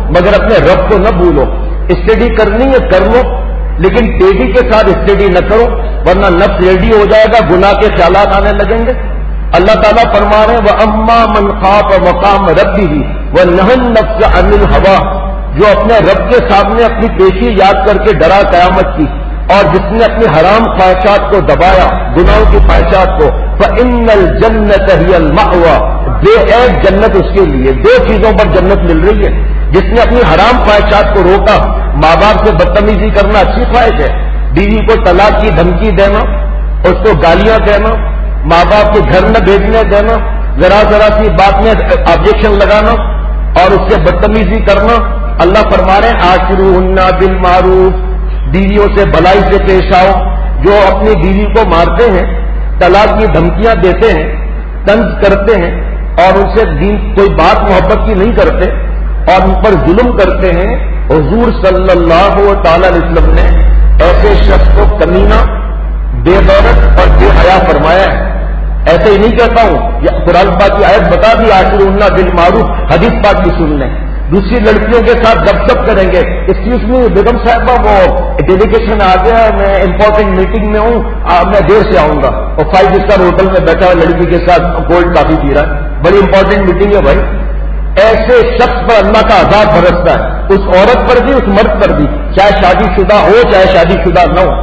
مگر اپنے رب کو نہ بھولو. اسٹڈی کرنی ہے کر لو، لیکن تیزی کے ساتھ اسٹڈی نہ کرو، ورنہ نفس ریڈی ہو جائے گا، گناہ کے خیالات آنے لگیں گے. اللہ تعالیٰ فرما رہے ہیں وَأَمَّا مَنْ خَافَ مَقَامَ رَبِّهِ وَنَهَى النَّفْسَ عَنِ الْهَوَىٰ، جو اپنے رب کے سامنے اپنی پیشی یاد کر کے ڈرا قیامت کی، اور جس نے اپنی حرام خواہشات کو دبایا، گناہوں کی خواہشات کو، فَإِنَّ الْجَنَّةَ هِيَ الْمَأْوَىٰ، بے عیب جنت اس کے لیے. دو چیزوں پر جنت مل رہی ہے. جس نے اپنی حرام خواہشات کو روکا، ماں باپ سے بدتمیزی کرنا اچھی خواہش ہے، بیوی کو طلاق کی دھمکی دینا، اس کو گالیاں دینا، ماں باپ کے گھر نہ بھیجنے دینا، ذرا سی بات میں آبجیکشن لگانا اور اس سے بدتمیزی کرنا. اللہ فرما رہے ہیں عاشروہن بالمعروف، بیویوں سے بھلائی سے پیش آؤ. جو اپنی بیوی کو مارتے ہیں، طلاق کی دھمکیاں دیتے ہیں، طنز کرتے ہیں اور ان سے کوئی بات محبت کی نہیں کرتے اور ان پر ظلم کرتے ہیں، حضور صلی اللہ تعالی علیہ وسلم نے ایسے شخص کو کمینہ، بے غیرت اور بے حیا فرمایا ہے. ایسے ہی نہیں کہتا ہوں، یہ قرآن پاک کی آیت بتا دی عاشروہن بالمعروف، حدیث پاک کی سن لیں. دوسری لڑکیوں کے ساتھ گپ شپ کریں گے، ایکسکیوز می بیگم صاحبہ وہ ڈیلیگیشن آ گیا، میں امپورٹنٹ میٹنگ میں ہوں، میں دیر سے آؤں گا. اور 5 اسٹار ہوٹل میں بیٹھا لڑکی کے ساتھ کولڈ کافی پی رہا ہے، بڑی امپورٹنٹ میٹنگ ہے بھائی. ایسے شخص پر اللہ کا عذاب برستا ہے، اس عورت پر بھی، اس مرد پر بھی، چاہے شادی شدہ ہو چاہے شادی شدہ نہ ہو.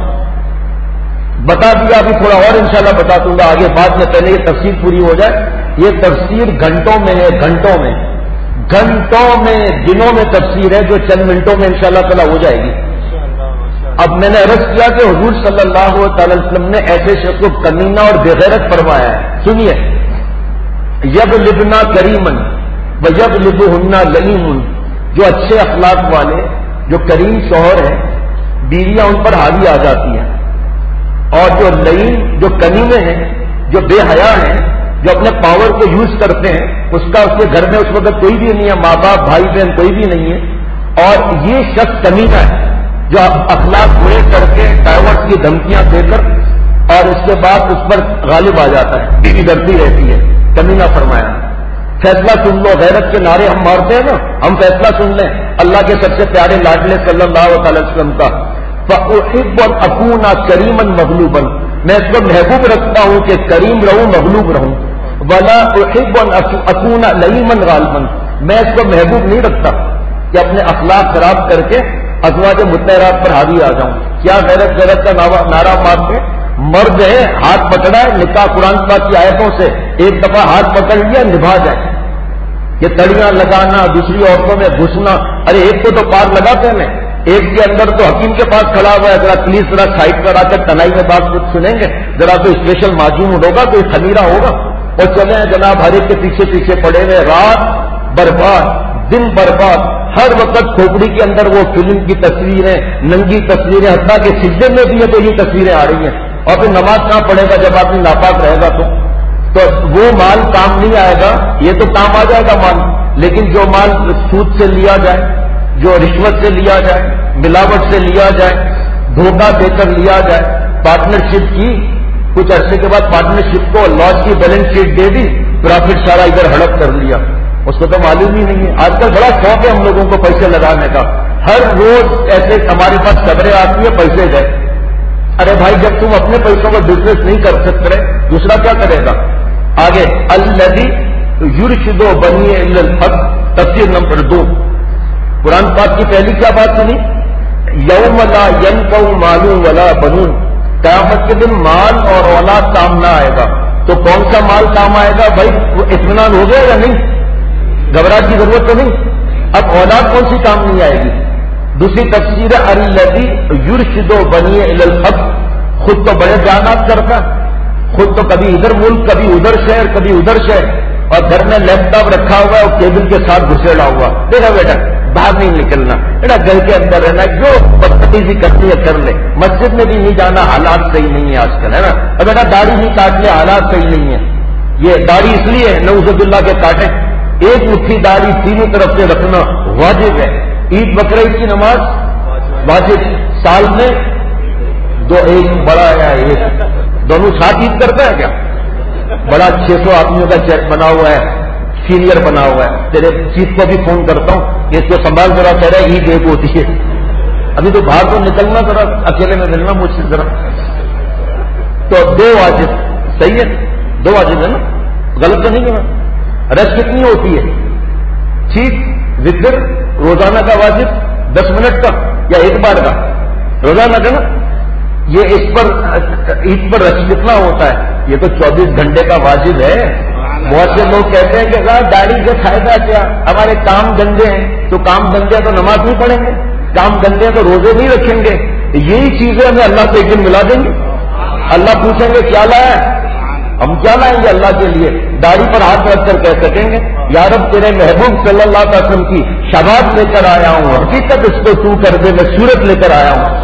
بتا دیا، ابھی تھوڑا اور انشاءاللہ بتا دوں گا آگے بعد میں، پہلے یہ تفسیر پوری ہو جائے. یہ تفسیر گھنٹوں میں ہے، گھنٹوں میں، دنوں میں تفسیر ہے، جو چند منٹوں میں انشاءاللہ تعالی ہو جائے گی. اب میں نے عرض کیا کہ حضور صلی اللہ تعالی وسلم نے ایسے شخص کو کمینہ اور بغیرت فرمایا ہے. سنیے، یبلغنا کریمن ویبلغہن لئیم، جو اچھے اخلاق والے، جو کریم شوہر ہیں، بیویاں ان پر حاوی آ جاتی ہیں. اور جو لئیم، جو کمینے ہیں، جو بے حیا ہیں، جو اپنے پاور کو یوز کرتے ہیں، اس کے گھر میں اس وقت کوئی بھی نہیں ہے، ماں باپ بھائی بہن کوئی بھی نہیں ہے، اور یہ شخص کمینہ ہے جو اخلاق برے کر کے ڈائیورس کی دھمکیاں دے کر اور اس کے بعد اس پر غالب آ جاتا ہے، بیوی ڈرتی رہتی ہے. کمینہ فرمایا. فیصلہ سن لو، غیرت کے نعرے ہم مارتے ہیں نا، ہم فیصلہ سن لیں اللہ کے سب سے پیارے لاڈلے صلی اللہ علیہ وسلم کا. فَأُحِبُّ أَنْ أَكُونَ كَرِيمًا مَغْلُوبًا، میں اس کو محبوب رکھتا ہوں کہ کریم رہوں، مغلوب رہوں. وَلَا أُحِبُّ أَنْ أَكُونَ لَئِيمًا غَالِبًا، میں اس کو محبوب نہیں رکھتا کہ اپنے اخلاق خراب کر کے ازواج مطہرات پر حاوی آ جاؤں. کیا غیرت کا نعرہ مارتے مرد ہے، ہاتھ پکڑا ہے، نکاح قرآن پاک کی آیتوں سے ایک دفعہ ہاتھ پکڑ لیا، نبھا جائے. یہ تڑیاں لگانا، دوسری عورتوں میں گھسنا، ارے ایک کو تو پار لگاتے ہیں، ایک کے اندر تو حکیم کے پاس کھڑا ہوا ہے، ذرا پلیز ذرا سائڈ پر آ کر تنائی میں بات کچھ سنیں گے، ذرا کوئی اسپیشل معجون ہوگا، کوئی خمیرہ ہوگا. اور چلے ہیں جناب ہر ایک کے پیچھے پڑے ہوئے، رات برباد، دن برباد، ہر وقت کھوپڑی کے اندر وہ فلم کی تصویریں، ننگی تصویریں، حتیٰ کہ سجدے میں بھی ہے تو یہ تصویریں آ رہی ہیں. اور پھر نماز کہاں پڑھے گا جب آدمی ناپاک رہے گا تو وہ مال کام نہیں آئے گا. یہ تو کام آ جائے گا مال، لیکن جو مال سود سے لیا جائے، جو رشوت سے لیا جائے، ملاوٹ سے لیا جائے، دھوکہ دے کر لیا جائے، پارٹنرشپ کی، کچھ عرصے کے بعد پارٹنرشپ کو لاس کی بیلنس شیٹ دے دی، پرافٹ سارا ادھر ہڑپ کر لیا، اس کو تو معلوم ہی نہیں ہے. آج کل بڑا شوق ہے ہم لوگوں کو پیسے لگانے کا، ہر روز ایسے ہمارے پاس خبریں آتی ہیں پیسے گئے. ارے بھائی جب تم اپنے پیسوں کا بزنس نہیں کر سکتے دوسرا کیا کرے گا؟ آگے الذی یرشد بنی الی الحق، تفسیر نمبر 2 قرآن پاک کی پہلی کیا بات سنی؟ یوم لا ینفع مال ولا بنون، قیامت کے دن مال اور اولاد کام نہ آئے گا. تو کون سا مال کام آئے گا بھائی؟ وہ اطمینان ہو گیا یا نہیں؟ گھبراہٹ کی ضرورت تو نہیں. اب اولاد کون سی کام نہیں آئے گی؟ دوسری تفسیر الذی یرشد بنی الی الحق، خود تو بڑے بیانات کرتا، خود تو کبھی ادھر ملک، کبھی ادھر شہر، کبھی ادھر شہر، اور گھر میں لیپ ٹاپ رکھا ہوا ہے اور کیبل کے ساتھ گھسیڑا ہوا. دیکھا بیٹا باہر نہیں نکلنا، بیٹا گھر کے اندر رہنا، جو بدتمیزی کرنی ہے کر لے، مسجد میں بھی نہیں جانا، حالات صحیح نہیں ہے آج کل، ہے نا. اور بیٹا داڑھی نہیں کاٹ لے، حالات صحیح نہیں ہے. یہ داڑھی اس لیے نعوذ باللہ کے کاٹے، ایک مٹھی داڑھی تینوں طرف سے رکھنا واجب ہے. عید بقرعید کی نماز واجب، سال میں دو، ایک بڑا یا ایک دونوں ساتھ عید کرتا ہے کیا؟ بڑا 600 آدمیوں کا چیک بنا ہوا ہے، سینئر بنا ہوا ہے, تیرے چیف کو بھی فون کرتا ہوں کہ اس کو سنبھال ذرا, کہہ رہا ہے عید ایک ہوتی ہے, ابھی تو باہر تو نکلنا ذرا, اکیلے میں ملنا مجھ سے ذرا. تو 2 واجب صحیح ہے, 2 واجب ہے نا, غلط تو نہیں کرنا. رش کتنی ہوتی ہے؟ ٹھیک, ذکر روزانہ کا واجب 10 منٹ کا یا ایک بار کا روزانہ کا نا. یہ اس پر عید پر رش کتنا ہوتا ہے؟ یہ تو 24 گھنٹے کا واجب ہے. بہت سے لوگ کہتے ہیں کہ داڑھی سے فائدہ کیا, ہمارے کام گندے ہیں. تو کام گندے ہیں تو نماز نہیں پڑھیں گے, کام گندے ہیں تو روزے نہیں رکھیں گے. یہی چیزیں ہمیں اللہ کو ایک دن ملا دیں گے. اللہ پوچھیں گے کیا لایا ہے, ہم کیا لائیں گے اللہ کے لیے؟ داڑھی پر ہاتھ رکھ کر کہہ سکیں گے یا رب تیرے محبوب صلی اللہ علیہ وسلم کی شباب لے کر آیا ہوں, حقیقت اس کو تو کر دے, میں صورت لے کر آیا ہوں.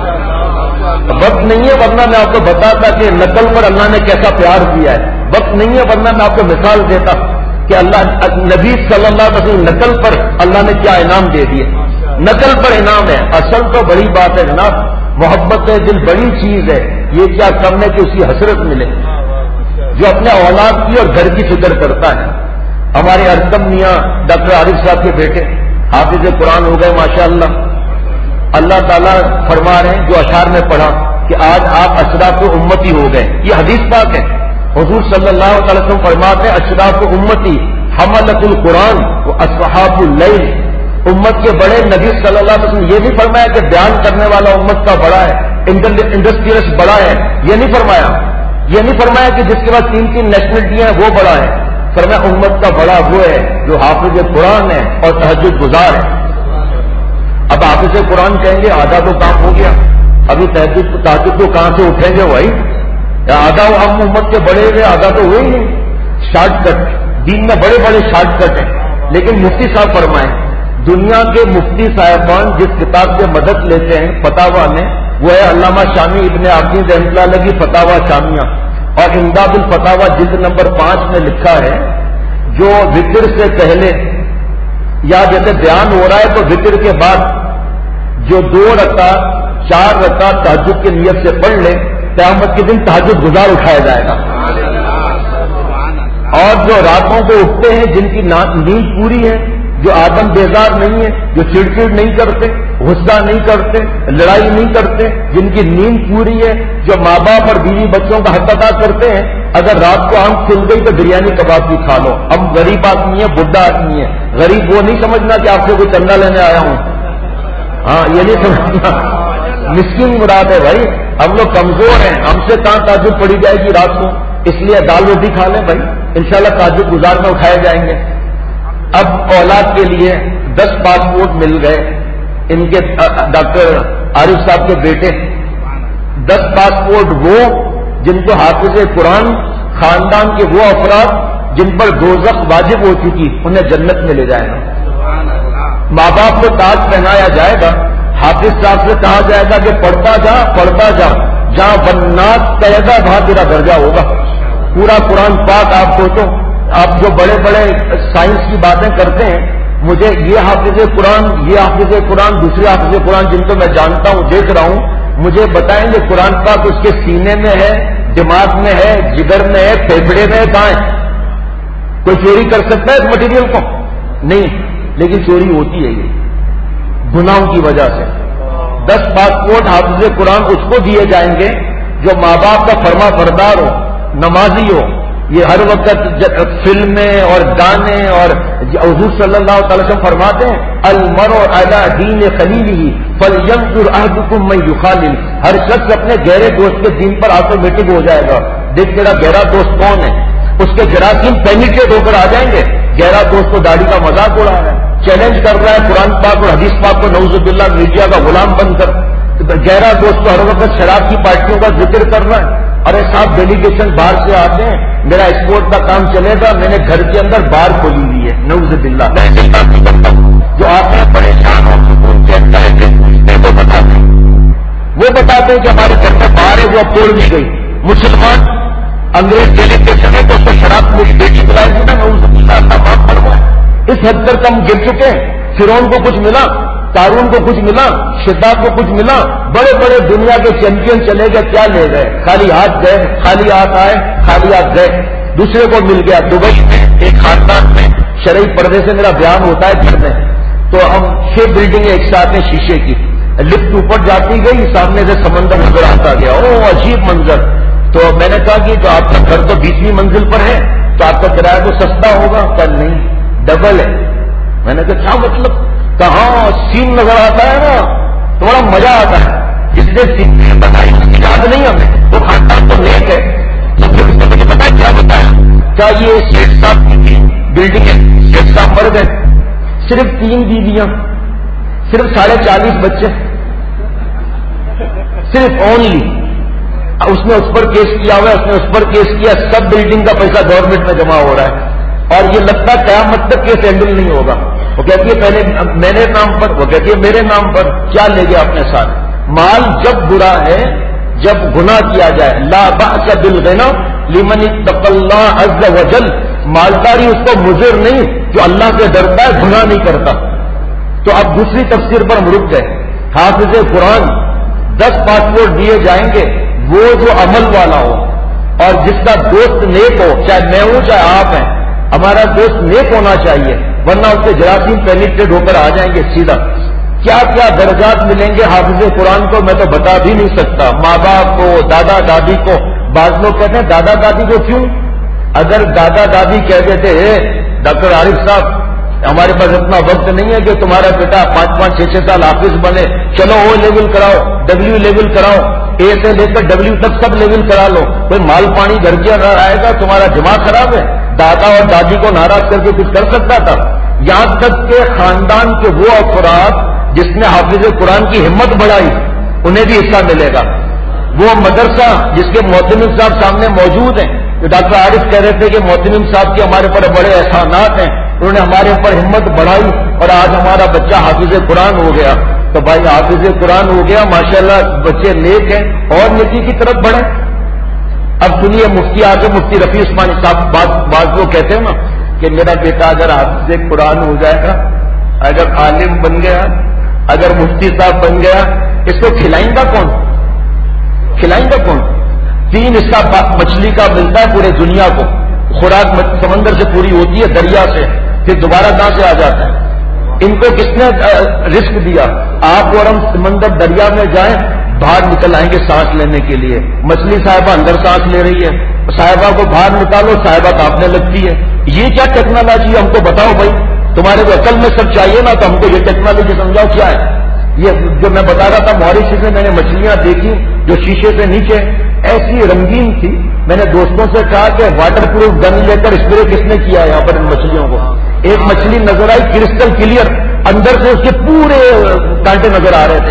وقت نہیں ہے ورنہ میں آپ کو بتاتا کہ نقل پر اللہ نے کیسا پیار دیا ہے. وقت نہیں ہے ورنہ میں آپ کو مثال دیتا کہ اللہ نبی صلی اللہ علیہ وسلم نقل پر اللہ نے کیا انعام دے دیے. نقل پر انعام ہے, اصل تو بڑی بات ہے جناب, محبت دل بڑی چیز ہے. یہ کیا کم ہے کہ اس کی حسرت ملے جو اپنے اولاد کی اور گھر کی فکر کرتا ہے. ہمارے ارکم میاں ڈاکٹر عارف صاحب کے بیٹے حافظ قرآن ہو گئے ماشاءاللہ. اللہ تعالیٰ فرما رہے ہیں جو اشعار میں پڑھا کہ آج آپ اشراف امتی ہو گئے. یہ حدیث پاک ہے. حضور صلی اللہ علیہ وسلم فرماتے ہیں اشراف امتی حملۃ القرآن و اصحاب اللیل. امت کے بڑے نبی صلی اللہ علیہ وسلم یہ نہیں فرمایا کہ بیان کرنے والا امت کا بڑا ہے, انڈسٹریلسٹ بڑا ہے. یہ نہیں فرمایا. یہ نہیں فرمایا کہ جس کے بعد 3 نیشنلٹی ہیں وہ بڑا ہے. فرمایا امت کا بڑا وہ ہے جو حافظ قرآن ہے اور تہجد گزار ہے. اب حافظ قرآن کہیں گے آدھا تو کام ہو گیا, ابھی تہجد کو کہاں سے اٹھیں گے بھائی؟ آدھا ہم امت کے بڑے ہوئے, آدھا تو ہوئے ہی نہیں. شارٹ کٹ دین میں بڑے بڑے شارٹ کٹ ہیں. لیکن مفتی صاحب فرمائیں دنیا کے مفتی صاحبان جس کتاب سے مدد لیتے ہیں فتاوا میں, وہ ہے علامہ شامی ابن عابدین رحمۃ اللہ علیہ کی فتاوا شامیہ, اور امداد الفتاوا جلد نمبر 5 میں لکھا ہے جو ذکر سے پہلے یا جیسے بیان ہو رہا ہے تو ذکر کے بعد جو 2 رکعت 4 رکعت تہجد کی نیت سے پڑھ لے, قیامت کے دن تہجد گزار اٹھایا جائے گا. اور جو راتوں کو اٹھتے ہیں جن کی نیند پوری ہے, جو آدم بیزار نہیں ہے, جو چڑچڑ نہیں کرتے, غصہ نہیں کرتے, لڑائی نہیں کرتے, جن کی نیند پوری ہے, جو ماں باپ اور بیوی بچوں کا حق ادا کرتے ہیں, اگر رات کو آنکھ کھل گئی تو بریانی کباب بھی کھا لو. ہم غریب آدمی ہیں, بڈھا آدمی ہے. غریب وہ نہیں سمجھنا کہ آپ سے کوئی چندہ لینے آیا ہوں, ہاں یہ نہیں سمجھنا. مسکین مراد ہے بھائی, ہم لوگ کمزور ہیں, ہم سے کہاں تہجد پڑی جائے گی رات کو, اس لیے دال روٹی کھا لیں بھائی, انشاءاللہ تہجد گزار میں اٹھائے جائیں گے. اب اولاد کے لیے 10 پاسپورٹ مل گئے ان کے ڈاکٹر عارف صاحب کے بیٹے. 10 پاسپورٹ وہ جن کو حافظ قرآن خاندان کے وہ افراد جن پر دوزخ واجب ہو چکی انہیں جنت میں لے جائے گا. ماں باپ کو تاج پہنایا جائے گا. حافظ صاحب سے کہا جائے گا کہ پڑھتا جا جہاں بنات قیدا وہاں تیرا درجہ ہوگا. پورا قرآن پاک آپ کو تو آپ جو بڑے بڑے سائنس کی باتیں کرتے ہیں, مجھے یہ حافظ قرآن دوسرے حافظ قرآن جن کو میں جانتا ہوں دیکھ رہا ہوں, مجھے بتائیں گے قرآن پاک اس کے سینے میں ہے, دماغ میں ہے, جگر میں ہے, پھیپھڑے میں ہے, کہاں ہے؟ کوئی چوری کر سکتا ہے اس مٹیریل کو؟ نہیں, لیکن چوری ہوتی ہے یہ گناہوں کی وجہ سے. 10 پاسپورٹ حافظ قرآن اس کو دیے جائیں گے جو ماں باپ کا فرما بردار ہو, نمازی ہو. یہ ہر وقت فلمیں اور گانے, اور حضور صلی اللہ تعالی وسلم فرماتے ہیں المرء علی دین خلیلہ فلینظر احدکم من یخالل. ہر شخص اپنے گہرے دوست کے دین پر آٹومیٹک ہو جائے گا. دیکھ تیرا گہرا دوست کون ہے, اس کے جراثیم پینیٹریٹ ہو کر آ جائیں گے. گہرا دوست کو داڑھی کا مذاق اڑا رہا ہے, چیلنج کر رہا ہے قرآن پاک اور حدیث پاک کو نعوذ باللہ میڈیا کا غلام بن کر. گہرا دوست کو ہر وقت شراب کی پارٹیوں کا ذکر کر رہا ہے. ارے صاحب ڈیلیگیشن باہر سے آتے ہیں, میرا ایکسپورٹ کا کام چلے گا, میں نے گھر کے اندر بار کھولی ہوئی ہے نعوذ باللہ. جو آتے ہیں پریشان ہو سکون چلتا ہے وہ بتاتے ہیں کہ ہمارے گھر میں باہر ہے وہ اب توڑ دی گئی. مسلمان انگریز ڈیلیگیشن ہے تو اس کو شراب میری بیٹی بلائے گی نا, نعوذ باللہ, اللہ معاف فرمائے. اس حد تک ہم گر چکے ہیں. فرعون کو کچھ ملا, قارون کو کچھ ملا, شداد کو کچھ ملا, بڑے بڑے دنیا کے چیمپئن چلے گئے, کیا لے گئے؟ خالی ہاتھ گئے, خالی ہاتھ آئے, خالی ہاتھ گئے. دوسرے کو مل گیا. دبئی میں ایک خاندان میں شرعی پردے سے میرا بیان ہوتا ہے گھر میں، تو ہم 6 بلڈنگیں ایک ساتھ ہیں شیشے کی، لفٹ اوپر جاتی گئی، سامنے سے سمندر نظر آتا گیا، او عجیب منظر. تو میں نے کہا کہ جو آپ کا گھر تو 20ویں منزل پر ہے تو آپ کا کرایہ تو سستا ہوگا؟ کہ نہیں، ڈبل ہے. میں نے کہا کیا مطلب؟ کہاں سین نظر آتا ہے نا تو بڑا مزہ آتا ہے. جس نے سین بتائی یاد نہیں ہمیں، وہ خاندان تو نیک ہے، تو پھر اس نے مجھے پتا کیا بتایا، کیا یہ شیخ صاحب کی بلڈنگ ہے، شیخ صاحب مر گئے، صرف 3 بیویاں، صرف 40.5 بچے، صرف اونلی. اس نے اس پر کیس کیا ہوا ہے، اس نے اس پر کیس کیا، سب بلڈنگ کا پیسہ گورنمنٹ میں جمع ہو رہا ہے اور یہ لگتا ہے قیامت تک کیس ہینڈل نہیں ہوگا. وہ کہتی ہے پہلے میرے نام پر، وہ کہتی ہے میرے نام پر. کیا لے گیا اپنے ساتھ؟ مال جب برا ہے، جب گناہ کیا جائے، لا بأس بالغنى لمن اتقى الله عز وجل، مالداری اس کو مضر نہیں جو اللہ سے ڈرتا ہے، گناہ نہیں کرتا. تو اب دوسری تفسیر پر ہم رک گئے. حافظ قرآن 10 پاسپورٹ دیے جائیں گے، وہ جو عمل والا ہو اور جس کا دوست نیک ہو، چاہے میں ہوں چاہے آپ ہیں، ہمارا دوست نیک ہونا چاہیے، ورنہ اس سے جراثیم پینیٹریٹ ہو کر آ جائیں گے سیدھا. کیا کیا درجات ملیں گے حافظ قرآن کو میں تو بتا بھی نہیں سکتا. ماں باپ کو، دادا دادی کو. بعض لوگ کہتے ہیں دادا دادی کو کیوں؟ اگر دادا دادی کہہ دیتے ڈاکٹر عارف صاحب ہمارے پاس اتنا وقت نہیں ہے کہ تمہارا بیٹا 5-5 6-6 سال حافظ بنے، چلو او لیول کراؤ، ڈبلیو لیول کراؤ، اے سے لے کر ڈبلیو تک سب لیول کرا لو، کوئی مال پانی گھر کے اندر آئے گا؟ تمہارا دماغ خراب ہے. دادا اور دادی کو ناراض کر کے کچھ کر سکتا تھا؟ یہاں تک کہ خاندان کے وہ افراد جس نے حافظ قرآن کی ہمت بڑھائی انہیں بھی حصہ ملے گا. وہ مدرسہ جس کے محتمم صاحب سامنے موجود ہیں، جو ڈاکٹر عارف کہہ رہے تھے کہ محتمم صاحب کے ہمارے پر بڑے احسانات ہیں، انہوں نے ہمارے اوپر ہمت بڑھائی اور آج ہمارا بچہ حافظ قرآن ہو گیا. تو بھائی حافظ قرآن ہو گیا، ماشاءاللہ بچے نیک ہیں اور نیکی کی طرف بڑھیں. اب سنیے مفتی اعظم مفتی رفیع عثمانی صاحب، بعض لوگ کہتے ہیں نا کہ میرا بیٹا اگر حافظ قرآن ہو جائے گا، اگر عالم بن گیا، اگر مفتی صاحب بن گیا، اس کو کھلائیں گا کون؟ کھلائیں گا کون؟ 3 حصہ مچھلی کا ملتا ہے پورے دنیا کو، خوراک سمندر سے پوری ہوتی ہے، دریا سے، پھر دوبارہ کہاں سے آ جاتا ہے؟ ان کو کس نے رزق دیا؟ آپ اور ہم سمندر دریا میں جائیں، باہر نکل آئیں گے سانس لینے کے لیے. مچھلی صاحبہ اندر سانس لے رہی ہے، صاحبہ کو باہر نکالو، صاحبہ کانپنے لگتی ہے. یہ کیا ٹیکنالوجی ہے؟ ہم کو بتاؤ بھائی. تمہارے کو عقل میں سب چاہیے نا، تو ہم کو یہ ٹیکنالوجی سمجھاؤ کیا ہے. یہ جو میں بتا رہا تھا موریشیس میں میں نے مچھلیاں دیکھی جو شیشے سے نیچے ایسی رنگین تھی. میں نے دوستوں سے کہا کہ واٹر پروف گن لے کر اسپرے کس نے کیا ہے یہاں پر ان مچھلیوں کو؟ ایک مچھلی نظر آئی کرسٹل کلیئر، اندر سے اس کے پورے کانٹے نظر آ رہے تھے.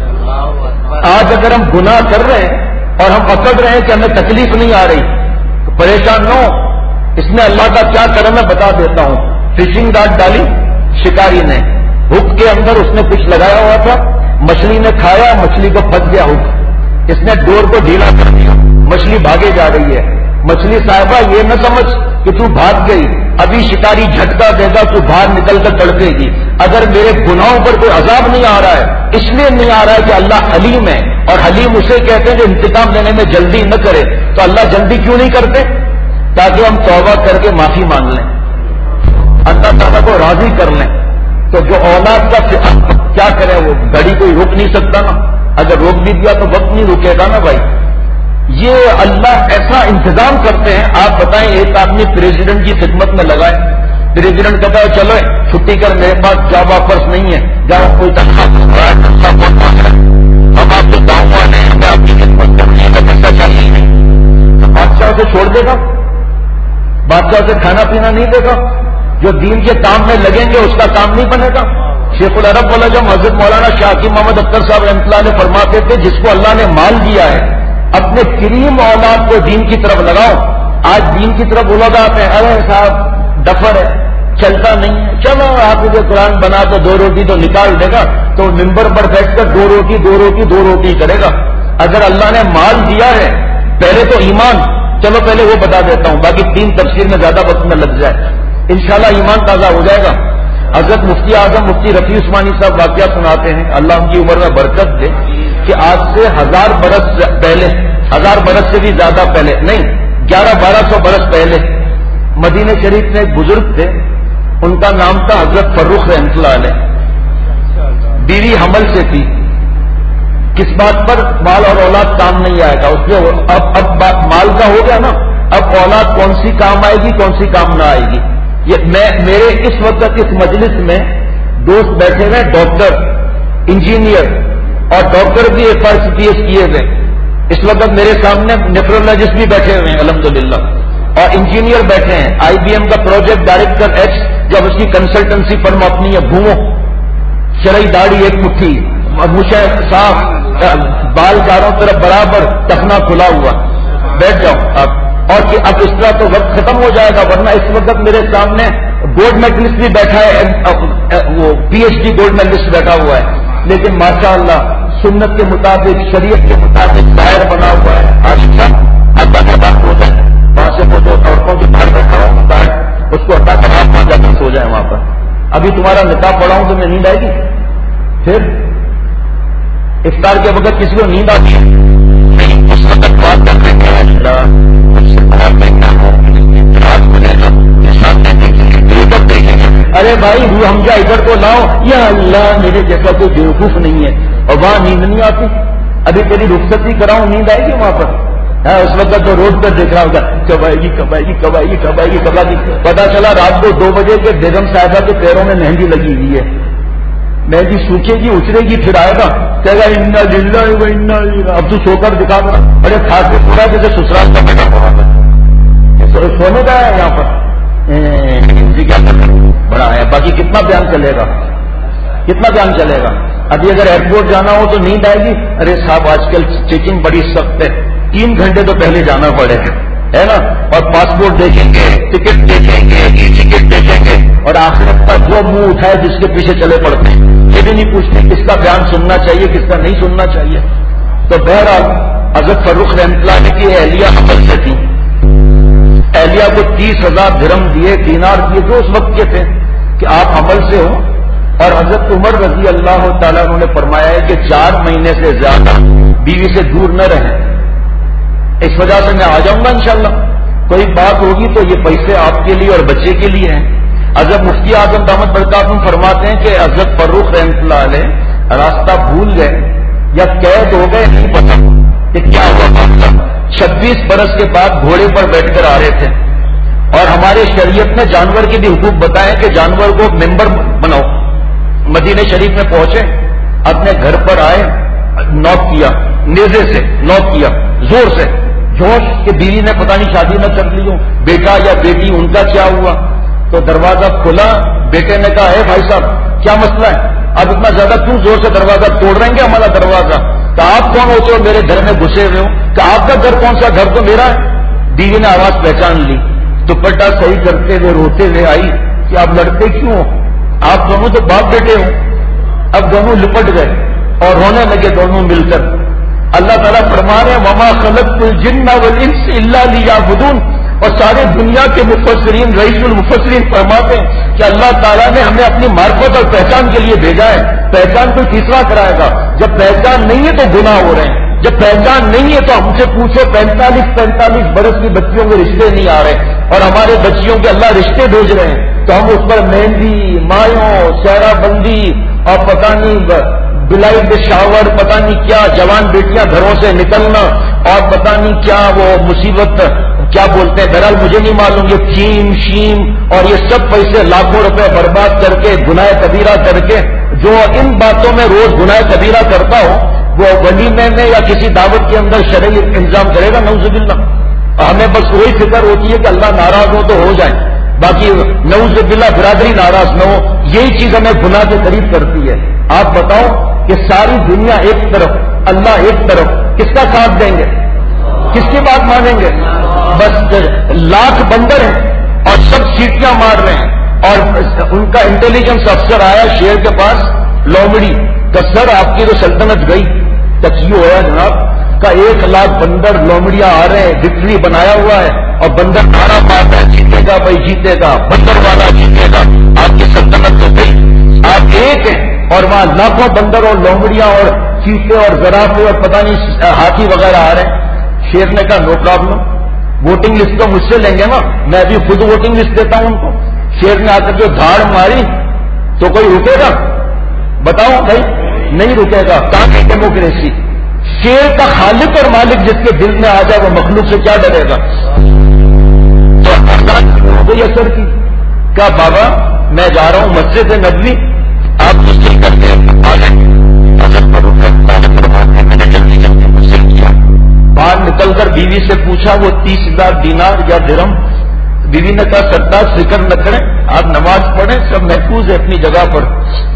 آج اگر ہم گناہ کر رہے ہیں اور ہم پکڑ رہے ہیں کہ ہمیں تکلیف نہیں آ رہی تو پریشان نہ ہو. اس میں اللہ کا کیا کرم ہے بتا دیتا ہوں. فشنگ راڈ ڈالی شکاری نے، ہک کے اندر اس نے کچھ لگایا ہوا تھا، مچھلی نے کھایا، مچھلی کو پھنس گیا ہک، اس نے ڈور کو ڈھیلا کر دیا، مچھلی بھاگے جا رہی ہے. مچھلی صاحبہ یہ نہ سمجھ کہ تو بھاگ گئی، ابھی شکاری جھٹکا دے گا تو باہر نکل کر تڑپے گی. اگر میرے گناہوں پر کوئی عذاب نہیں آ رہا ہے اس لیے نہیں آ رہا ہے کہ اللہ حلیم ہے، اور حلیم اسے کہتے ہیں جو انتقام لینے میں جلدی نہ کرے. تو اللہ جلدی کیوں نہیں کرتے؟ تاکہ ہم توبہ کر کے معافی مانگ لیں، اللہ تعالیٰ کو راضی کر لیں. تو جو اولاد کا کیا کرے، وہ گھڑی کوئی روک نہیں سکتا نا، اگر روک بھی دیا تو وقت نہیں رکے گا نا بھائی. یہ اللہ ایسا انتظام کرتے ہیں. آپ بتائیں ایک آدمی پریزیڈنٹ کی خدمت میں لگائے، پریزیڈنٹ کہتا ہے چلو چھٹی کر، میرے پاس جاب آفرس نہیں ہے، جاؤ کوئی تنخواہ بہت مانگ رہا ہے، ہم آپ کے گاؤں والے ہیں، ہمیں آپ کی خدمت کرنی ہے، پیسہ چاہیے نہیں. تو بادشاہ اسے چھوڑ دے گا؟ بادشاہ سے کھانا پینا نہیں دے گا؟ جو دین کے کام میں لگیں گے اس کا کام نہیں بنے گا؟ شیخ العرب والم حضرت مولانا شاہ محمد اختر صاحب رحمۃ اللہ علیہ فرماتے تھے جس کو اللہ نے مال دیا ہے اپنے کریم اولاد کو دین کی طرف لگاؤ. آج دین کی طرف وہ لوگ آتے ہیں، ارے صاحب ڈفر ہے، چلتا نہیں ہے، چلو آپ مجھے قرآن بنا تو 2 روٹی تو نکال دے گا، تو ممبر پر بیٹھ کر 2 روٹی کرے گا. اگر اللہ نے مال دیا ہے، پہلے تو ایمان، چلو پہلے وہ بتا دیتا ہوں، باقی 3 تفسیر میں زیادہ وقت نہ لگ جائے، انشاءاللہ ایمان تازہ ہو جائے گا. حضرت مفتی اعظم مفتی رفیع عثمانی صاحب واقعہ سناتے ہیں، اللہ ان کی عمر میں برکت دے، کہ آج سے 1000 برس پہلے، 1000 برس سے بھی زیادہ پہلے نہیں، 1100-1200 برس پہلے مدینہ شریف میں ایک بزرگ تھے، ان کا نام تھا حضرت فروخ رحمۃ اللہ علیہ. بیوی حمل سے تھی. کس بات پر؟ مال اور اولاد کام نہیں آئے گا اس میں. اب بات مال کا ہو گیا نا، اب اولاد کون سی کام آئے گی کون سی کام نہ آئے گی. یہ میرے اس وقت اس مجلس میں دوست بیٹھے ہوئے ڈاکٹر، انجینئر اور ڈاکٹر بھی FRCPS کیے ہوئے. اس وقت میرے سامنے نیفرولوجسٹ بھی بیٹھے ہوئے ہیں الحمدللہ، اور انجینئر بیٹھے ہیں. IBM کا پروجیکٹ ڈائریکٹر ایکس، جب اس کی کنسلٹنسی فرم اپنی ہے بھومو، شرعی داڑھی ایک مٹھی، مجھے صاف، بال چاروں طرف برابر، ٹخنا کھلا ہوا. بیٹھ جاؤ اب. اور کہ اب اس طرح تو وقت ختم ہو جائے گا، ورنہ اس وقت میرے سامنے گولڈ میڈلسٹ بھی بیٹھا ہے، وہ PhD گولڈ میڈلسٹ بیٹھا ہوا ہے. لیکن ماشاءاللہ سنت کے مطابق، شریعت کے مطابق ظاہر بنا ہوا ہے. اب بات ہو جائے وہاں سے وہ جو عورتوں کے باہر بیٹھا ہوتا ہے اس کو ہٹا کر آپ وہاں جا کر سو جائیں وہاں پر. ابھی تمہارا نکاح پڑھاؤں تو میں نیند آئے گی؟ پھر افطار کے وقت کسی کو نیند آتی ہے؟ نہیں. اس وقت بات کرتے ہیں ارے بھائی روح ہمجا ادھر کو لاؤ، یا اللہ میرے جیسا کوئی بیوقوف نہیں ہے. اور وہاں نیند نہیں آتی. ابھی تیری رخصتی کراؤں، نیند آئے گی وہاں پر؟ ہاں اس وقت تو روڈ پر دیکھ رہا ہوگا کب آئے گی کب آئے گی کب آئے گی کب آئے گی کب آئے گی. پتا چلا رات کو 2 بجے کے بیگم صاحبہ کے پیروں میں مہندی لگی ہوئی ہے. مہندی سوکھے گی، اچرے گی، پھر آئے گا کہے گا انا للہ و انا الیہ. اب تو سو کر دکھا دو. بڑے کھاٹ کے پورا جیسے سسرال کا بیٹا پڑا تھا، سونے کا ہے یہاں پر. جی کیا بڑا ہے. باقی کتنا بیان چلے گا، کتنا بیان چلے گا. ابھی اگر ایئرپورٹ جانا ہو تو نیند آئے گی. ارے صاحب آج کل چیکنگ بڑی سخت ہے، 3 گھنٹے تو پہلے جانا پڑے گا، ہے نا. اور پاسپورٹ دیکھیں گے، ٹکٹ دیکھیں گے، ٹکٹ دیکھیں گے، اور آخرت کا جو منہ اٹھائے جس کے پیچھے چلے پڑتے ہیں. یہ بھی نہیں پوچھتے کس کا بیان سننا چاہیے کس کا نہیں سننا چاہیے. تو بہرحال حضرت فروخ رحمۃ اللہ علیہ کی اہلیہ حمل سے تھی. اہلیہ کو 30,000 درہم دیے، دینار دیے جو اس وقت کے تھے کہ آپ حمل سے ہو. اور حضرت عمر رضی اللہ تعالیٰ انہوں نے فرمایا ہے کہ 4 مہینے سے زیادہ بیوی سے دور نہ رہیں. اس وجہ سے میں آ جاؤں گا انشاءاللہ. کوئی بات ہوگی تو یہ پیسے آپ کے لیے اور بچے کے لیے ہیں. حضرت مفتی اعظم دامت برکاتہم فرماتے ہیں کہ حضرت فروخ رحمۃ اللہ علیہ راستہ بھول گئے یا قید ہو گئے، نہیں پتا کہ کیا ہوا معاملہ. 26 برس کے بعد گھوڑے پر بیٹھ کر آ رہے تھے. اور ہمارے شریعت نے جانور کے بھی حقوق بتائے کہ جانور کو ممبر بناؤ. مدینہ شریف میں پہنچے، اپنے گھر پر آئے، نوک کیا، نیزے سے نوک کیا زور سے، جوش کہ بیوی نے پتہ نہیں شادی نہ کر لی ہو، بیٹا یا بیٹی ان کا کیا ہوا. تو دروازہ کھلا. بیٹے نے کہا ہے بھائی صاحب کیا مسئلہ ہے، اب اتنا زیادہ کیوں زور سے دروازہ توڑ رہے ہیں ہمارا دروازہ؟ کہ آپ کون ہوتے ہو میرے گھر میں گھسے ہوئے ہو؟ کہ آپ کا گھر کون سا، گھر تو میرا ہے. بیوی نے آواز پہچان لی، دوپٹہ صحیح کرتے ہوئے روتے ہوئے آئی کہ آپ لڑتے کیوں ہو؟ آپ دونوں تو باپ بیٹے ہو. اب دونوں لپٹ گئے اور رونے لگے دونوں مل کر. اللہ تعالیٰ فرما رہے ہیں وما خلقت الجن والانس الا لیعبدون. اور سارے دنیا کے مفسرین، رئیس المفسرین فرماتے ہیں کہ اللہ تعالیٰ نے ہمیں اپنی معرفت اور پہچان کے لیے بھیجا ہے. پہچان کوئی تیسرا کرائے گا. جب پہچان نہیں ہے تو گناہ ہو رہے ہیں. جب پہچان نہیں ہے تو ہم سے پوچھو 45 برس کی بچیوں کے رشتے نہیں آ رہے اور ہمارے بچیوں کے اللہ رشتے بھیج رہے ہیں تو ہم اس پر مہندی، مایوں، سہرا بندی اور پتہ نہیں بلائٹ شاور، پتہ نہیں کیا، جوان بیٹیاں گھروں سے نکلنا اور پتہ نہیں کیا وہ مصیبت کیا بولتے ہیں، بہرحال مجھے نہیں معلوم، یہ فیم شیم اور یہ سب پیسے لاکھوں روپے برباد کر کے گناہ کبیرہ کر کے، جو ان باتوں میں روز گناہ کبیرہ کرتا ہو وہ ولیمے میں یا کسی دعوت کے اندر شرعی انتظام کرے گا؟ نعوذ باللہ. ہمیں بس وہی فکر ہوتی ہے کہ اللہ ناراض ہو تو ہو جائے، باقی نعوذ باللہ برادری ناراض نہ ہو. یہی چیز ہمیں گناہ کے قریب کرتی ہے. آپ بتاؤ کہ ساری دنیا ایک طرف، اللہ ایک طرف، کس کا ساتھ دیں گے؟ کس کی بات مانیں گے؟ بس لاکھ بندر ہیں اور سب سیٹیاں مار رہے ہیں. اور ان کا انٹیلیجنس افسر آیا شیر کے پاس لومڑی کہ سر آپ کی تو سلطنت گئی. تچیو ہوا جناب کا 1,00,000 بندر لومڑیاں آ رہے ہیں، وکٹری بنایا ہوا ہے اور بندر نعرہ مارتا ہے جیتے گا بھائی جیتے گا، بندر والا جیتے گا. آپ کی سلطنت تو گئی، آپ ایک ہیں اور وہاں لاکھوں بندر اور لومڑیاں اور چیتے اور زرافے اور پتہ نہیں ہاتھی وغیرہ آ رہے ہیں. شیر نے کہا نو پرابلم، ووٹنگ لسٹ تو مجھ سے لیں گے نا، میں بھی خود ووٹنگ لسٹ دیتا ہوں ان کو. شیر نے آ کر جو دھاڑ ماری تو کوئی رکے گا؟ بتاؤ بھائی، نہیں رکے گا. کہاں کی ڈیموکریسی؟ شیر کا خالق اور مالک جس کے دل میں آ جائے وہ مخلوق سے کیا ڈرے گا؟ تو کوئی اثر کی کیا بابا میں جا رہا ہوں مسجد نبوی، آپ مجھ سے کرتے ہیں میں نے جلدی جلدی مجھ سے کیا. باہر نکل کر بیوی سے پوچھا وہ 30,000 دینار یا درہم. بیوی نے کہا سرتاج فکر نہ کریں، آپ نماز پڑھیں، سب محفوظ ہے اپنی جگہ پر.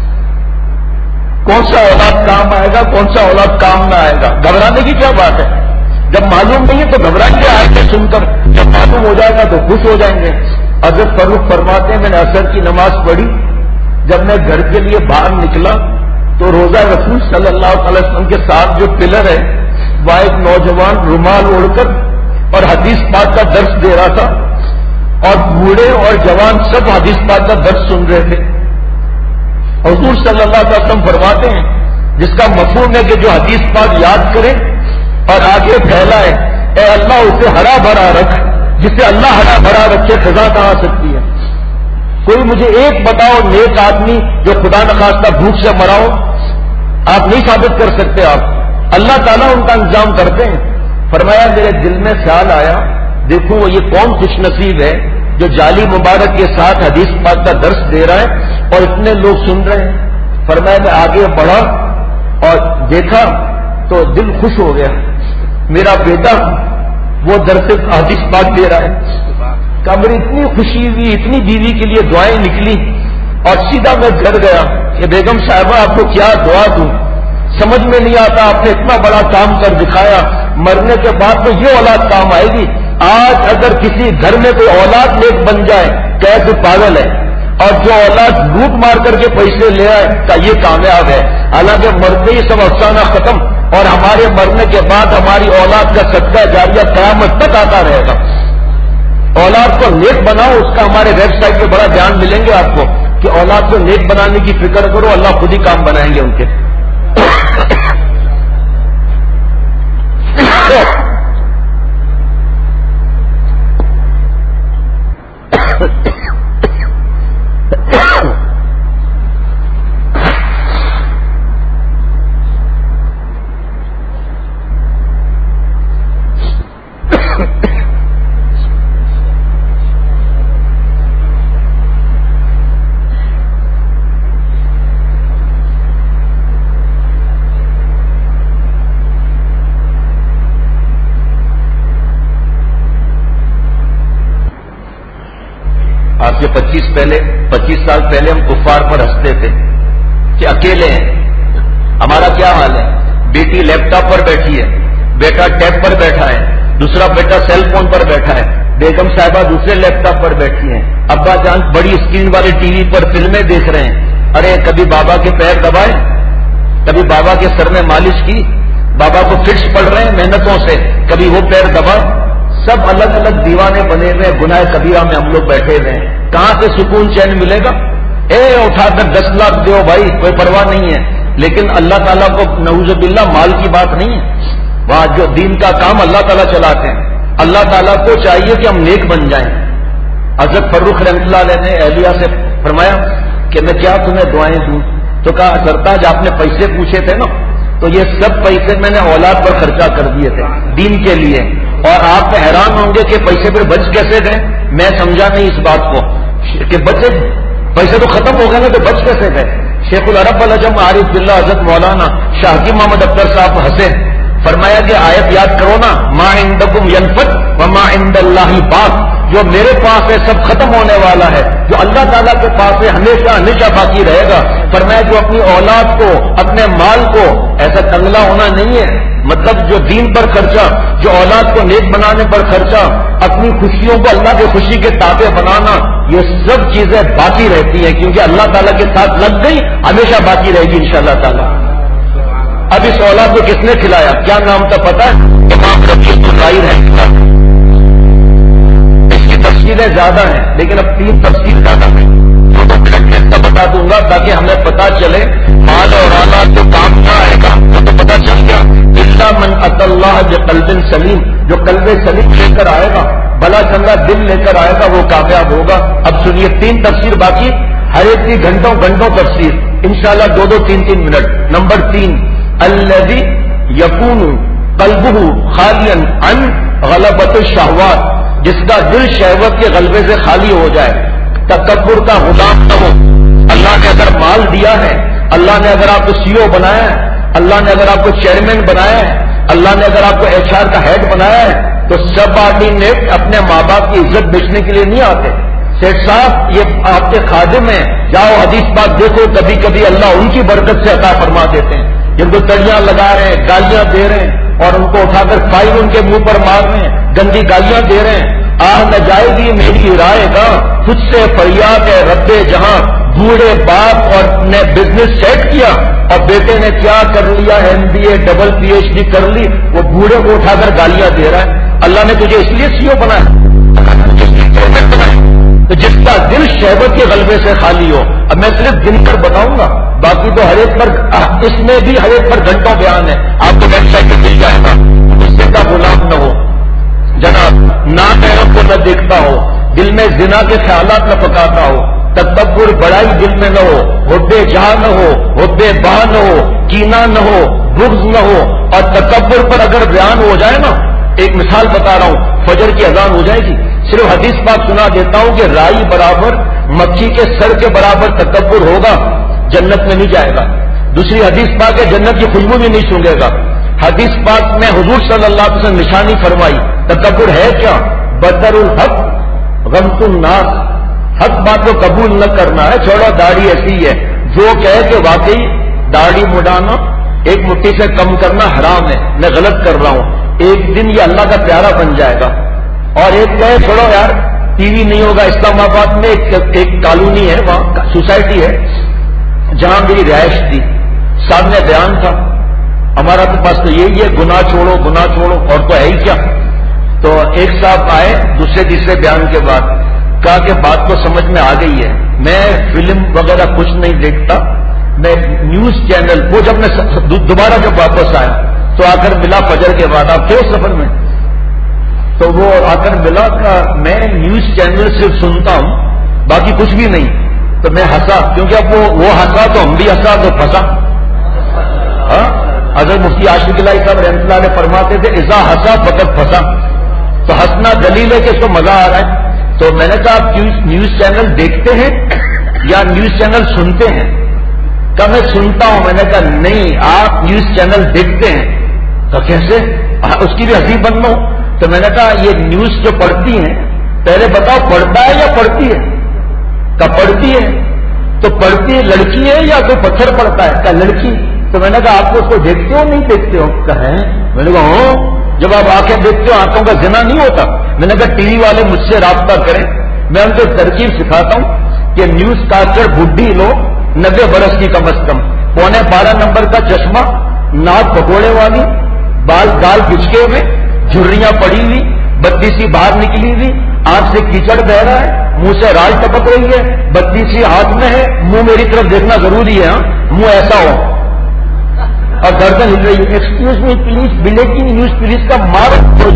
کون سا اولاد کام آئے گا، کون سا اولاد کام نہ آئے گا، گھبرانے کی کیا بات ہے؟ جب معلوم نہیں ہے تو گھبرائیں گے آئے سن کر، جب معلوم ہو جائے گا تو خوش ہو جائیں گے. حضرت فاروق فرماتے ہیں میں نے عصر کی نماز پڑھی، جب میں گھر کے لیے باہر نکلا تو روزہ رسول صلی اللہ علیہ وسلم کے ساتھ جو پلر ہے وہ ایک نوجوان رومال اوڑھ کر اور حدیث پاک کا درس دے رہا تھا، اور بوڑھے اور جوان سب حدیث پاک کا درس سن رہے تھے. حضور صلی اللہ علیہ وسلم فرماتے ہیں جس کا مفہوم ہے کہ جو حدیث پاک یاد کرے اور آگے پھیلائے، اے اللہ اسے ہرا بھرا رکھ. جسے اللہ ہرا بھرا رکھے خزاں کہاں آ سکتی ہے؟ کوئی مجھے ایک بتاؤ نیک آدمی جو خدا نخواستہ بھوک سے مرا ہو، آپ نہیں ثابت کر سکتے. آپ اللہ تعالیٰ ان کا انتظام کرتے ہیں. فرمایا میرے دل میں خیال آیا دیکھو وہ یہ کون خوش نصیب ہے جو جعلی مبارک کے ساتھ حدیث پاک کا درس دے رہا ہے اور اتنے لوگ سن رہے ہیں. فرمایا میں آگے بڑھا اور دیکھا تو دل خوش ہو گیا، میرا بیٹا وہ درس حدیث پاک دے رہا ہے. کمر اتنی خوشی ہوئی، اتنی بیوی کے لیے دعائیں نکلی، اور سیدھا میں گھر گیا کہ بیگم صاحبہ آپ کو کیا دعا دوں، سمجھ میں نہیں آتا. آپ نے اتنا بڑا کام کر دکھایا، مرنے کے بعد تو یہ اولاد کام آئے گی. آج اگر کسی گھر میں کوئی اولاد نیک بن جائے کہ تو پاگل ہے، اور جو اولاد لوٹ مار کر کے پیسے لے آئے کہ یہ کامیاب ہے. حالانکہ مرتے ہی سب افسانہ ختم، اور ہمارے مرنے کے بعد ہماری اولاد کا صدقہ جاریہ قیامت تک آتا رہے گا. اولاد کو نیک بناؤ، اس کا ہمارے ویب سائٹ پہ بڑا دھیان ملیں گے آپ کو کہ اولاد کو نیک بنانے کی فکر کرو، اللہ خود ہی کام بنائیں گے ان کے. آج سے 25 سال پہلے ہم کفار پر ہنستے تھے کہ اکیلے ہیں. ہمارا کیا حال ہے؟ بیٹی لیپ ٹاپ پر بیٹھی ہے، بیٹا ٹیب پر بیٹھا ہے، دوسرا بیٹا سیل فون پر بیٹھا ہے، بیگم صاحبہ دوسرے لیپ ٹاپ پر بیٹھی ہیں، ابا جان بڑی اسکرین والی ٹی وی پر فلمیں دیکھ رہے ہیں. ارے کبھی بابا کے پیر دبائے، کبھی بابا کے سر میں مالش کی، بابا کو فٹس پڑ رہے ہیں محنتوں سے، کبھی وہ پیر دبا. سب الگ الگ دیوانے بنے ہوئے گناہ کبیرہ میں ہم لوگ بیٹھے ہوئے ہیں. کہاں سے سکون چین ملے گا؟ اٹھا کر 10 لاکھ دو بھائی، کوئی پرواہ نہیں ہے. لیکن اللہ تعالیٰ کو نعوذ باللہ مال کی بات نہیں ہے. وہاں جو دین کا کام اللہ تعالیٰ چلاتے ہیں، اللہ تعالیٰ کو چاہیے کہ ہم نیک بن جائیں. حضرت فاروق رحمۃ اللہ علیہ نے اہلیہ سے فرمایا کہ میں کیا تمہیں دعائیں دوں؟ تو کہا سرتاج آپ نے پیسے پوچھے تھے نا، تو یہ سب پیسے میں نے اولاد پر خرچہ کر دیے تھے دین کے لیے. اور آپ حیران ہوں گے کہ پیسے پھر بچ کیسے گئے. میں سمجھا نہیں اس بات کو کہ بچے پیسے تو ختم ہو گئے نا، تو بچ کیسے گئے. شیخ العرب العجم عارف باللہ حضرت مولانا شاہ حکیم محمد اختر صاحب ہنسے. فرمایا کہ آیت یاد کرو نا، ما عندکم ینفد وما عند اللہ باق. جو میرے پاس ہے سب ختم ہونے والا ہے، جو اللہ تعالیٰ کے پاس ہے ہمیشہ ہمیشہ باقی رہے گا. فرمایا جو اپنی اولاد کو، اپنے مال کو، ایسا کنگلا ہونا نہیں ہے، مطلب جو دین پر خرچہ، جو اولاد کو نیک بنانے پر خرچہ، اپنی خوشیوں کو اللہ کی خوشی کے تابع بنانا، یہ سب چیزیں باقی رہتی ہیں کیونکہ اللہ تعالیٰ کے ساتھ لگ گئی، ہمیشہ باقی رہے گی انشاءاللہ تعالیٰ. اب اس اولاد کو کس نے کھلایا؟ کیا نام تھا پتا ہے؟ امام رفیق الرائی رحمۃ اللہ. اس کی تفصیلیں زیادہ ہیں لیکن اب 3 تفصیل زیادہ ہیں، تو بتا دوں گا تاکہ ہمیں پتا چلے مال اور اولاد جو کام نہ آئے گا وہ تو پتا چل گیا. الا من اتى اللہ بقلب سلیم، جو قلب سلیم لے کر آئے گا بھلا چنگا دل لے کر آئے گا وہ کامیاب ہوگا. اب سنیے 3 تفسیر باقی، ہر ایک کی گھنٹوں تفسیر، انشاءاللہ 2 3 منٹ. نمبر 3، الذی یکون قلبہ خالیا عن غلبۃ الشہوات، جس کا دل شہوت کے غلبے سے خالی ہو جائے، تکبر کا غلام نہ ہو. اللہ نے اگر مال دیا ہے، اللہ نے اگر آپ کو سی او بنایا ہے، اللہ نے اگر آپ کو چیئرمین بنایا ہے، اللہ نے اگر آپ کو ایچ آر کا ہیڈ بنایا ہے، تو سب آرڈینیٹ اپنے ماں باپ کی عزت بیچنے کے لیے نہیں آتے. سیٹ صاحب یہ آپ کے خادم ہیں، جاؤ حدیث پاک دیکھو، کبھی کبھی اللہ ان کی برکت سے عطا فرما دیتے ہیں. جن کو تڑیاں لگا رہے ہیں، گالیاں دے رہے ہیں، اور ان کو اٹھا کر فائل ان کے منہ پر مار رہے ہیں، گندی گالیاں دے رہے ہیں. نہ جائے گی میری رائے گا، تجھ سے فریاد ہے رب جہاں. بوڑھے باپ اور نے بزنس سیٹ کیا اور بیٹے نے کیا کر لیا، MBA ڈبل PhD کر لی، وہ بوڑھے کو اٹھا کر گالیاں دے رہا ہے. اللہ نے تجھے اس لیے سی او بنایا، تو جس کا دل شہوت کے غلبے سے خالی ہو. اب میں صرف دن پر بتاؤں گا، باقی تو ہر ایک پر، اس میں بھی ہر ایک پر گھنٹوں بیان ہے. آپ کو ویب سائٹ پہ مل جائے گا. غصے کا غلام نہ ہو جناب، ناپیروں کو نہ دیکھتا ہو، دل میں زنا کے خیالات نہ پکاتا ہو، تکبر بڑائی دل میں نہ ہو، حب جہاں نہ ہو، حب باہ نہ ہو، کینہ نہ ہو، بغض نہ ہو. اور تکبر پر اگر بیان ہو جائے نا، ایک مثال بتا رہا ہوں، فجر کی اذان ہو جائے گی، صرف حدیث پاک سنا دیتا ہوں کہ رائی برابر مکھی کے سر کے برابر تکبر ہوگا، جنت میں نہیں جائے گا. دوسری حدیث پاک ہے جنت کی خوشبو بھی نہیں سونگے گا. حدیث پاک میں حضور صلی اللہ علیہ وسلم نشانی فرمائی، تکبر ہے کیا؟ بدر الحق غمت الناس، حق بات کو قبول نہ کرنا ہے. چھوڑو داڑھی ایسی ہے، جو کہے کہ واقعی داڑھی مڈانا ایک مٹھی سے کم کرنا حرام ہے، میں غلط کر رہا ہوں، ایک دن یہ اللہ کا پیارا بن جائے گا. اور ایک کہے چھوڑو یار ٹی وی نہیں ہوگا. اسلام آباد میں ایک کالونی ہے، وہاں سوسائٹی ہے جہاں میری رہائش تھی، سامنے بیان تھا، ہمارا تو پاس تو یہی ہے، گناہ چھوڑو گناہ چھوڑو، اور تو ہے ہی کیا. تو ایک صاحب آئے دوسرے تیسرے بیان کے بعد، کہا کہ بات تو سمجھ میں آ گئی ہے، میں فلم وغیرہ کچھ نہیں دیکھتا، میں نیوز چینل وہ. جب میں دوبارہ جب واپس آیا تو آ کر ملا فجر کے بعد، آپ تھے اس سفر میں، تو وہ آ کر ملا کہ میں نیوز چینل صرف سنتا ہوں باقی کچھ بھی نہیں. تو میں ہنسا، کیونکہ اب وہ ہنسا تو ہم بھی ہنسا تو پھنسا. حضرت مفتی عاشق الہی صاحب رحمۃ اللہ علیہ فرماتے تھے اذا ہنسا فقط پھنسا. تو ہنسنا دلیل ہے کہ اس کو مزہ آ رہا ہے. تو میں نے کہا آپ نیوز چینل دیکھتے ہیں یا نیوز چینل سنتے ہیں؟ کہ میں سنتا ہوں. میں نے کہا نہیں، آپ نیوز چینل دیکھتے ہیں. تو کیسے؟ اس کی بھی ہنسی بننا ہو. تو میں نے کہا یہ نیوز جو پڑھتی ہیں، پہلے بتاؤ پڑھتا ہے یا پڑھتی ہے؟ کہ پڑھتی ہے. تو پڑھتی لڑکی ہے یا کوئی پتھر پڑتا ہے؟ کہ لڑکی. تو میں نے کہا آپ اس کو دیکھتے ہو نہیں دیکھتے ہو؟ کہیں. میں نے کہا ہوں. جب آپ آنکھیں دیکھتے ہو آنکھوں کا زنا نہیں ہوتا. میں نے کہا ٹی وی والے مجھ سے رابطہ کریں، میں ان کو ترکیب سکھاتا ہوں کہ نیوز کاسٹر بڈھی لوگ 90 برس کی کم از کم، 12.25 نمبر کا چشمہ، ناک پکوڑے والی، بال گال بچکے ہوئے، جھریاں پڑی ہوئی، بتی سی باہر نکلی ہوئی، آنکھ سے کیچڑ بہ رہا ہے، منہ سے رال ٹپک رہی ہے، بتی سی ہاتھ میں ہے، منہ میری طرف دیکھنا ضروری ہے، منہ ایسا ہو اور گردن ہل رہی ہے. Excuse me please, breaking news please کا مار.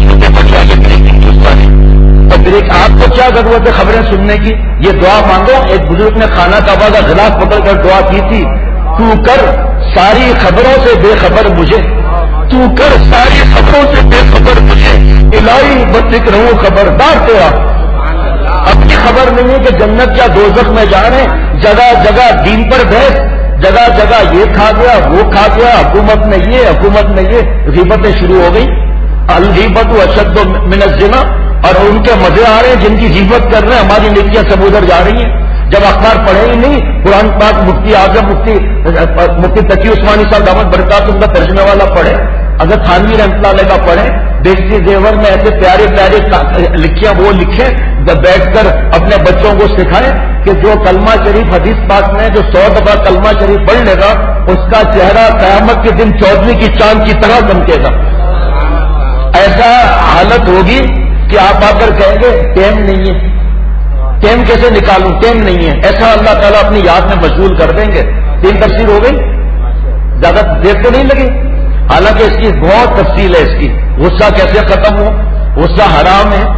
اور پھر آپ کو کیا ضرورت ہے خبریں سننے کی؟ یہ دعا مانگو. ایک بزرگ نے خانہ کعبہ کا غلاف پکڑ کر دعا کی تھی، تو کر ساری خبروں سے بے خبر مجھے، تو کر ساری خبروں سے بے خبر مجھے، الہی بس ایک رہوں خبردار تیرا. اپنی خبر نہیں ہے کہ جنت یا دوزخ میں جا رہے ہیں. جگہ جگہ دین پر بحث، جگہ جگہ یہ کھا گیا وہ کھا گیا، حکومت میں یہ حکومت میں یہ، غیبتیں شروع ہو گئی. الغیبت اشد من الزنا. اور ان کے مزے آ رہے ہیں جن کی غیبت کر رہے ہیں، ہماری نیکیاں سب ادھر جا رہی ہیں. جب اخبار پڑھے ہی نہیں، قرآن پاک مفتی اعظم مفتی تقی عثمانی صاحب دامت برکات ان کا ترجمے والا پڑھے، اگر تھانوی رحمۃ اللہ علیہ کا پڑھے، دیسی زیور میں ایسے پیارے پیارے لکھیاں وہ لکھیں، جب بیٹھ کر اپنے بچوں کو سکھائیں کہ جو کلمہ شریف حدیث پاک میں جو 100 دفعہ کلمہ شریف پڑھ لے گا، اس کا چہرہ قیامت کے دن 14ویں کی چاند کی طرح چمکے گا. ایسا حالت ہوگی کہ آپ آ کر کہیں گے ٹائم نہیں ہے، ٹائم کیسے نکالوں، ٹائم نہیں ہے. ایسا اللہ تعالیٰ اپنی یاد میں مشغول کر دیں گے. 3 تفسیر ہو گئی، زیادہ دیر تو نہیں لگی. حالانکہ اس کی بہت تفصیل ہے. اس کی غصہ کیسے ختم ہو، غصہ حرام ہے،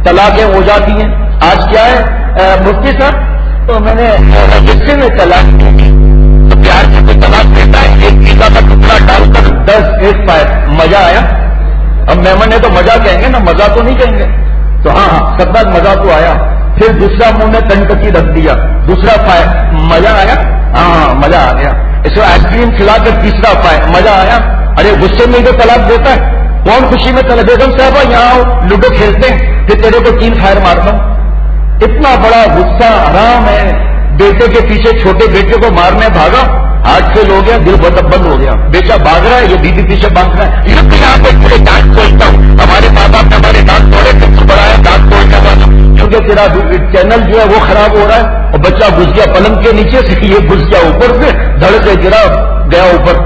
طلاقیں ہو جاتی ہیں. آج کیا ہے مفتی صاحب، تو میں نے غصے میں طلاق دی تو پیار سے کوئی طلاق دیتا ہے؟ ایک پیزا کا ٹکڑا ڈال کر 10 ایک پائے مزہ آیا. اب مہمان نے تو مزہ کہیں گے نا، مزہ تو نہیں کہیں گے. تو ہاں سب تک مزہ تو آیا. پھر دوسرا منہ میں کنٹکی رکھ دیا، دوسرا پائے مزہ آیا. ہاں مزہ آ گیا. اس کو آئس کریم کھلا کر تیسرا پائے مزہ آیا. ارے غصے میں تو طلاق دیتا ہے. کون خوشی میں طلاق؟ بیگم صاحبہ یہاں آؤ لوڈو کھیلتے ہیں، پھر تیرے کو 3 فائر مارتا ہوں. اتنا بڑا غصہ حرام ہے. بیٹے کے پیچھے چھوٹے بیٹے کو مارنے بھاگا، ہاتھ فیل ہو گیا، دل بہت بند ہو گیا. بیٹا بھاگ رہا ہے، یہ بیوی پیچھے بھاگ رہا ہے. یہ تو یہاں پہ پورے دانت توڑتا ہوں. ہمارے ماں باپ نے ہمارے دانت توڑے، پھر تو بڑا ہے دانت توڑنے والا، کیونکہ تیرا چینل جو ہے وہ خراب ہو رہا ہے. اور بچہ گھس گیا پلنگ کے نیچے سے، یہ گھس گیا اوپر سے، دھڑ سے گرا گیا اوپر.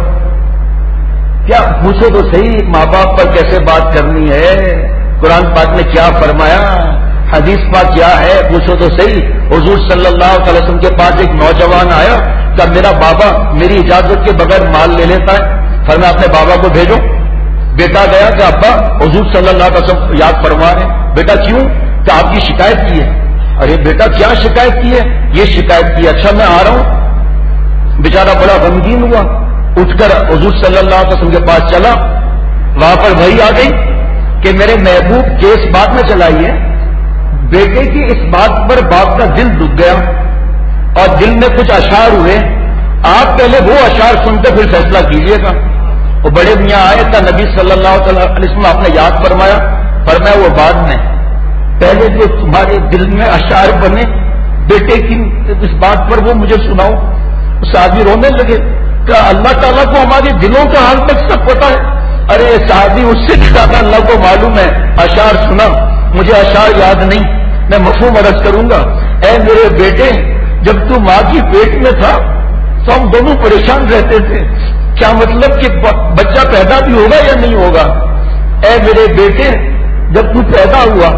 کیا پوچھو تو صحیح ماں باپ پر کیسے بات کرنی ہے. قرآن پاک نے کیا فرمایا، حدیث پاک کیا ہے، پوچھو تو صحیح. حضور صلی اللہ علیہ وسلم کے پاس ایک نوجوان آیا کہ میرا بابا میری اجازت کے بغیر مال لے لیتا ہے. فرمایا اپنے بابا کو بھیجو. بیٹا گیا کہ ابا حضور صلی اللہ علیہ وسلم یاد فرما رہے. بیٹا کیوں؟ کہ آپ کی شکایت کی ہے. ارے بیٹا کیا شکایت کی ہے؟ یہ شکایت کی. اچھا میں آ رہا ہوں. بیچارہ بڑا غمگین ہوا، اٹھ کر حضور صلی اللہ علیہ وسلم کے پاس چلا. وہاں پر وہی آ گئی کہ میرے محبوب کیس بات میں چلائی ہے. بیٹے کی اس بات پر باپ کا دل دکھ گیا اور دل میں کچھ اشعار ہوئے. آپ پہلے وہ اشعار سن کے پھر فیصلہ کیجیے گا. وہ بڑے میاں آئے تھا، نبی صلی اللہ علیہ وسلم آپ نے یاد فرمایا وہ بعد میں، پہلے جو تمہارے دل میں اشعار بنے بیٹے کی اس بات پر وہ مجھے سناؤ. صحابی رونے لگے کہ اللہ تعالیٰ کو ہمارے دلوں کا حال تک سب پتا ہے. ارے صحابی اس سے بھی زیادہ اللہ کو معلوم ہے. اشعار سنا، مجھے اشعار یاد نہیں، میں مفہوم عرض کروں گا. اے میرے بیٹے، جب تو ماں کی پیٹ میں تھا تو ہم دونوں پریشان رہتے تھے. کیا مطلب کہ بچہ پیدا بھی ہوگا یا نہیں ہوگا. اے میرے بیٹے، جب تو پیدا ہوا،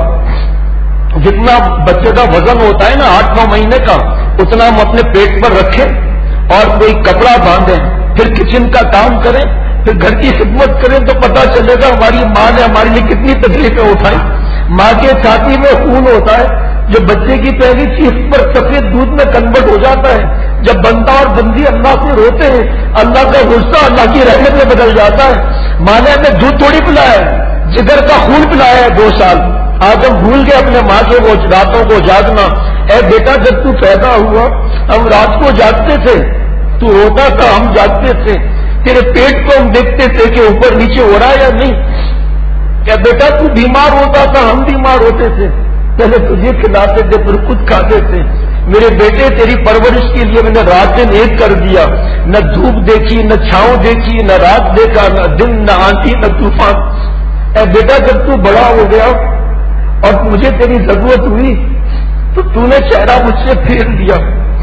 جتنا بچے کا وزن ہوتا ہے نا 8-9 مہینے کا، اتنا ہم اپنے پیٹ پر رکھیں اور کوئی کپڑا باندھیں، پھر کچن کا کام کریں، پھر گھر کی خدمت کریں تو پتا چلے گا ہماری ماں نے ہمارے لیے کتنی تکلیفیں اٹھائی. ماں کے چھاتی میں خون ہوتا ہے جو بچے کی پہلی چیخ پر سفید دودھ میں کنورٹ ہو جاتا ہے. جب بندہ اور بندی اللہ سے روتے ہیں، اللہ کا غصہ اللہ کی رحمت میں بدل جاتا ہے. ماں نے ہمیں دودھ تھوڑی پلایا ہے، جگر کا خون پلایا ہے 2 سال. آج ہم بھول گئے اپنے ماں کے وہ راتوں کو جاگنا. اے بیٹا، جب تو پیدا ہوا ہم رات کو جاگتے تھے، تو روتا تھا ہم جاگتے تھے. تیرے پیٹ کو ہم دیکھتے تھے کہ اوپر نیچے ہو رہا ہے یا نہیں. کیا بیٹا تو بیمار ہوتا تھا، ہم بیمار ہوتے تھے، پہلے تجھے کھلاتے تھے پھر خود کھاتے تھے. میرے بیٹے تیری پرورش کے لیے میں نے رات دن ایک کر دیا. نہ دھوپ دیکھی، نہ چھاؤں دیکھی، نہ رات دیکھا، نہ دن، نہ آندھی، نہ طوفان. اے بیٹا، جب تو بڑا ہو گیا اور مجھے تیری ضرورت ہوئی تو نے چہرہ مجھ سے پھیر دیا،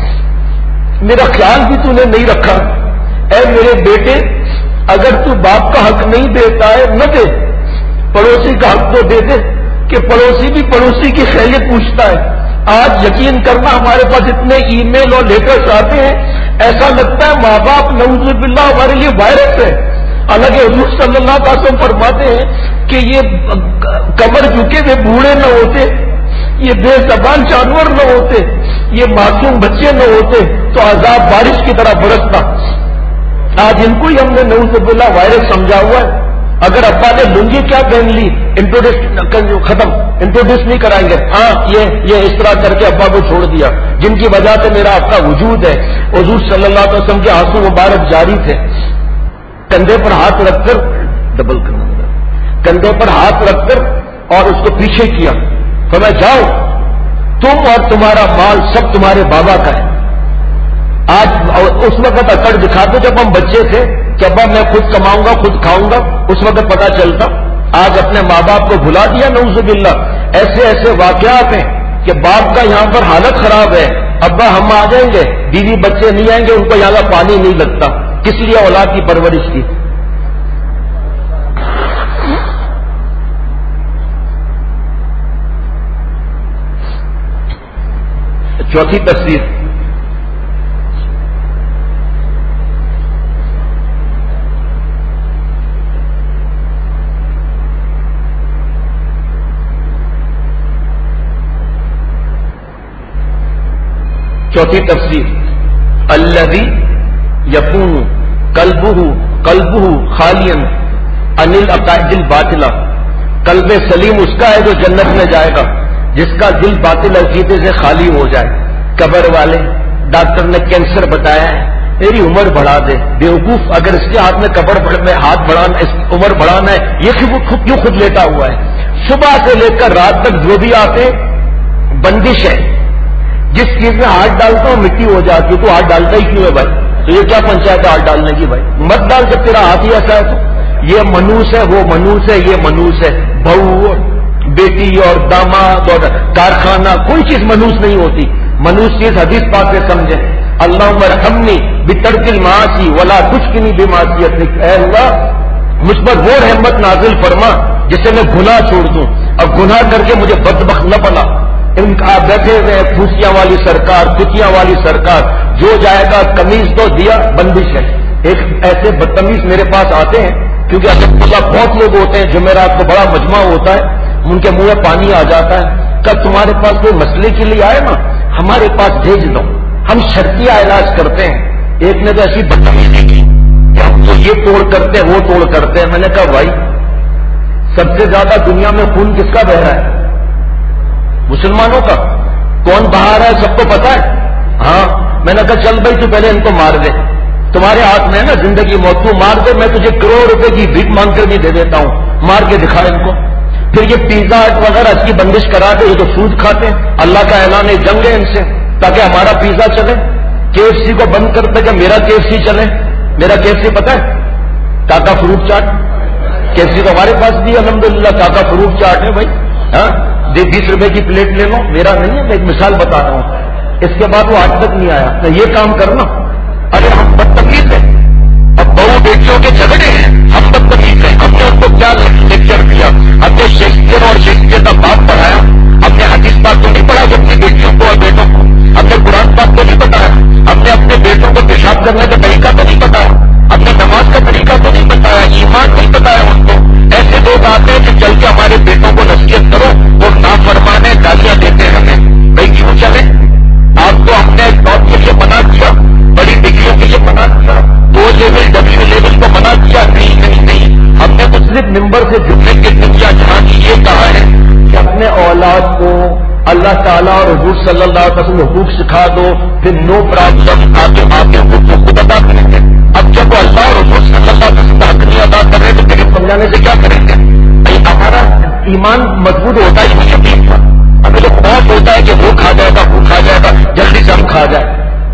میرا خیال بھی تو نے نہیں رکھا. اے میرے بیٹے، اگر تو باپ کا حق نہیں دیتا ہے نہ دے، پڑوسی کا حق تو دے دے کہ پڑوسی بھی پڑوسی کی خیریت پوچھتا ہے. آج یقین کرنا ہمارے پاس اتنے ای میل اور لیٹرز آتے ہیں، ایسا لگتا ہے ماں باپ نعوذ باللہ ہمارے لیے وائرس ہے. حالانکہ حضور صلی اللہ علیہ وسلم فرماتے ہیں کہ یہ کمر جھکے ہوئے بوڑھے نہ ہوتے، یہ بے زبان جانور نہ ہوتے، یہ معصوم بچے نہ ہوتے تو عذاب بارش کی طرح برستا. آج ان کو ہی ہم نے نعوذ باللہ وائرس سمجھا ہوا ہے. اگر ابا نے لنگی کیا پہن لی، ختم، انٹروڈیوس نہیں کرائیں گے. ہاں یہ اس طرح کر کے ابا کو چھوڑ دیا، جن کی وجہ سے میرا آپ کا وجود ہے. حضور صلی اللہ علیہ وسلم کے آنسو مبارک جاری تھے. کندھے پر ہاتھ رکھ کر ڈبل کرنا، کندھے پر ہاتھ رکھ کر اور اس کو پیچھے کیا. فرمایا جاؤ، تم اور تمہارا مال سب تمہارے بابا کا ہے. آج اس وقت اکڑ دکھاتے جب ہم بچے تھے کہ ابا میں خود کماؤں گا خود کھاؤں گا، اس وقت پتا چلتا. آج اپنے ماں باپ کو بھلا دیا نعوذ باللہ. ایسے واقعات ہیں کہ باپ کا یہاں پر حالت خراب ہے، ابا ہم آ جائیں گے، بیوی بچے نہیں آئیں گے، ان کو یہاں پانی نہیں لگتا. کس لیے؟ اولاد کی پرورش کی. چوتھی تفسیر، چوتھی تفسیر الذی یکون قلبہ خالیا عن العقائد الباطلہ، قلب سلیم اس کا ہے جو جنت میں جائے گا جس کا دل باطل عقیدے سے خالی ہو جائے. قبر والے ڈاکٹر نے کینسر بتایا ہے، میری عمر بڑھا دے. بیوقوف، اگر اس کے ہاتھ میں قبر میں ہاتھ بڑھانا، عمر بڑھانا ہے، یہ کیوں خود لیتا ہوا ہے؟ صبح سے لے کر رات تک جو بھی آتے بندش ہے. جس چیز میں ہاتھ ڈالتا ہوں مٹی ہو جاتی ہے، تو ہاتھ ڈالتا ہی کیوں ہے بھائی؟ تو یہ کیا پنچایت ہے ہاتھ ڈالنے کی؟ بھائی مت ڈال، جب تیرا ہاتھ ہی ایسا ہے تو. یہ منوس ہے، وہ منوس ہے، یہ منوس ہے. بہو، بیٹی اور داماد اور کارخانہ، کوئی چیز منوس نہیں ہوتی. منوس چیز حدیث پاک سے سمجھیں. اللہم ارحمنی بترک المعاصی ولا تشقنی بمعصیتک. اے اللہ مجھ پر وہ رحمت نازل فرما جس سے میں گناہ چھوڑ دوں، اور گناہ کر کے مجھے بدبخت نہ بنا. ان کا بیٹھے ہوئے پھوسیاں والی سرکار، کتیاں والی سرکار، جو جائے گا قمیض تو دیا، بندش ہے. ایک ایسے بدتمیز میرے پاس آتے ہیں، کیونکہ اللہ بہت لوگ ہوتے ہیں، جمعرات کو بڑا مجمع ہوتا ہے، ان کے منہ میں پانی آ جاتا ہے. کب تمہارے پاس کوئی مسئلے کے لیے آئے نا، ہمارے پاس بھیج دو، ہم شرطیہ علاج کرتے ہیں. ایک نے تو ایسی بدتمیزی کی کہ ہم تو یہ توڑ کرتے ہیں، وہ توڑ کرتے ہیں. میں نے کہا بھائی سب سے زیادہ دنیا میں خون کس کا بہ رہا ہے؟ مسلمانوں کا. کون بہا رہا ہے سب کو پتا ہے. ہاں میں نے کہا چل بھائی تو پہلے ان کو مار دے، تمہارے ہاتھ میں ہے نا زندگی موت، تو مار دے، میں تجھے کروڑ روپے کی بھیک مانگ کر بھی دے دیتا ہوں، مار کے دکھا ان کو. پھر یہ پیزا ہٹ وغیرہ اس کی بندش کرا دے، یہ تو سود کھاتے ہیں. اللہ کا اعلان ہے جنگ ہے ان سے تاکہ ہمارا پیزا چلے. KFC کو بند کرتے کہ میرا KFC چلے. میرا KFC پتا ہے کاکا فروٹ چاٹ. KFC تو ہمارے پاس بھی الحمدللہ کاکا فروٹ چاٹ ہے بھائی. ہاں 20 روپے کی پلیٹ لے لو، میرا نہیں ہے، میں ایک مثال بتا رہا ہوں. اس کے بعد وہ آج تک نہیں آیا. میں یہ کام کرنا، ارے ہم بدتمیز ہیں. اب بہو بیٹیوں کے جھگڑے ہیں، ہم بدتمیز ہیں. ہم نے ان کو کیا لیکچر دیا؟ ہم نے شیکسپیئر اور شیکسپیئر کا باپ پڑھایا. ہم نے حدیث پاک کو نہیں پڑھا جو اپنی بیٹیوں کو اور بیٹوں کو. ہم نے قرآن پاک کو نہیں بتایا. ہم نے اپنے بیٹوں کو پیشاب کرنے کا طریقہ تو نہیں بتایا. ہم نے نماز کا طریقہ تو نہیں بتایا. ایمان نہیں بتایا ان کو. ایسے لوگ آتے ہیں کہ چل کے ہمارے بیٹوں کو نصیحت کرو، وہ نافرمانے گالیاں دیتے ہیں ہمیں. بھائی کیوں چلے؟ آپ کو ہم نے ٹاپ کے لیے منع کیا، بڑی ڈگریوں کے لیے منع کیا، 2 لیول W لیول کو منع کیا؟ نہیں. ہم نے مسلم ممبر سے جملے کے دنیا جہاں کی یہ کہا ہے کہ اپنے اولاد کو اللہ تعالیٰ اور حضور صلی اللہ علیہ وسلم حقوق سکھا دو، پھر نو پرابلم آپ کے حقوق کو خود ادا کریں گے. اب جب وہ اللہ اور حضور صلی اللہ علیہ وسلم حق نہیں ادا کر رہے تو پھر سمجھانے سے کیا کریں گے؟ ہمارا ایمان مضبوط ہوتا ہی نہیں ہے. ہمیں تو خوف ہوتا ہے کہ وہ کھا جائے گا، جلدی سے ہم کھا جائے.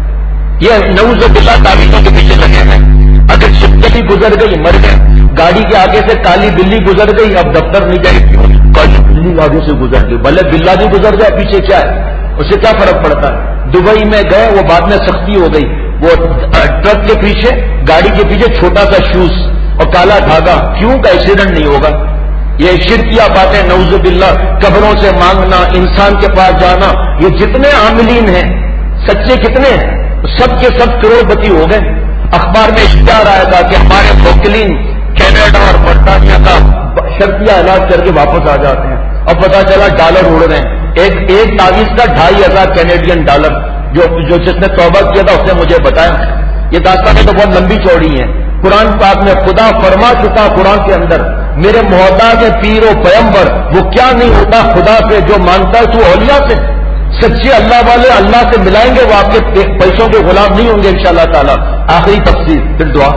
یہ نعوذ باللہ تعویذوں کے پیچھے لگے ہیں. اگر چھپکلی گزر گئی مر گئے. گاڑی کے آگے سے کالی بلی گزر گئی، اب دفتر نہیں جائے گی، کالی بلی آگے سے گزر گئی. بھلے بلا بھی گزر جائے، پیچھے کیا ہے، اس سے کیا فرق پڑتا ہے؟ دبئی میں گئے، وہ بعد میں سختی ہو گئی، وہ ٹرک کے پیچھے، گاڑی کے پیچھے چھوٹا سا شوز اور کالا دھاگا، کیوں کا ایکسیڈنٹ نہیں ہوگا؟ یہ شرکیہ باتیں نعوذ باللہ. قبروں سے مانگنا، انسان کے پاس جانا، یہ جتنے عاملین ہیں سچے کتنے ہیں؟ سب کے سب کروڑ پتی ہو گئے. اخبار میں اشتہار آئے گا کہ ہمارے موکلین کینیڈا اور برطانیہ کا شرطیہ علاج کر کے واپس آ جاتے ہیں، اور پتا چلا ڈالر اڑ رہے ہیں. ایک تعویذ کا 2500 کینیڈین ڈالر. جو جس نے توبہ کیا تھا اس نے مجھے بتایا. یہ داستانیں تو بہت لمبی چوڑی ہیں. قرآن پاک میں خدا فرما چکا قرآن کے اندر، میرے محتاج پیر و پیمبر وہ کیا نہیں ہوتا خدا سے جو مانتا ہے تو اولیاء سے. سچے اللہ والے اللہ سے ملائیں گے، وہ آپ کے پیسوں کے غلام نہیں ہوں گے انشاءاللہ تعالی. آخری تفسیر پھر دعا.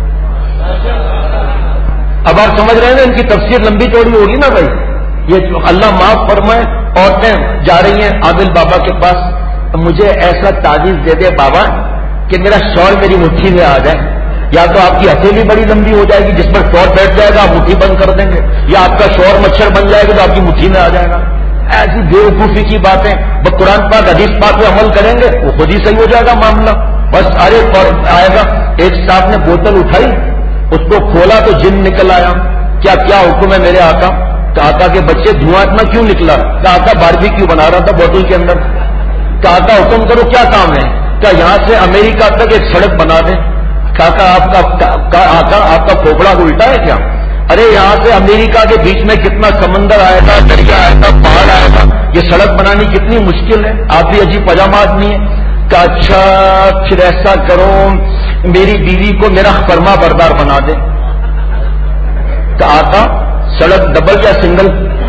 اب آپ سمجھ رہے ہیں ان کی تفسیر لمبی چوڑی ہوگی نا بھائی. یہ اللہ معاف فرمائے. عورتیں جا رہی ہیں عامل بابا کے پاس، مجھے ایسا تعویذ دے دے بابا کہ میرا شور میری مٹھی میں آ جائے. یا تو آپ کی ہتھیلی بڑی لمبی ہو جائے گی جس پر شور بیٹھ جائے گا، آپ مٹھی بند کر دیں گے، یا آپ کا شور مچھر بن جائے گا تو آپ کی مٹھی میں آ جائے گا. ایسی بیوقوفی کی باتیں. بس قرآن پاک حدیث پاک پہ عمل کریں گے وہ خود ہی صحیح ہو جائے گا معاملہ. بس ارے آئے گا. ایک صاحب نے بوتل اٹھائی، اس کو کھولا تو جن نکل آیا. کیا حکم ہے میرے آقا؟ آقا کے بچے دھواں اتنا کیوں نکلا؟ آقا باربیکیو بنا رہا تھا بوتل کے اندر. آقا حکم کرو کیا کام ہے؟ کیا یہاں سے امریکہ تک ایک سڑک بنا دیں؟ آقا آپ کا پھوپڑا الٹا ہے کیا؟ ارے یہاں سے امریکہ کے بیچ میں کتنا سمندر آیا تھا، دریا آیا تھا، پہاڑ آیا تھا، یہ سڑک بنانی کتنی مشکل ہے. آپ بھی عجیب پجامہ آدمی ہے. کہ اچھا پھر ایسا کرو میری بیوی کو میرا فرما بردار بنا دے. کہ آقا سڑک ڈبل یا سنگل؟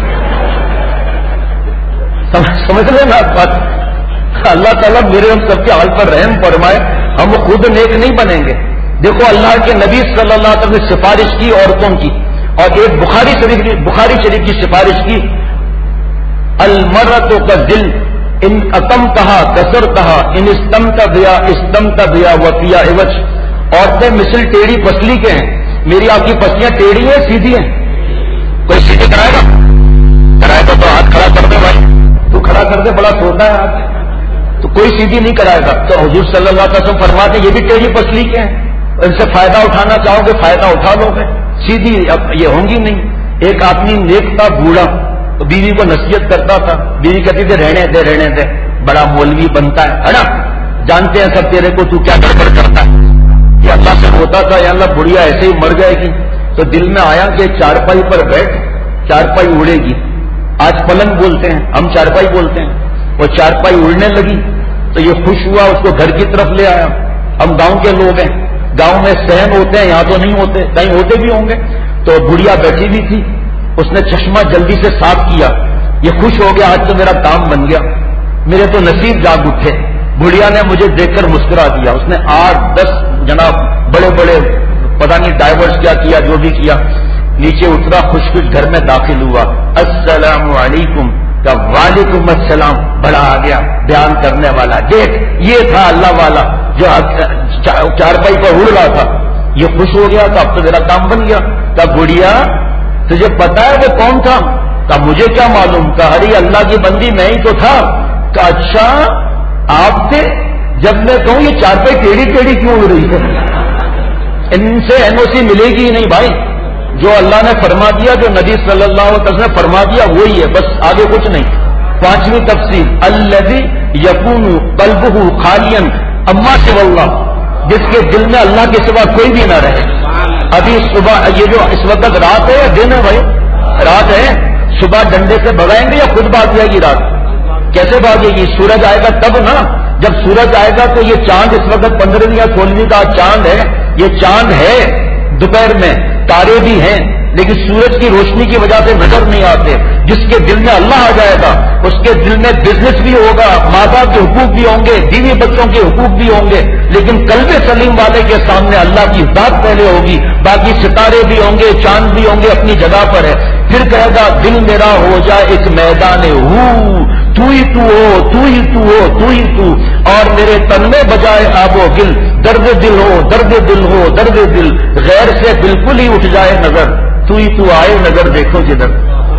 سمجھ لیں نا بات. اللہ تعالیٰ میرے ہم سب کے حال پر رحم فرمائے. ہم خود نیک نہیں بنیں گے. دیکھو اللہ کے نبی صلی اللہ علیہ وسلم نے سفارش کی عورتوں کی, اور ایک بخاری شریف کی سفارش کی, المرأۃ کالدل ان اتمتھا کسرتھا ان استمتع بها وفيها عوج. عورتیں مثل ٹیڑھی پسلی کے ہیں. میری آپ کی پسلیاں ٹیڑھی ہیں سیدھی ہیں؟ کوئی سیدھی کرائے گا؟ کرائے گا تو ہاتھ کھڑا کر دے بھائی. تو کھڑا کر دے, بڑا چھوٹا ہے ہاتھ, تو کوئی سیدھی نہیں کرائے گا. تو حضور صلی اللہ علیہ وسلم فرماتے ہیں یہ بھی ٹیڑھی پسلی کے ہیں, ان سے فائدہ اٹھانا چاہو گے فائدہ اٹھا لو گے, سیدھی یہ ہوں گی نہیں. ایک آدمی نیک تھا بوڑھا, تو بیوی کو نصیحت کرتا تھا. بیوی کہتی تھی رہنے دے بڑا مولوی بنتا ہے نا, جانتے ہیں سب تیرے کو تو کیا گڑبڑ کرتا ہے. یہ اللہ سے ہوتا تھا یا اللہ بڑھیا ایسے ہی مر جائے گی. تو دل میں آیا کہ چارپائی پر بیٹھ, چارپائی اڑے گی. آج پلنگ بولتے ہیں, ہم چارپائی بولتے ہیں. وہ چارپائی اڑنے لگی تو یہ خوش ہوا, اس کو گھر کی طرف لے آیا. ہم گاؤں کے لوگ ہیں, گاؤں میں صحن ہوتے ہیں, یہاں تو نہیں ہوتے, کہیں ہوتے بھی ہوں گے. تو بڑھیا بیٹھی بھی تھی, اس نے چشمہ جلدی سے صاف کیا. یہ خوش ہو گیا, آج تو میرا کام بن گیا, میرے تو نصیب جاگ اٹھے. بڑھیا نے مجھے دیکھ کر مسکرا دیا. اس نے 8-10 جناب بڑے بڑے پتہ نہیں ڈائیورس کیا جو بھی کیا, نیچے اترا, خوش گھر میں داخل ہوا. السلام علیکم. کہ وعلیکم السلام. بڑا آ گیا بیان کرنے والا. دیکھ یہ تھا اللہ والا جو چارپائی پر اڑ رہا تھا. یہ خوش ہو گیا, تو اب تو میرا کام بن گیا. کہ بڑھیا تجھے پتا ہے وہ کون تھا؟ کہ مجھے کیا معلوم. کہ ارے اللہ کی بندی میں ہی تو تھا. کہ اچھا آپ تھے. جب میں کہوں یہ چارپائی ٹیڑھی کیوں اڑ رہی ہے, ان سے NOC ملے گی ہی نہیں بھائی. جو اللہ نے فرما دیا, جو نبی صلی اللہ علیہ وسلم نے فرما دیا وہی ہے, بس آگے کچھ نہیں. 5ویں تفسیر الذی یکون قلبہ خالیا اما سوى اللہ, جس کے دل میں اللہ کے سوا کوئی بھی نہ رہے. ابھی صبح یہ جو اس وقت رات ہے یا دن ہے بھائی؟ رات ہے. صبح ڈنڈے سے بگائیں گے یا خود بھاگ جائے گی رات؟ کیسے بھاگے گی؟ سورج آئے گا تب نا. جب سورج آئے گا تو یہ چاند اس وقت 15ویں یا 16ویں کا چاند ہے, یہ چاند ہے دوپہر میں, تارے بھی ہیں, لیکن سورج کی روشنی کی وجہ سے نظر نہیں آتے. جس کے دل میں اللہ آ جائے گا اس کے دل میں بزنس بھی ہوگا, ماں باپ کے حقوق بھی ہوں گے, بیوی بچوں کے حقوق بھی ہوں گے, لیکن قلب سلیم والے کے سامنے اللہ کی ذات پہلے ہوگی, باقی ستارے بھی ہوں گے, چاند بھی ہوں گے, اپنی جگہ پر ہے. پھر کہے گا دل میرا ہو جائے ایک میدان تو ہی تو ہو, تو ہی تو ہو, تو ہی تو, اور میرے تن میں بجائے آب و گل, درد دل ہو, درد دل ہو, درد دل, غیر سے بالکل ہی اٹھ جائے نظر, تو ہی تو آئے نظر دیکھو جدھر.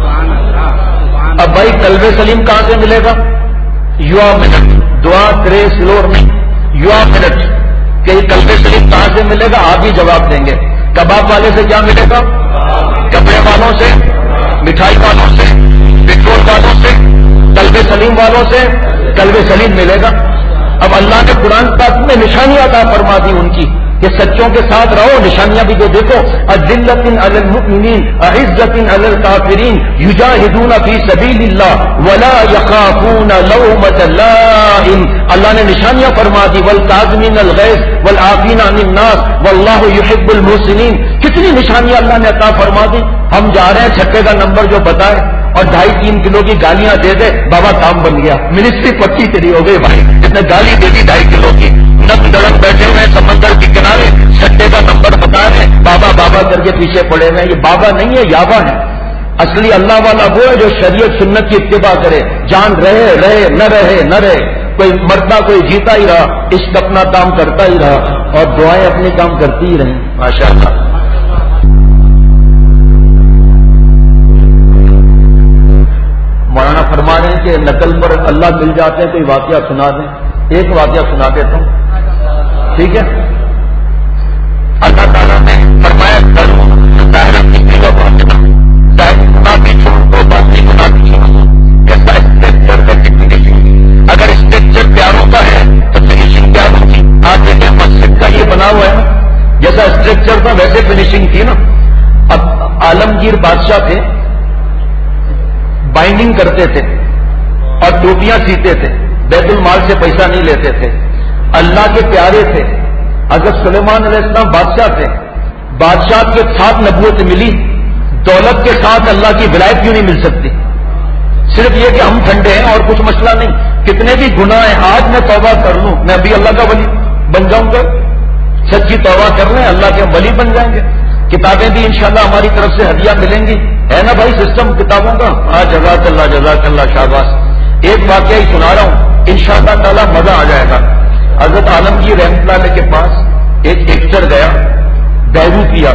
اب بھائی قلب سلیم کہاں سے ملے گا؟ یو منٹ دعا کرے سلور نہیں, یو منٹ کہ قلب سلیم کہاں سے ملے گا؟ آپ ہی جواب دیں گے. کباب والے سے کیا ملے گا؟ کپڑے والوں سے, مٹھائی والوں سے, پیٹرول والوں سے, قلب سلیم والوں سے قلب سلیم ملے گا. اب اللہ نے قرآن پاک میں نشانیاں عطا فرما دی ان کی کہ سچوں کے ساتھ رہو, نشانیاں بھی تو دیکھو. اذلۃ علی المؤمنین اعزۃ علی الکافرین یجاہدون فی سبیل اللہ ولا یخافون لومۃ لائم. اللہ نے نشانیاں فرما دی, والکاظمین الغیظ والعافین عن الناس واللہ یحب المحسنین. کتنی نشانیاں اللہ نے عطا فرما دی. ہم جا رہے ہیں, چھکے کا نمبر جو بتائے اور 2.5-3 کلو کی گالیاں دے دے, بابا کام بن گیا, منسٹری پکی تیری ہو گئی بھائی. اس نے گالی دے دی 2.5 کلو کی, نم دڑک بیٹھے ہوئے سمندر کے کنارے, چھٹے کا نمبر بتا رہے, بابا بابا کر کے پیچھے پڑے ہوئے. یہ بابا نہیں ہے, یابا ہے. اصلی اللہ والا وہ ہے جو شریعت سنت کی اتباع کرے, جان رہے رہے نہ رہے نہ رہے, کوئی مرتا کوئی جیتا ہی رہا, عشق اپنا کام کرتا ہی رہا اور دعائیں اپنے کام کرتی ہی رہیں. ماشاء اللہ. مولانا فرما رہے ہیں کہ نقل پر اللہ مل جاتے ہیں, کوئی واقعہ سنا دیں. ایک واقعہ سنا دیتا ہوں, ٹھیک ہے. اللہ تعالیٰ نے فرمایا کروں ظاہر کسی کا پہنچنا, ظاہر گناہ بھی چھوڑ دو, باقی گناہ بھی چھوڑ دو. ایسا اسٹرکچر کا فنیشنگ, اگر اسٹرکچر پیاروں کا ہے تو فنیشنگ پیاروں کی. آج دیکھیں مسجد کا یہ بنا ہوا ہے, جیسا اسٹرکچر تھا ویسے فنیشنگ تھی نا. اب عالمگیر بادشاہ تھے, بائنڈنگ کرتے تھے اور ٹوپیاں سیتے تھے, بیت المال سے پیسہ نہیں لیتے تھے. اللہ کے پیارے تھے. حضرت سلیمان علیہ السلام بادشاہ تھے. بادشاہ کے ساتھ نبوت ملی, دولت کے ساتھ اللہ کی ولایت کیوں نہیں مل سکتی؟ صرف یہ کہ ہم ٹھنڈے ہیں اور کچھ مسئلہ نہیں. کتنے بھی گناہ ہیں, آج میں توبہ کر لوں, میں ابھی اللہ کا ولی بن جاؤں گا. سچی توبہ کر لیں, اللہ کے ولی بن جائیں گے. کتابیں بھی انشاءاللہ ہماری طرف سے ہدیہ ملیں گی, ہے نا بھائی سسٹم کتابوں کا؟ جزاک اللہ شاباش. ایک واقعہ ہی سنا رہا ہوں, انشاءاللہ تعالی مزہ آ جائے گا. حضرت عالمگیر رحمۃ اللہ علیہ کے پاس ایک ایکٹر گیا, بیرو کیا,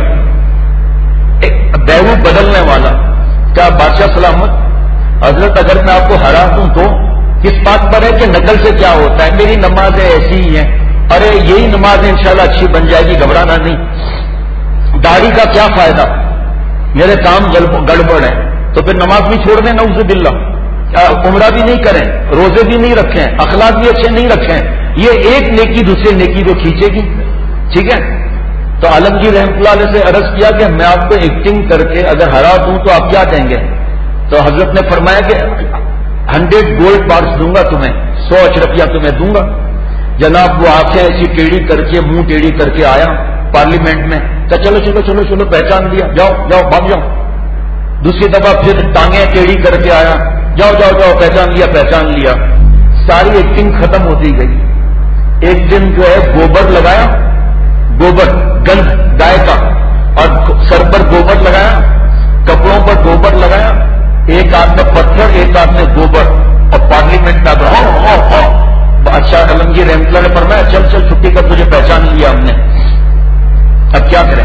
بیرو بدلنے والا. کیا بادشاہ سلامت, حضرت اگر میں آپ کو ہرا دوں تو کس بات پر ہے کہ نقل سے کیا ہوتا ہے؟ میری نمازیں ایسی ہی ہیں. ارے یہی نمازیں انشاءاللہ اچھی بن جائے گی, گھبرانا نہیں. داڑھی کا کیا فائدہ, میرے کام گڑبڑ ہے, تو پھر نماز بھی چھوڑ دیں نعوذ باللہ. عمرہ بھی نہیں کریں, روزے بھی نہیں رکھیں, اخلاق بھی اچھے نہیں رکھیں. یہ ایک نیکی دوسرے نیکی کو کھینچے گی. ٹھیک ہے, تو عالمگیر رحمۃ اللہ علیہ سے عرض کیا کہ میں آپ کو ایکٹنگ کر کے اگر ہرا دوں تو آپ کیا دیں گے؟ تو حضرت نے فرمایا کہ 100 گولڈ بارس دوں گا تمہیں, 100 اشرفیہ تمہیں دوں گا. جناب وہ آنکھیں ایسی ٹیڑھی کر کے, منہ ٹیڑھی کر کے آیا پارلیمنٹ میں. کہ چلو چلو چلو چلو پہچان لیا, جاؤ جاؤ بھاگ جاؤ. دوسری دفعہ پھر ٹانگیں ٹیڑھی کر کے آیا, جاؤ جاؤ جاؤ پہچان لیا. ساری ایکٹنگ ختم ہوتی گئی. ایک دن جو ہے گوبر لگایا, گوبر گند گائے کا, اور سر پر گوبر لگایا, کپڑوں پر گوبر لگایا, ایک ہاتھ میں پتھر ایک ہاتھ میں گوبر, اور پارلیمنٹ میں بادشاہ عالمگیر رحمۃ اللہ نے فرمایا چل چل چھٹی کر, تجھے پہچان لیا ہم نے, اب کیا کریں؟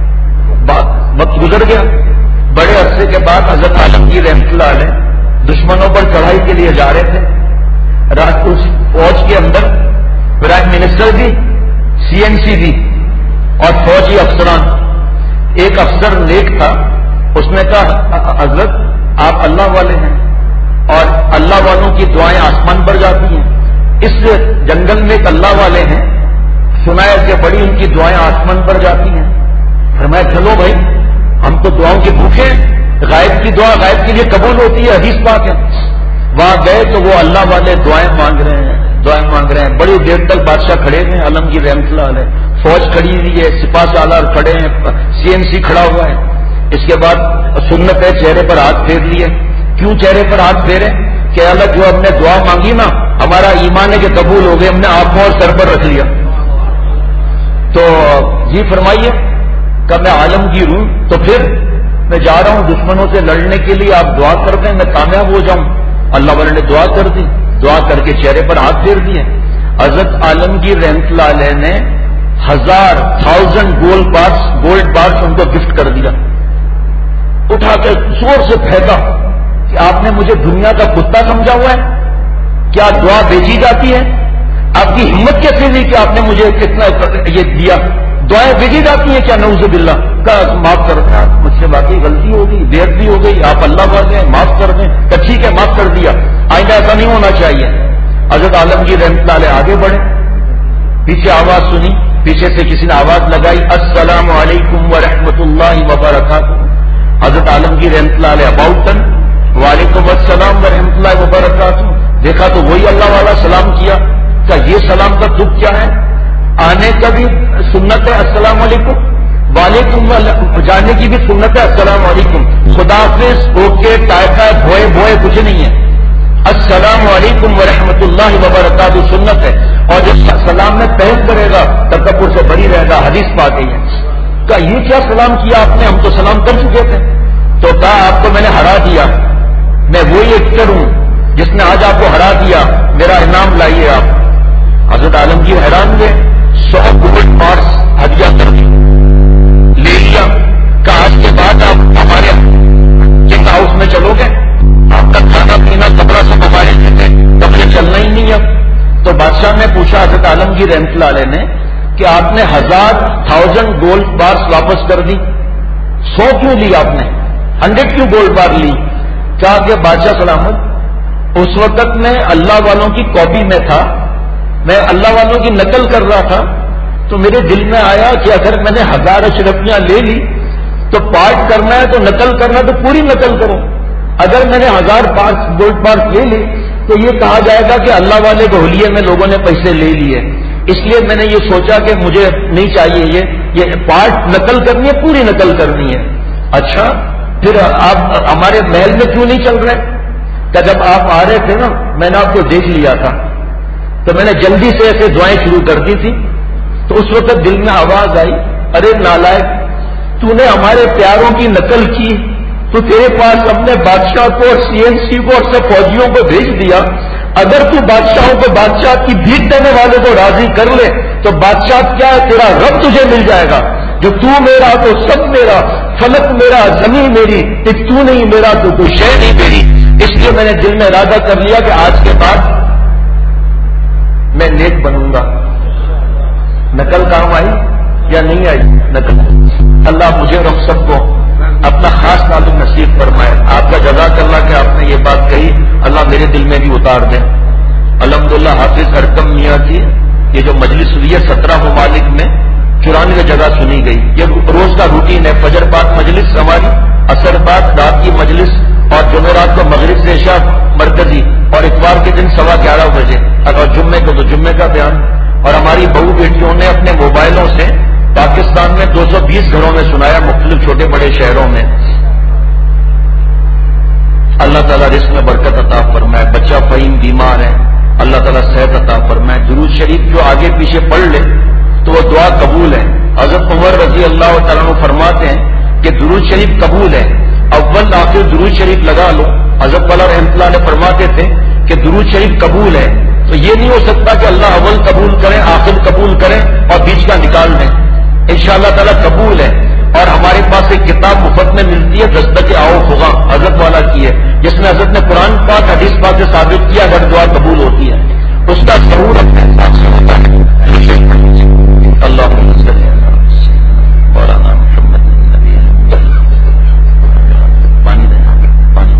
وقت گزر گیا. بڑے عرصے کے بعد حضرت عالمگیر رحمۃ اللہ علیہ دشمنوں پر چڑھائی کے لیے جا رہے تھے. رات اس فوج کے اندر پرائم منسٹر بھی, CNC بھی, اور فوجی افسران. ایک افسر نیک تھا, اس نے کہا حضرت آپ اللہ والے ہیں اور اللہ والوں کی دعائیں آسمان پر جاتی ہیں. اس جنگل میں ایک اللہ والے ہیں, سنا ہے کہ بڑی ان کی دعائیں آسمان پر جاتی ہیں. فرمایا چلو بھائی, ہم تو دعاؤں کے بھوکے ہیں, غائب کی دعا غائب کے لیے قبول ہوتی ہے, حدیث پاک ہے. وہاں گئے تو وہ اللہ والے دعائیں مانگ رہے ہیں. بڑی دیر تک بادشاہ کھڑے ہیں, عالمگیر رحمۃ اللہ علیہ, فوج کھڑی ہوئی ہے, سپاہ سالار کھڑے ہیں, CNC کھڑا ہوا ہے. اس کے بعد سنت ہے چہرے پر ہاتھ پھیر لیے. کیوں چہرے پر ہاتھ پھیرے؟ کہ اللہ جو ہم نے دعا مانگی نا, ہمارا ایمان ہے کہ قبول ہو گئے, ہم نے آنکھوں اور سر پر رکھ لیا. تو جی فرمائیے کہ میں عالمگیر ہوں, تو پھر میں جا رہا ہوں دشمنوں سے لڑنے کے لیے, آپ دعا کر دیں میں کامیاب ہو جاؤں. اللہ والے نے دعا کر دی, دعا کر کے چہرے پر ہاتھ پھیر دیے. حضرت عالمگیر رحمۃ اللہ علیہ نے 1000 گولڈ بارس ان کو گفٹ کر دیا. اٹھا کے زور سے پھینکا کہ آپ نے مجھے دنیا کا کتا سمجھا ہوا ہے؟ کیا دعا بیچی جاتی ہے؟ آپ کی ہمت کیسے ہوئی کہ آپ نے مجھے کتنا یہ دیا؟ دعائیں بیچی جاتی ہیں کیا؟ نعوذ باللہ. معاف کر دیں, آپ مجھ سے واقعی غلطی ہو گئی, بے ادبی ہو گئی, آپ اللہ والے ہیں, معاف کر دیں. تو ٹھیک ہے معاف کر دیا, آئندہ ایسا نہیں ہونا چاہیے. حضرت عالمگیر رحمۃ اللہ علیہ آگے بڑھے, پیچھے آواز سنی, پیچھے سے کسی نے آواز لگائی, السلام علیکم ورحمۃ اللہ وبرکاتہ. حضرت عالمگیر رحمۃ اللہ علیہ اباؤٹ ٹن, وعلیکم السلام ورحمۃ اللہ وبرکاتہ. دیکھا تو وہی اللہ والا سلام کیا. کیا یہ سلام کا دکھ کیا ہے؟ آنے کا بھی سنت ہے السلام علیکم, وعلیکم جانے کی بھی سنت ہے السلام علیکم. خدا حافظ, اوکے, ٹائکا, بھوئے کچھ نہیں ہے. السلام علیکم ورحمۃ اللہ وبرکاتہ سنت ہے. اور جو سلام میں پہل کرے گا تکبر سے بری رہے گا, حدیث پا گئی ہے. کہا یہ کیا سلام کیا آپ نے, ہم تو سلام کر چکے تھے. تو کہا آپ کو میں نے ہرا دیا, میں وہی ایکٹر ہوں جس نے آج آپ کو ہرا دیا, میرا انعام لائیے آپ. حضرت عالمگیر حیران ہوئے, 100 گولڈ بارس ہدیہ کر دی, لے لیا. کہ آج کے بعد آپ ہمارے کنگ ہاؤس میں چلو گے, آپ کا کھانا پینا کپڑا سب ہمارے تھے, تب یہ چلنا ہی نہیں اب. تو بادشاہ نے پوچھا حضرت عالمگیر رحمۃ اللہ علیہ نے کہ آپ نے 1000 گولڈ بارس واپس کر دی, 100 کیوں لی آپ نے, 100 کیوں گولڈ بار لی؟ کہا کہ بادشاہ سلامت, اس وقت میں اللہ والوں کی کاپی میں تھا, میں اللہ والوں کی نقل کر رہا تھا. تو میرے دل میں آیا کہ اگر میں نے 1000 اشرفیاں لے لی تو پارٹ کرنا ہے, تو نقل کرنا تو پوری نقل کرو. اگر میں نے 1000 گولڈ بارس لے لی تو یہ کہا جائے گا کہ اللہ والے کے حلیے میں لوگوں نے پیسے لے لیے. اس لیے میں نے یہ سوچا کہ مجھے نہیں چاہیے یہ پارٹ نقل کرنی ہے، پوری نقل کرنی ہے۔ اچھا پھر آپ ہمارے محل میں کیوں نہیں چل رہے؟ کہ جب آپ آ رہے تھے نا میں نے آپ کو دیکھ لیا تھا تو میں نے جلدی سے ایسے دعائیں شروع کر دی تھی، تو اس وقت دل میں آواز آئی، ارے نالائق، تو نے ہمارے پیاروں کی نقل کی تو تیرے پاس اپنے بادشاہ کو اور CNC کو اور سب فوجیوں کو بھیج دیا۔ اگر تو بادشاہوں کو بادشاہ کی بھیک دینے والے کو راضی کر لے تو بادشاہ کیا ہے، تیرا رب تجھے مل جائے گا۔ جو تو میرا تو سب میرا، فلک میرا زمین میری، ایک تو نہیں میرا تو کوئی شے نہیں میری۔ اس لیے میں نے دل میں ارادہ کر لیا کہ آج کے بعد میں نیک بنوں گا۔ نقل کام آئی یا نہیں آئی؟ نقل۔ اللہ مجھے اور ہم سب کو اپنا خاص تعلق نصیب فرمائے۔ آپ کا جزاک اللہ کہ آپ نے یہ بات کہی، اللہ میرے دل میں بھی اتار دیں۔ الحمدللہ حافظ ارکم میاں کی یہ جو مجلس ہوئی ہے 17 ممالک میں 94 جگہ سنی گئی۔ یہ روز کا روٹین ہے، فجر بعد مجلس ہماری، عصر بعد رات کی مجلس، اور جمعرات کو مغرب سے عشاء مرکزی، اور اتوار کے دن 11:15 بجے، اور جمعے کو تو جمعے کا بیان۔ اور ہماری بہو بیٹیوں نے اپنے موبائلوں سے پاکستان میں 220 گھروں میں سنایا، مختلف چھوٹے بڑے شہروں میں۔ اللہ تعالیٰ رزق میں برکت عطا فرمائے۔ بچہ فہیم بیمار ہے، اللہ تعالیٰ صحت عطا فرمائے۔ درود شریف جو آگے پیچھے پڑھ لے تو وہ دعا قبول ہے۔ حضرت عمر رضی اللہ تعالیٰ عنہ فرماتے ہیں کہ درود شریف قبول ہے، اول آخر درود شریف لگا لو۔ حضرت والا رحمۃ اللہ نے فرماتے تھے کہ درود شریف قبول ہے، تو یہ نہیں ہو سکتا کہ اللہ اول قبول کریں آخر قبول کریں اور بیچ کا نکال دیں۔ انشاءاللہ تعالیٰ قبول ہے۔ اور ہمارے پاس ایک کتاب مفت میں ملتی ہے، دستک آؤ خدا، حضرت والا کی ہے، جس میں حضرت نے قرآن پاک حدیث پاک سے ثابت کیا اگر دعا قبول ہوتی ہے۔ اس کا ضرور اپنے حساب سے ہوتا ہے۔ اللہ مولانا محمد نبی پانی دینا پانی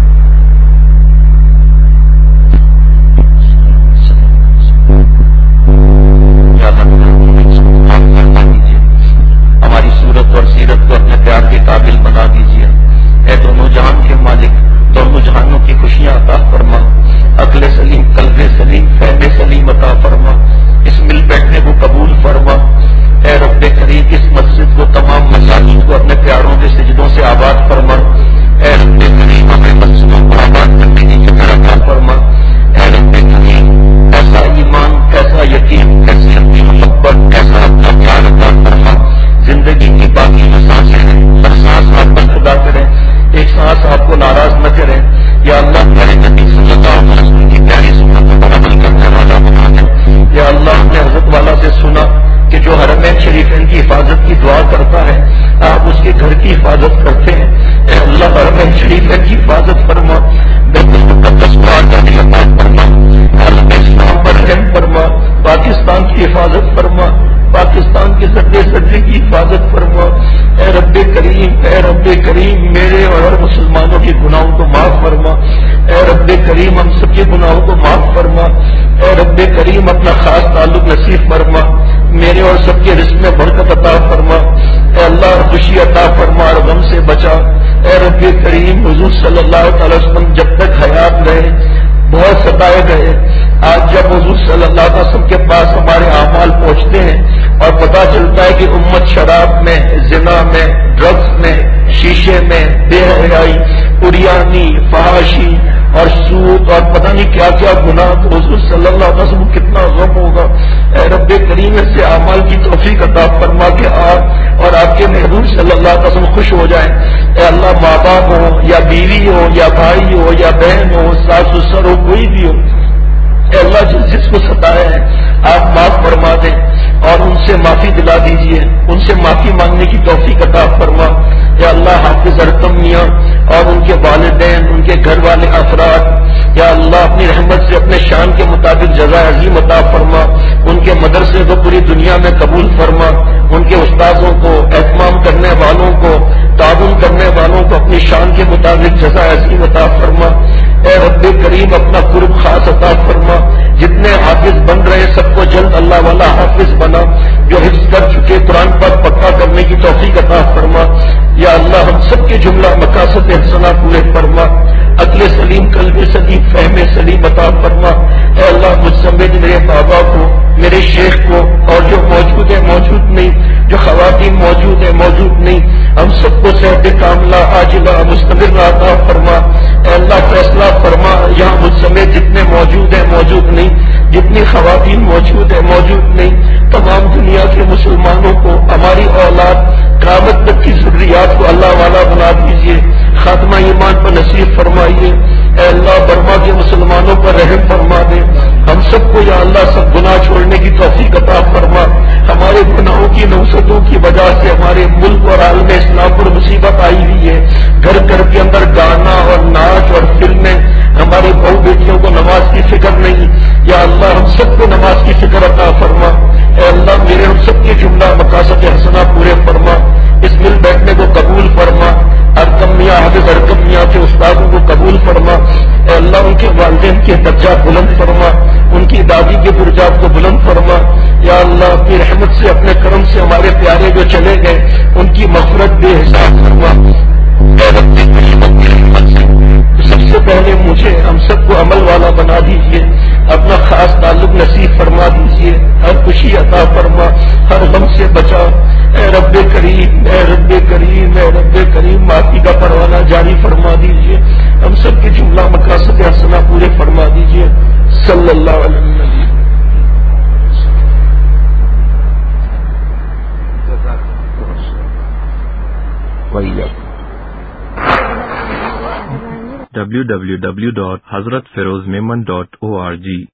ہماری صورت اور سیرت کو اپنے پیار کے قابل بنا دیجیے۔ اے دونوں جہان کے مالک، دونوں جہانوں کی خوشیاں عطا فرما، عقل سلیم، قلب سلیم، فہم سلیم عطا فرما، اس مل بیٹھنے کو قبول فرما۔ اے رب کریم اس مسجد کو، تمام مساجد کو اپنے پیاروں کے سجدوں سے آباد فرما۔ اے رب کریم ہمیں مسجدوں کو آباد کرنے کی فکر عطا فرما۔ اے رب کریم ایسا ایمان، ایسا یقین، ایسی اپنی محبت، ایسا اپنا پیار عطا فرما۔ زندگی کی باقی جو سانسیں ہیں ہر سانس آپ پر خدا کریں، ایک سانس آپ کو ناراض نہ کریں۔ یا اللہ ہمارے نبی صلی اللہ علیہ وسلم کی پیاری سنتوں پر عمل کرنے والا بنا دیں۔ یا اللہ ہم نے حضرت والا سے سنا کہ جو حرمین شریفین کی حفاظت کی دعا کرتا ہے آپ اس کے گھر کی حفاظت کرتے ہیں۔ اے اللہ حرمین شریفین کی حفاظت فرما، بیت المقدس کو آزادی عطا فرما، عالم اسلام پر رحم فرما، پاکستان کی حفاظت فرما، پاکستان کے ذرے ذرے کی حفاظت فرما۔ اے رب کریم، اے رب کریم میرے اور ہر مسلمانوں کے گناہوں کو معاف فرما۔ اے رب کریم ہم سب کے گناہوں کو معاف فرما۔ اے رب کریم اپنا خاص تعلق نصیب فرما، میرے اور سب کے رزق میں برکت عطا فرما۔ اے اللہ خوشی عطا فرما اور غم سے بچا۔ اے رب کریم حضور صلی اللہ تعالی وسلم جب تک حیات رہے بہت ستائے گئے، آج جب حضور صلی اللہ علیہ وسلم کے پاس ہمارے اعمال پہنچتے ہیں اور پتہ چلتا ہے کہ امت شراب میں، زنا میں، ڈرگس میں، شیشے میں، بے حیائی، عریانی، فحاشی اور سود اور پتہ نہیں کیا کیا گناہ، تو حضور صلی اللہ علیہ وسلم کتنا غم ہوگا۔ اے رب کریم سے اعمال کی توفیق عطا فرما کے آپ اور آپ کے محبوب صلی اللہ علیہ وسلم خوش ہو جائیں۔ اے اللہ ماں باپ ہو یا بیوی ہو یا بھائی ہو یا بہن ہو، ساس سسر ہو، کوئی بھی ہو، اے اللہ جس کو ستایا ہے آپ معاف فرما دیں اور ان سے معافی دلا دیجیے، ان سے معافی مانگنے کی توفیق عطا فرما۔ یا اللہ حافظ ارکم میاں اور ان کے والدین، ان کے گھر والے افراد، یا اللہ اپنی رحمت سے اپنے شان کے مطابق جزائے عظیم عطا فرما۔ ان کے مدرسے کو پوری دنیا میں قبول فرما، ان کے استاذوں کو، اہتمام کرنے والوں کو، تعاون کرنے والوں کو اپنی شان کے مطابق جزائے عظیم عطا فرما۔ اے رب کریم اپنا قرب خاص عطا فرما۔ جتنے حافظ بن رہے سب کو جلد اللہ والا حافظ بنا، جو حفظ کر چکے قرآن پر پکا کرنے کی توفیق عطا فرما۔ یا اللہ ہم سب کے جملہ مقاصد حسنہ پورے فرما، عقل سلیم، قلب سلیم، فہم سلیم عطا فرما۔ اے اللہ مجھ سمیت میرے بابا کو، میرے میرے شیخ کو اور جو موجود ہے موجود نہیں، جو خواتین موجود ہے موجود نہیں، ہم سب کو صحت کاملہ عاجلہ مستمر عطا فرما۔ اے اللہ فیصلہ فرما، یہاں مجھ سمیت جتنے موجود ہیں موجود نہیں، جتنی خواتین موجود ہے موجود نہیں، تمام دنیا کے مسلمانوں کو، ہماری اولاد قیامت تک کی ضروریات کو اللہ والا بنا دیجیے، خاتمہ ایمان پر نصیب فرمائیے۔ اے اللہ برما کے مسلمانوں پر رحم فرما دے، ہم سب کو یا اللہ سب گناہ چھوڑنے کی توفیق عطا فرما۔ ہمارے گناہوں کی نوسطوں کی وجہ سے ہمارے ملک اور عالم اسلام پر مصیبت آئی ہوئی ہے، گھر گھر کے اندر گانا اور ناچ اور فلمیں، ہمارے بہو بیٹیوں کو نماز کی فکر نہیں، یا اللہ ہم سب کو نماز کی فکر عطا فرما۔ اے اللہ میرے ہم سب کے جملہ مقاصد حسنہ پورے فرما، اس مل بیٹھنے کو قبول فرما، ارکم میاں حافظ ارکم میاں کے استادوں کو قبول فرما۔ اے اللہ ان کے والدین کے درجات بلند فرما، ان کی دادی کے درجات کو بلند فرما۔ یا اللہ اپنی رحمت سے اپنے کرم سے ہمارے پیارے جو چلے گئے ان کی مغفرت بے حساب فرما۔ اے رب اپنی رحمت سے سب سے پہلے مجھے ہم سب کو عمل والا بنا دیجیے، اپنا خاص تعلق نصیب فرما دیجیے، ہر خوشی عطا فرما، ہر غم سے بچا۔ اے رب کریم اے رب کریم اے رب کریم معافی کا پروانہ جاری فرما دیجیے، ہم سب کے جملہ مقاصد حسنہ پورے فرما دیجیے۔ صلی اللہ علیہ وسلم۔ www.hazratfirozmemon.org